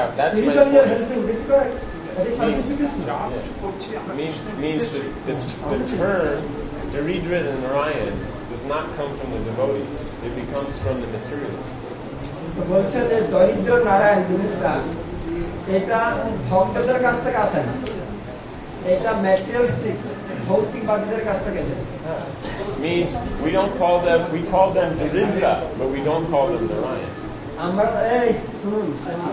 means means the, the, the term Daridra and Narayan does not come from the devotees. It becomes from the materialists. বলছে যে দরিদ্র নারায়ণ জিনিসটা এটা ভক্তদের কাছ থেকে আসে না, এটা ম্যাটেরিয়ালিস্টিক ভৌতিকবাদীদের কাছ থেকে এসেছে। Means we don't call them, we call them Daridra, but we don't call them Narayan. আমরা এই শুনুন,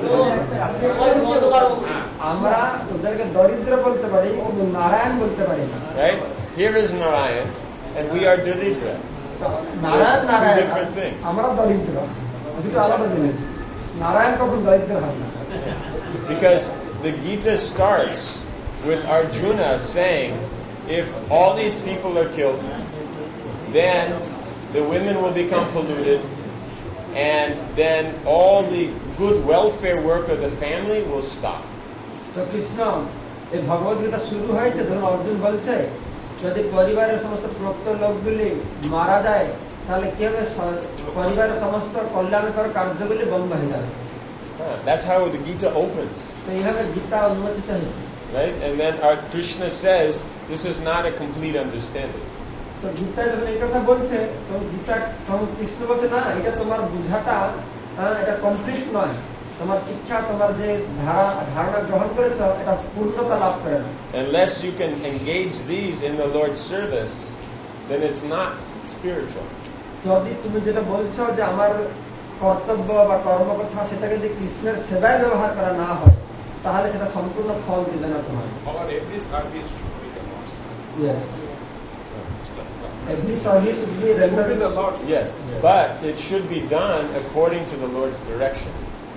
আমরা ওদেরকে দরিদ্র বলতে পারি কিন্তু নারায়ণ বলতে পারি না। Right? Here is Narayan and we are Daridra. Narayan Narayan, different things. আমরা দরিদ্র, দুটো আলাদা জিনিস। নারায়ণ কখন দরিদ্র হয় না? Because the Gita starts with Arjuna saying, if all these people are killed, then the women will become polluted, and then all the good welfare work of the family will stop. তো কৃষ্ণ এই ভগবত গীতা শুরু হয়েছে ধরুন অর্জুন বলছে যদি পরিবারের সমস্ত প্রক্ত লোকগুলি মারা যায় তাহলে কি হবে? পরিবারের সমস্ত কল্যাণকর কার্যগুলি বন্ধ হয়ে যাবে। That's how the Gita opens. তো এইভাবে গীতা উন্মোচিত হয়েছে। Right? And then our Krishna says, this is not a complete understanding. তো গীতা যখন এই কথা বলছে তো গীতা তখন কৃষ্ণ বলছে না, এটা তোমার বুঝাটা এটা কমপ্লিট নয়, তোমার শিক্ষা তোমার যে ধারা ধারণা গ্রহণ করেছ এটা পূর্ণতা লাভ করে না। Unless you can engage these in the Lord's service, then it's not spiritual. যদি তুমি যেটা বলছো যে আমার কর্তব্য বা কর্মকথা সেটাকে যে কৃষ্ণের সেবায় ব্যবহার করা না হয় তাহলে সেটা সম্পূর্ণ ফল দিবে না তোমার। Every service should be the Lord's service. Yes. Every service should be rendered the Lord's Yes, service. but it should be done according to the Lord's direction.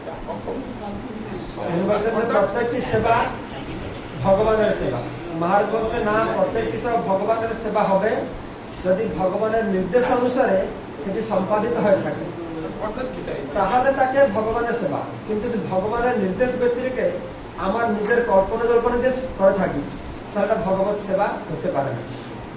প্রত্যেকটি সেবা ভগবানের সেবা। মহারাজ বলতে না, প্রত্যেকটি সেবা ভগবানের সেবা হবে যদি ভগবানের নির্দেশ অনুসারে সেটি সম্পাদিত হয়ে থাকে তাহলে তাকে ভগবানের সেবা। কিন্তু যদি ভগবানের নির্দেশ ব্যতিরেকে আমার নিজের কল্পনা জল্পনা যে করে থাকি তাহলে ভগবত সেবা হতে পারে না।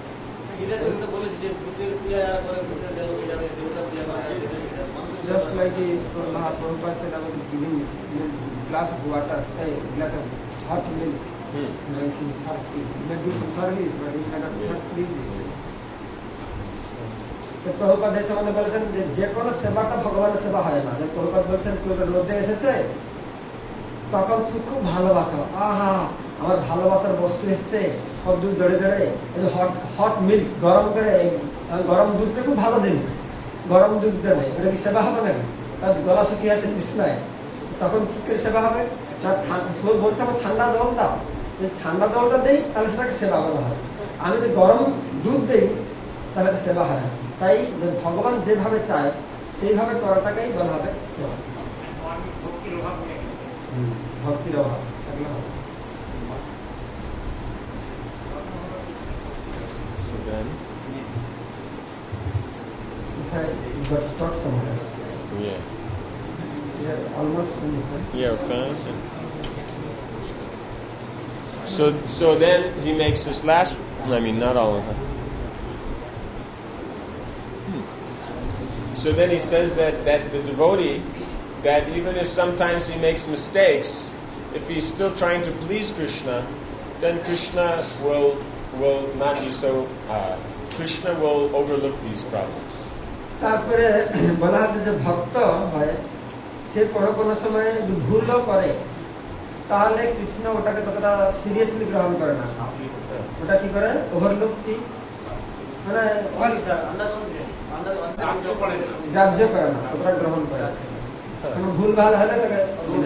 Just like Mahaprabhupada said about giving a glass of water, a glass of hot milk, Hmm. you know, if he's thirsty, he may do some service, but he may not, not please it. তো প্রভুপাদ এই সম্বন্ধে বলেছেন যে যে কোনো সেবাটা ভগবানের সেবা হয় না। যে প্রভুপাদ বলছেন কেউ রোদে এসেছে তখন তুমি খুব ভালোবাসো, আহা আমার ভালোবাসার বস্তু এসছে, সব দুধ দড়ে দড়ে হট হট মিল্ক গরম করে, গরম দুধটা খুব ভালো জিনিস, গরম দুধ দেবে, এটা কি সেবা হবে নাকি? তার গলা শুকিয়ে আছে তৃষ্ণায়, তখন কি করে সেবা হবে? না বলছে আমার ঠান্ডা জল দাও, যদি ঠান্ডা জলটা দেই তাহলে সেটাকে সেবা বলা হয়। আমি যদি গরম দুধ দেই তাহলে এটা সেবা হয় না। তাই ভগবান যেভাবে চায় সেইভাবে করাটাকেই বলা হবে সেবা। ভক্তির অভাব থাকলে হবে। Got stuck somewhere. Yeah. Yeah, almost finished. Huh? Yeah, we're finished. So, so then he makes this last. I mean, not all of them. Hmm. So then he says that that the devotee, that even if sometimes he makes mistakes, if he's still trying to please Krishna, then Krishna will will not be so. Uh, Krishna will overlook these problems. তারপরে বলা হচ্ছে যে ভক্ত হয় সে কোনো কোনো সময় ভুলও করে তাহলে কৃষ্ণ ওটাকে ততটা সিরিয়াসলি গ্রহণ করে না। ওটা কি করে? ওভারলুক কি মানে গ্রাহ্য করে না, ততটা গ্রহণ করে। ভুল ভাল হলে তাকে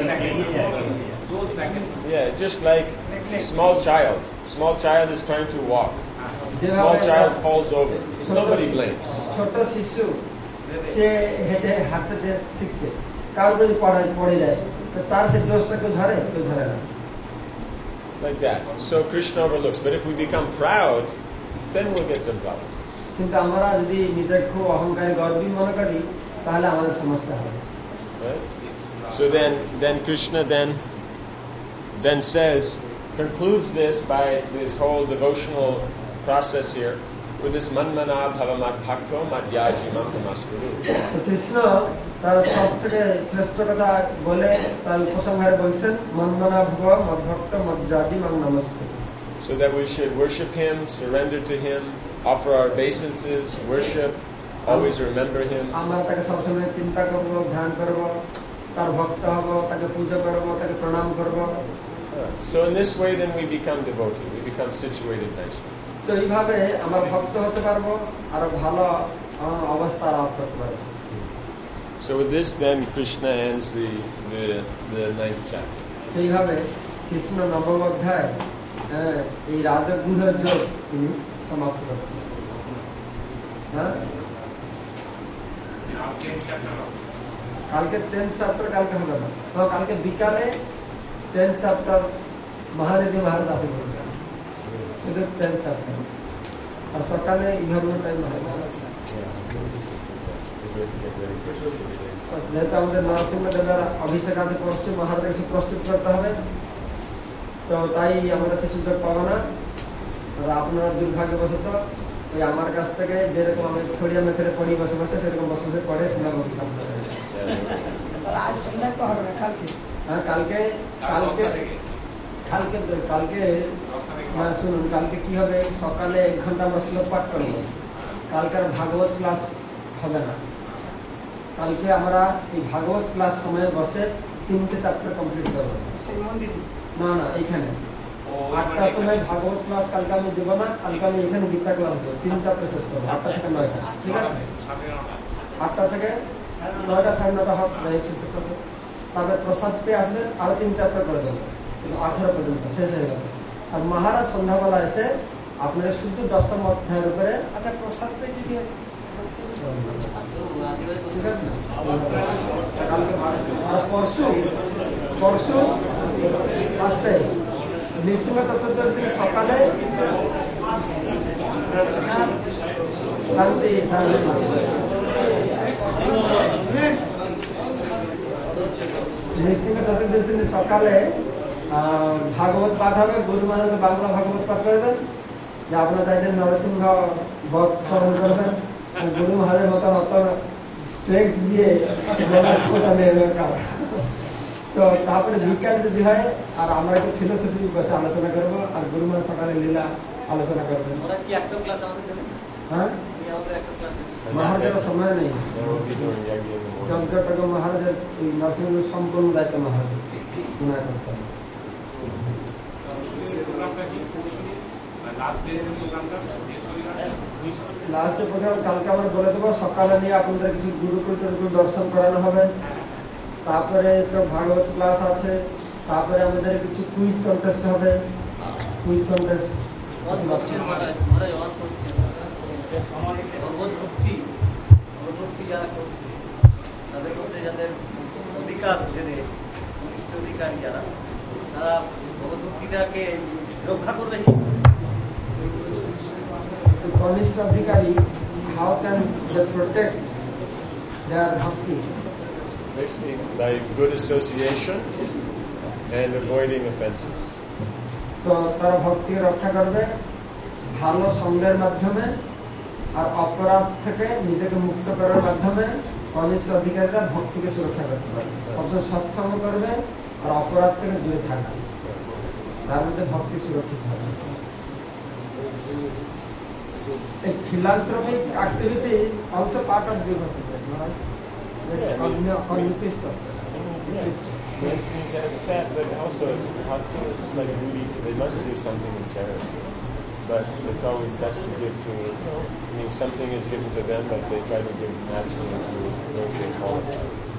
Yeah, just like a small child. Small child is trying to walk. Small child falls over. Nobody blames. ছোট শিশু সে হেঁটে হাঁটতে শিখছে, কারোর যদি পড়ে যায় তো তার সে দোষটা কেউ ধরে, কেউ ধরে না। Like that. So Krishna overlooks. But if we become proud, then we'll get some problems. কিন্তু আমরা যদি নিজের খুব অহংকারী গর্বী মনে করি তাহলে আমাদের সমস্যা হবে। Right? So then, then Krishna then then says, concludes this by this whole devotional process here with this manmana bhavamat bhakto madhyajimam namaskuru. Krishna তার সব থেকে শ্রেষ্ঠ কথা বলে তার উপসংহারে বলছেন মন্মনা ভব মদ্ভক্ত মজ্জাজিমাং নমস্কার. So that we should worship Him, surrender to Him, offer our obeisances, worship, always remember Him. আমরা তাকে সবসময় চিন্তা করব, ধ্যান করব, তার ভক্ত হব, তাকে পূজা করব, তাকে প্রণাম করব. So in this way then we become devoted, we become situated nicely. তো এইভাবে আমরা ভক্ত হতে পারবো আর ভালো অবস্থা লাভ করতে পারবো. So with this then Krishna ends the the, the ninth chapter. এইভাবে কৃষ্ণ নবম অধ্যায় এই রাজগুহর যোগ তিনি সমাপ্ত করছেন. হ্যাঁ, কালকে টেন্থ চ্যাপ্টার কালকে হবে না, তো কালকে বিকালে টেন্থ চ্যাপ্টার মহাদেবী মহারাজ আসে বলবেন শুধু টেন্থ চ্যাপ্টার, আর সকালে ইলেভেন টাইম হবে. যেহেতু আমাদের নরসিংহদেবের অভিষেক আছে পরশু, মহারাজকে সে প্রস্তুত করতে হবে, তো তাই আমরা সে সুযোগ পাবো না. আপনারা দুর্ভাগ্যবশত ওই আমার কাছ থেকে যেরকম আমি ছড়িয়া মেথরে পড়ি বসে বসে সেরকম বসে বসে পড়ে শোনা বলছিলাম. হ্যাঁ, কালকে কালকে কালকে কালকে শুনুন, কালকে কি হবে, সকালে এক ঘন্টা আমরা শ্লোক পাঠ করবো. কালকে আর ভাগবত ক্লাস হবে না. কালকে আমরা এই ভাগবত ক্লাস সময়ে বসে তিনটে চ্যাপ্টার কমপ্লিট করবো. না না, এইখানে আটটার সময় ভাগবত ক্লাস কালকে আমি দেবো না, কালকে আমি এখানে গীতা ক্লাস দেবো, তিন চ্যাপ্টার শেষ করবো আটটা থেকে নয়টা. ঠিক আছে, আটটা থেকে নয়টা সাড়ে নটা হবে, তারপরে প্রসাদ পেয়ে আসলে আরো তিন চ্যাপ্টার করে দেবো, আঠারো পর্যন্ত শেষ হয়ে গেল. আর মহারাজ সন্ধ্যাবেলা এসে আপনাদের শুদ্ধ দশম অধ্যায়ের উপরে আচ্ছা প্রসাদ পেয়ে যদি ঠিক আছে. আর পরশু পরশু আসতে নৃসিংহ চতুর্দশী থেকে সকালে শান্তি শান্তি নৃসিংহ চতুর্দশী সকালে ভাগবত পাঠ হবে. গুরু মহারাজ বাংলা ভাগবত পাঠ করবেন, যে আপনারা চাইছেন নরসিংহ বধ স্মরণ করবেন, গুরু মহারাজের মতন অত স্ট্রেংথ দিয়ে তো তারপরে বিজ্ঞান যদি হয় আর আমরা একটু ফিলোসফি বসে আলোচনা করবো, আর গুরু মহারাজ সকালে লীলা আলোচনা করবেন. হ্যাঁ, মহারাজের সময় নেই, যজ্ঞটক মহারাজের নরসিংহ সম্পূর্ণ দায়িত্ব মহারাজ গুণা করতে হবে. লাস্টের প্রোগ্রাম কালকে আমরা বলে দেবো. সকালে নিয়ে আপনাদের কিছু গুরুকুল টুরুকুল দর্শন করানো হবে, তারপরে তো ভাগবত ক্লাস আছে, তারপরে আমাদের কিছু কুইজ কন্টেস্ট হবে. কুইজ কন্টেস্ট যারা করছে তাদের মধ্যে যাদের অধিকার ভেদে অধিকারী যারা, তারা ভগবদ্ভক্তিটাকে রক্ষা করবে. কনিষ্ঠ অধিকারী, how can they protect their bhakti? Basically, by good association and avoiding offenses. তো তারা ভক্তি রক্ষা করবে ভালো সঙ্গের মাধ্যমে আর অপরাধ থেকে নিজেকে মুক্ত করার মাধ্যমে. কনিষ্ঠ অধিকারীরা ভক্তিকে সুরক্ষা করতে পারবে, সবসময় সৎসঙ্গ করবে আর অপরাধ থেকে দূরে থাকবে, তার মধ্যে ভক্তি সুরক্ষিত হবে. A philanthropic activity is also part of devotion. Yes, that, but also it's like a duty to, they must do something in charity. But it's always best to give to, you know, I mean, something is given to them, but they try to give naturally to those they call it.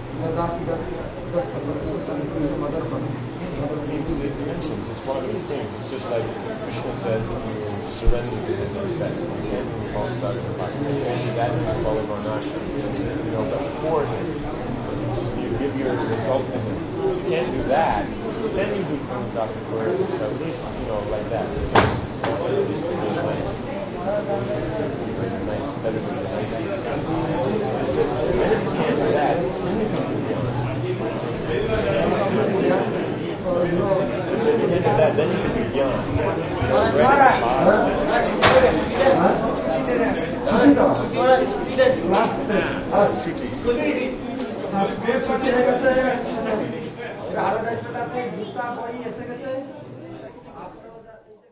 It mentions, it's one of the things. It's just like Krishna says that you surrender to his effects. You can't do false out of the body. You can't do that if you follow Varnasha. You know, but for him, you give your result to him. You can't do that. Then you do things afterwards. So at least, you know, like that. So it's just really nice. Really nice, better than the nice. It says, and if you can't do that, then you can do it. then you can be young. আরো